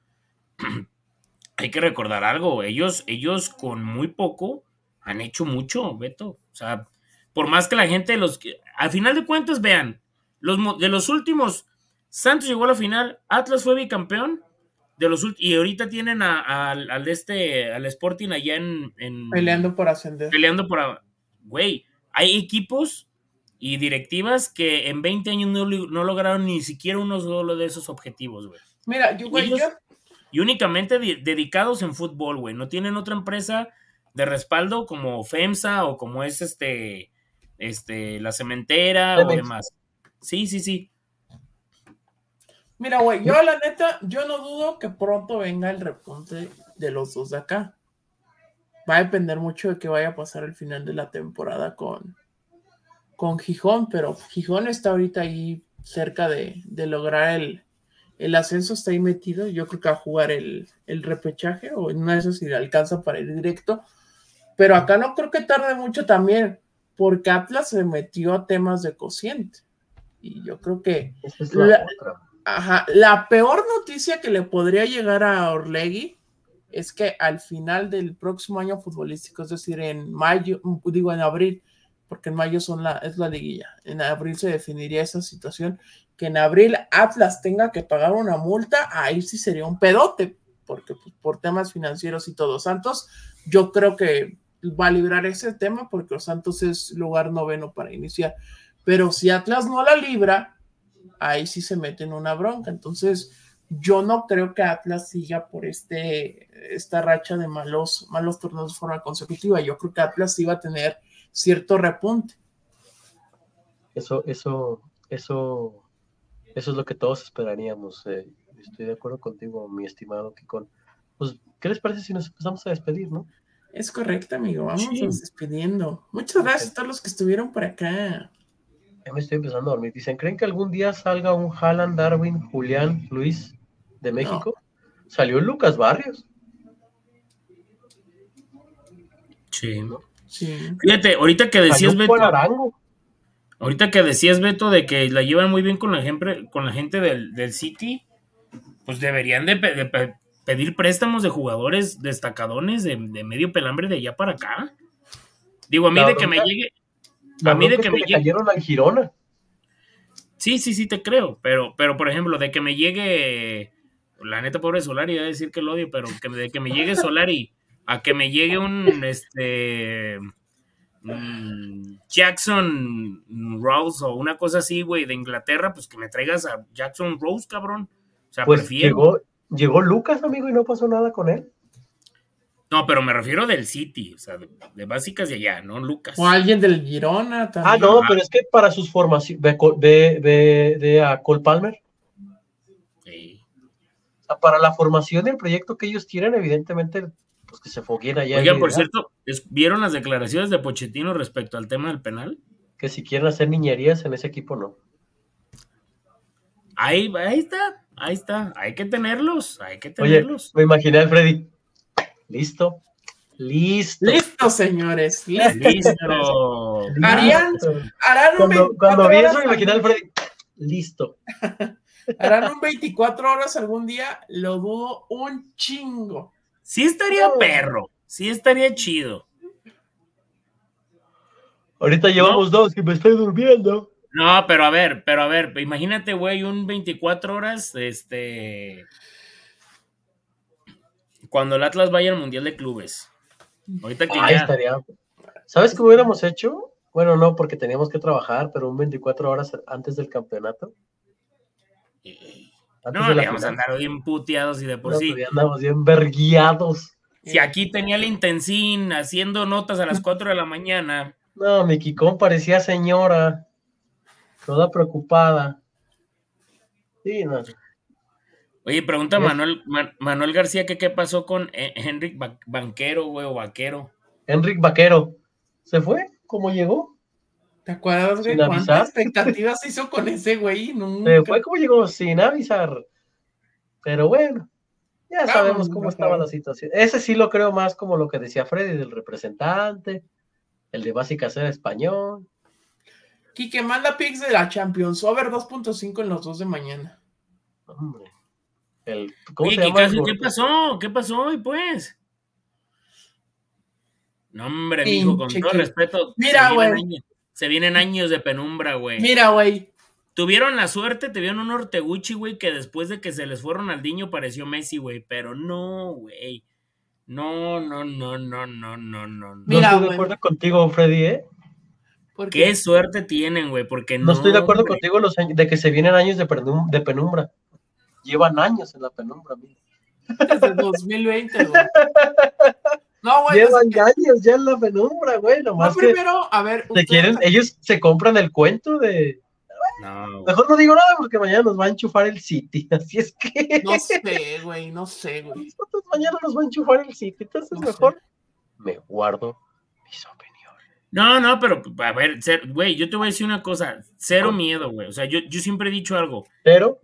Speaker 4: hay que recordar algo, ellos, ellos con muy poco han hecho mucho, Beto. O sea, por más que la gente los... Al final de cuentas, vean, los, de los últimos, Santos llegó a la final, Atlas fue bicampeón, de los y ahorita tienen a, a, al este, al Sporting allá en, en...
Speaker 2: Peleando por ascender.
Speaker 4: Peleando por... Güey, hay equipos y directivas que en veinte años no, no lograron ni siquiera uno solo de esos objetivos, güey.
Speaker 2: Mira, yo, güey,
Speaker 4: ellos,
Speaker 2: yo...
Speaker 4: Y únicamente de, dedicados en fútbol, güey. No tienen otra empresa de respaldo como FEMSA o como es este, este, la cementera
Speaker 1: Cemex.
Speaker 4: o demás. Sí, sí, sí.
Speaker 2: Mira, güey, yo la neta, yo no dudo que pronto venga el repunte de los dos de acá. Va a depender mucho de qué vaya a pasar al final de la temporada con, con Gijón, pero Gijón está ahorita ahí cerca de, de lograr el, el ascenso, está ahí metido. Yo creo que va a jugar el, el repechaje o en una de esas si le alcanza para ir directo. Pero acá no creo que tarde mucho también, porque Atlas se metió a temas de cociente. Y yo creo que
Speaker 1: Esa es la,
Speaker 2: la,
Speaker 1: otra.
Speaker 2: Ajá, la peor noticia que le podría llegar a Orlegui es que al final del próximo año futbolístico, es decir, en mayo, digo en abril, porque en mayo son la, es la liguilla, en abril se definiría esa situación, que en abril Atlas tenga que pagar una multa, ahí sí sería un pedote, porque pues, por temas financieros y todo. Santos, yo creo que va a librar ese tema, porque los Santos es lugar noveno para iniciar, pero si Atlas no la libra, ahí sí se mete en una bronca. Entonces, yo no creo que Atlas siga por este, esta racha de malos, malos torneos de forma consecutiva. Yo creo que Atlas iba a tener cierto repunte.
Speaker 1: Eso, eso, eso, eso es lo que todos esperaríamos. Eh. Estoy de acuerdo contigo, mi estimado Kikón. Pues, ¿qué les parece si nos empezamos a despedir, no?
Speaker 2: Es correcto, amigo. Vamos
Speaker 4: Sí.
Speaker 2: despidiendo. Muchas gracias a todos los que estuvieron por acá.
Speaker 1: Ya me estoy empezando a dormir. Dicen, ¿creen que algún día salga un Haaland, Darwin, Julián, Luis de México? No. Salió Lucas Barrios.
Speaker 4: Sí.
Speaker 1: ¿No?
Speaker 2: Sí.
Speaker 4: Fíjate, ahorita que decías,
Speaker 1: Salió
Speaker 4: Beto,
Speaker 1: Arango.
Speaker 4: ahorita que decías, Beto, de que la llevan muy bien con la gente, con la gente del, del City, pues deberían de, de, de pedir préstamos de jugadores destacadones de, de medio pelambre de allá para acá. Digo, a mí
Speaker 1: La
Speaker 4: de
Speaker 1: bronca,
Speaker 4: que me llegue...
Speaker 1: La
Speaker 4: a mí de
Speaker 1: que,
Speaker 4: que
Speaker 1: que
Speaker 4: me
Speaker 1: le
Speaker 4: llegue...
Speaker 1: cayeron al Girona.
Speaker 4: Sí, sí, sí te creo, pero, pero por ejemplo, de que me llegue, la neta, pobre Solari, voy a decir que lo odio, pero que, de que me llegue Solari a que me llegue un, este, mmm, Jackson Rose o una cosa así, güey, de Inglaterra, pues que me traigas a Jackson Rose, cabrón. O sea,
Speaker 1: Pues
Speaker 4: prefiero.
Speaker 1: llegó, llegó Lucas, amigo, y no pasó nada con él.
Speaker 4: No, pero me refiero del City, o sea, de, de básicas de allá, ¿no? Lucas.
Speaker 2: O alguien del Girona también.
Speaker 1: Ah, no, pero es que para sus formaciones, ve, ve, ve, ve a Cole Palmer.
Speaker 4: Sí.
Speaker 1: O sea, para la formación del proyecto que ellos tienen, evidentemente, pues que se fogueen allá.
Speaker 4: Oigan, por cierto, ¿vieron las declaraciones de Pochettino respecto al tema del penal?
Speaker 1: Que si quieren hacer niñerías en ese equipo, no.
Speaker 4: Ahí, ahí está, ahí está. Hay que tenerlos, hay que tenerlos.
Speaker 1: Oye, me imaginé al Freddy. Listo. Listo.
Speaker 2: Listo, señores. Listo.
Speaker 4: Listo.
Speaker 2: Harían, harán un
Speaker 1: Cuando, cuando vi eso, me
Speaker 2: horas
Speaker 1: imaginé al Freddy. Listo.
Speaker 2: Harán un veinticuatro horas algún día, lo dudo un chingo.
Speaker 4: Sí estaría no. perro, sí estaría chido.
Speaker 1: Ahorita llevamos no. dos, que me estoy durmiendo.
Speaker 4: No, pero a ver, pero a ver, imagínate, güey, un veinticuatro horas, este... Cuando el Atlas vaya al Mundial de Clubes. Ahorita que
Speaker 1: Ay,
Speaker 4: ya...
Speaker 1: estaría... ¿Sabes qué hubiéramos hecho? Bueno, no, porque teníamos que trabajar, pero un veinticuatro horas antes del campeonato.
Speaker 4: Antes no, de vamos a andar bien puteados y de por
Speaker 1: no,
Speaker 4: sí.
Speaker 1: Andamos bien verguiados.
Speaker 4: Si aquí tenía el Intensín haciendo notas a las cuatro de la mañana.
Speaker 1: No, mi Kikón parecía señora. Toda preocupada. Sí, no.
Speaker 4: Oye, pregunta ¿Es? Manuel, Man, Manuel García que qué pasó con Henrik ba Banquero, güey, o Vaquero.
Speaker 1: Henrik Vaquero. ¿Se fue? ¿Cómo llegó?
Speaker 2: ¿Te acuerdas, güey? ¿Cuántas expectativas hizo con ese güey? Nunca.
Speaker 1: Se fue como llegó, sin avisar. Pero bueno, ya Vamos, sabemos cómo mejor. estaba la situación. Ese sí lo creo más como lo que decía Freddy, del representante, el de básica ser español.
Speaker 2: Quique, manda pics de la Champions, over dos punto cinco en los dos de mañana.
Speaker 1: Hombre. El, ¿cómo
Speaker 4: Oye,
Speaker 1: se llama
Speaker 4: ¿qué, ¿qué pasó? ¿Qué pasó hoy, pues? No, hombre, Pinche mijo, con todo que... respeto.
Speaker 2: Mira, güey.
Speaker 4: Se vienen años de penumbra, güey.
Speaker 2: Mira, güey.
Speaker 4: Tuvieron la suerte, te vieron un Orteguchi, güey, que después de que se les fue Ronaldinho pareció Messi, güey. Pero no, güey. No, no, no, no, no, no, no.
Speaker 1: Mira, no estoy de acuerdo wey. contigo, Freddy, ¿eh?
Speaker 4: ¿Por qué? ¿Qué suerte tienen, güey? Porque no.
Speaker 1: No estoy de acuerdo hombre. contigo los años, de que se vienen años de, de penumbra. Llevan años en la penumbra, mira.
Speaker 2: Desde dos mil veinte, güey. No, güey.
Speaker 1: Llevan que... años ya en la penumbra, güey. Nomás
Speaker 2: no, primero,
Speaker 1: que
Speaker 2: a ver.
Speaker 1: Te quieren, ellos se compran el cuento de.
Speaker 4: No,
Speaker 1: mejor no digo nada porque mañana nos va a enchufar el City. Así es que.
Speaker 2: No sé, güey. No sé, güey.
Speaker 1: Nosotros mañana nos va a enchufar el City. Entonces, no mejor sé. me guardo mis opiniones.
Speaker 4: No, no, pero a ver, güey, yo te voy a decir una cosa. Cero miedo, güey. O sea, yo, yo siempre he dicho algo.
Speaker 1: Cero.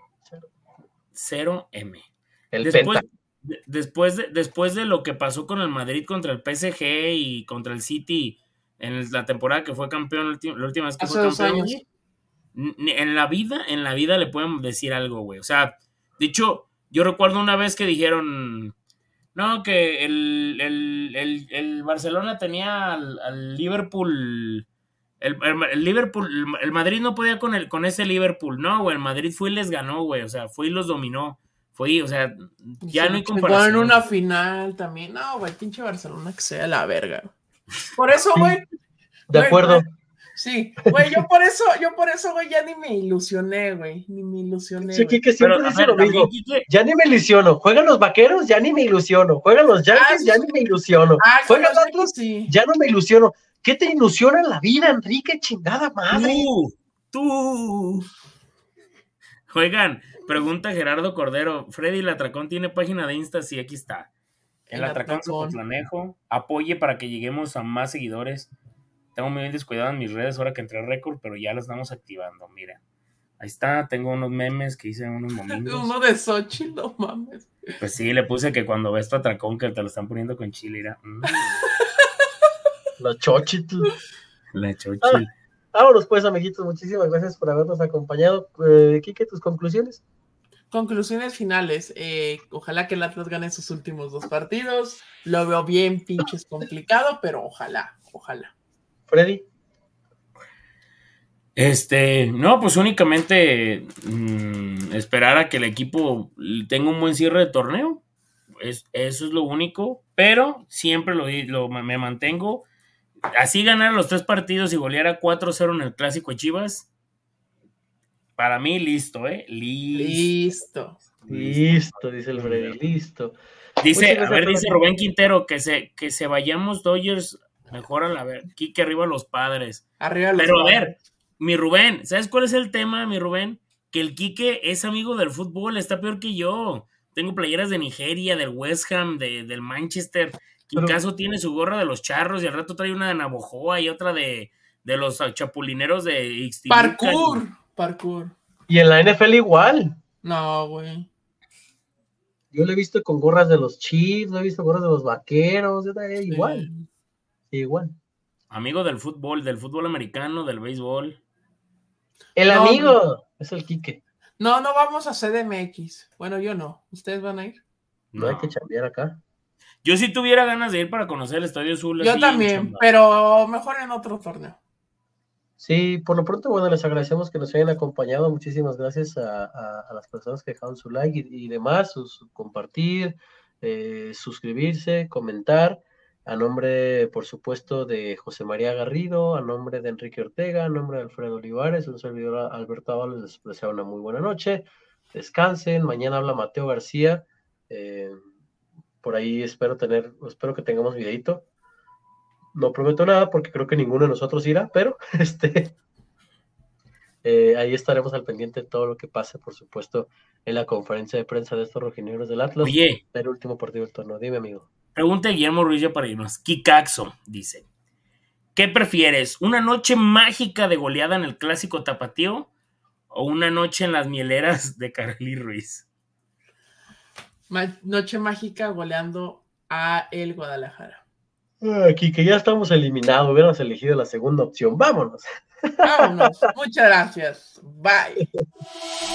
Speaker 4: Cero M.
Speaker 1: El
Speaker 4: después, de, después, de, después de lo que pasó con el Madrid contra el P S G y contra el City en la temporada que fue campeón, la última vez que
Speaker 2: Hace
Speaker 4: fue
Speaker 2: dos
Speaker 4: campeón,
Speaker 2: años.
Speaker 4: En la vida, en la vida le pueden decir algo, güey. O sea, de hecho, yo recuerdo una vez que dijeron, no, que el, el, el, el Barcelona tenía al, al Liverpool, el, el, el Liverpool, el, el Madrid no podía con, el, con ese Liverpool, no, güey, el Madrid fue y les ganó, güey, o sea, fue y los dominó, fue, o sea, ya
Speaker 2: sí,
Speaker 4: no hay comparación.
Speaker 2: En una final también, no, güey, pinche Barcelona que sea la verga. Por eso, güey.
Speaker 1: De
Speaker 2: wey,
Speaker 1: acuerdo.
Speaker 2: Wey, sí, güey, yo por eso, yo por eso, güey, ya ni me ilusioné, güey, ni me ilusioné.
Speaker 1: Sí, Quique siempre
Speaker 4: Pero,
Speaker 1: dice
Speaker 4: ver,
Speaker 1: lo mismo.
Speaker 4: también, Quique...
Speaker 1: Ya ni me ilusiono. Juegan los vaqueros, ya ni me ilusiono. Juegan los Yankees,
Speaker 2: ah,
Speaker 1: ya
Speaker 2: sí.
Speaker 1: ni me ilusiono.
Speaker 2: Ah,
Speaker 1: Juegan
Speaker 2: los
Speaker 1: otros,
Speaker 2: sí.
Speaker 1: ya no me ilusiono. ¿Qué te ilusiona en la vida, Enrique? Chingada madre.
Speaker 4: Tú, tú. Oigan, pregunta Gerardo Cordero. Freddy el Atracón tiene página de Insta, sí, aquí está. El, el Atracón Zapotlanejo. Apoye para que lleguemos a más seguidores. Tengo muy bien descuidado en mis redes ahora que entré a récord, pero ya lo estamos activando, mira. Ahí está, tengo unos memes que hice unos momentos.
Speaker 2: Uno de Xochitl, no mames.
Speaker 4: Pues sí, le puse que cuando ves tu atracón que te lo están poniendo con chile, era... Mm.
Speaker 1: La Xochitl.
Speaker 4: La Xochitl.
Speaker 1: Ah, vámonos pues, amiguitos, muchísimas gracias por habernos acompañado. Eh, Quique, ¿tus conclusiones?
Speaker 2: Conclusiones finales. Eh, ojalá que el Atlas gane sus últimos dos partidos. Lo veo bien pinches complicado, pero ojalá, ojalá.
Speaker 1: Freddy.
Speaker 4: Este, no, pues únicamente mmm, esperar a que el equipo tenga un buen cierre de torneo. Es, eso es lo único, pero siempre lo, lo me mantengo. así ganara los tres partidos y goleara cuatro cero en el clásico de Chivas, para mí listo, ¿eh?
Speaker 2: Listo.
Speaker 1: Listo, listo dice el Freddy, listo.
Speaker 4: Dice, a ver, dice Rubén Quintero, que se, que se vayamos Dodgers, mejor a la ver, Quique arriba los Padres.
Speaker 2: Arriba los
Speaker 4: Pero
Speaker 2: padres.
Speaker 4: a ver, mi Rubén, ¿sabes cuál es el tema, mi Rubén? Que el Quique es amigo del fútbol, está peor que yo. Tengo playeras de Nigeria, del West Ham, de, del Manchester. Quicazo tiene su gorra de los Charros y al rato trae una de Navojoa y otra de, de los chapulineros de Ixtiluca.
Speaker 2: Parkour, parkour.
Speaker 1: Y en la N F L igual.
Speaker 2: No, güey.
Speaker 1: Yo lo he visto con gorras de los Chiefs, lo he visto con gorras de los Vaqueros, igual.
Speaker 2: Sí.
Speaker 1: Igual.
Speaker 4: Amigo del fútbol, del fútbol americano, del béisbol.
Speaker 1: El
Speaker 2: No,
Speaker 1: amigo
Speaker 2: no.
Speaker 1: es el Quique.
Speaker 2: No, no vamos a C D M X. Bueno, yo no. ¿Ustedes van a ir?
Speaker 1: No, no hay que chambear acá.
Speaker 4: Yo sí tuviera ganas de ir para conocer el Estadio Azul.
Speaker 2: Yo también, pero mejor en otro torneo.
Speaker 1: Sí, por lo pronto, bueno, les agradecemos que nos hayan acompañado. Muchísimas gracias a, a, a las personas que dejaron su like y, y demás, sus, compartir, eh, suscribirse, comentar. A nombre, por supuesto, de José María Garrido, a nombre de Enrique Ortega, a nombre de Alfredo Olivares, un servidor Alberto Ábalos, les deseo una muy buena noche. Descansen. Mañana habla Mateo García. Eh, por ahí espero tener, espero que tengamos videito. No prometo nada porque creo que ninguno de nosotros irá, pero este eh, ahí estaremos al pendiente de todo lo que pase, por supuesto, en la conferencia de prensa de estos rojinegros del Atlas.
Speaker 4: Oye,
Speaker 1: el último partido del torneo. Dime, amigo.
Speaker 4: Pregunta Guillermo Ruiz ya para irnos. Kikaxo dice: ¿qué prefieres? ¿Una noche mágica de goleada en el clásico tapatío o una noche en las mieleras de Carly Ruiz?
Speaker 2: Ma- noche mágica goleando a el Guadalajara.
Speaker 1: Aquí que ya estamos eliminados, hubiéramos elegido la segunda opción. Vámonos.
Speaker 2: Vámonos. Muchas gracias. Bye.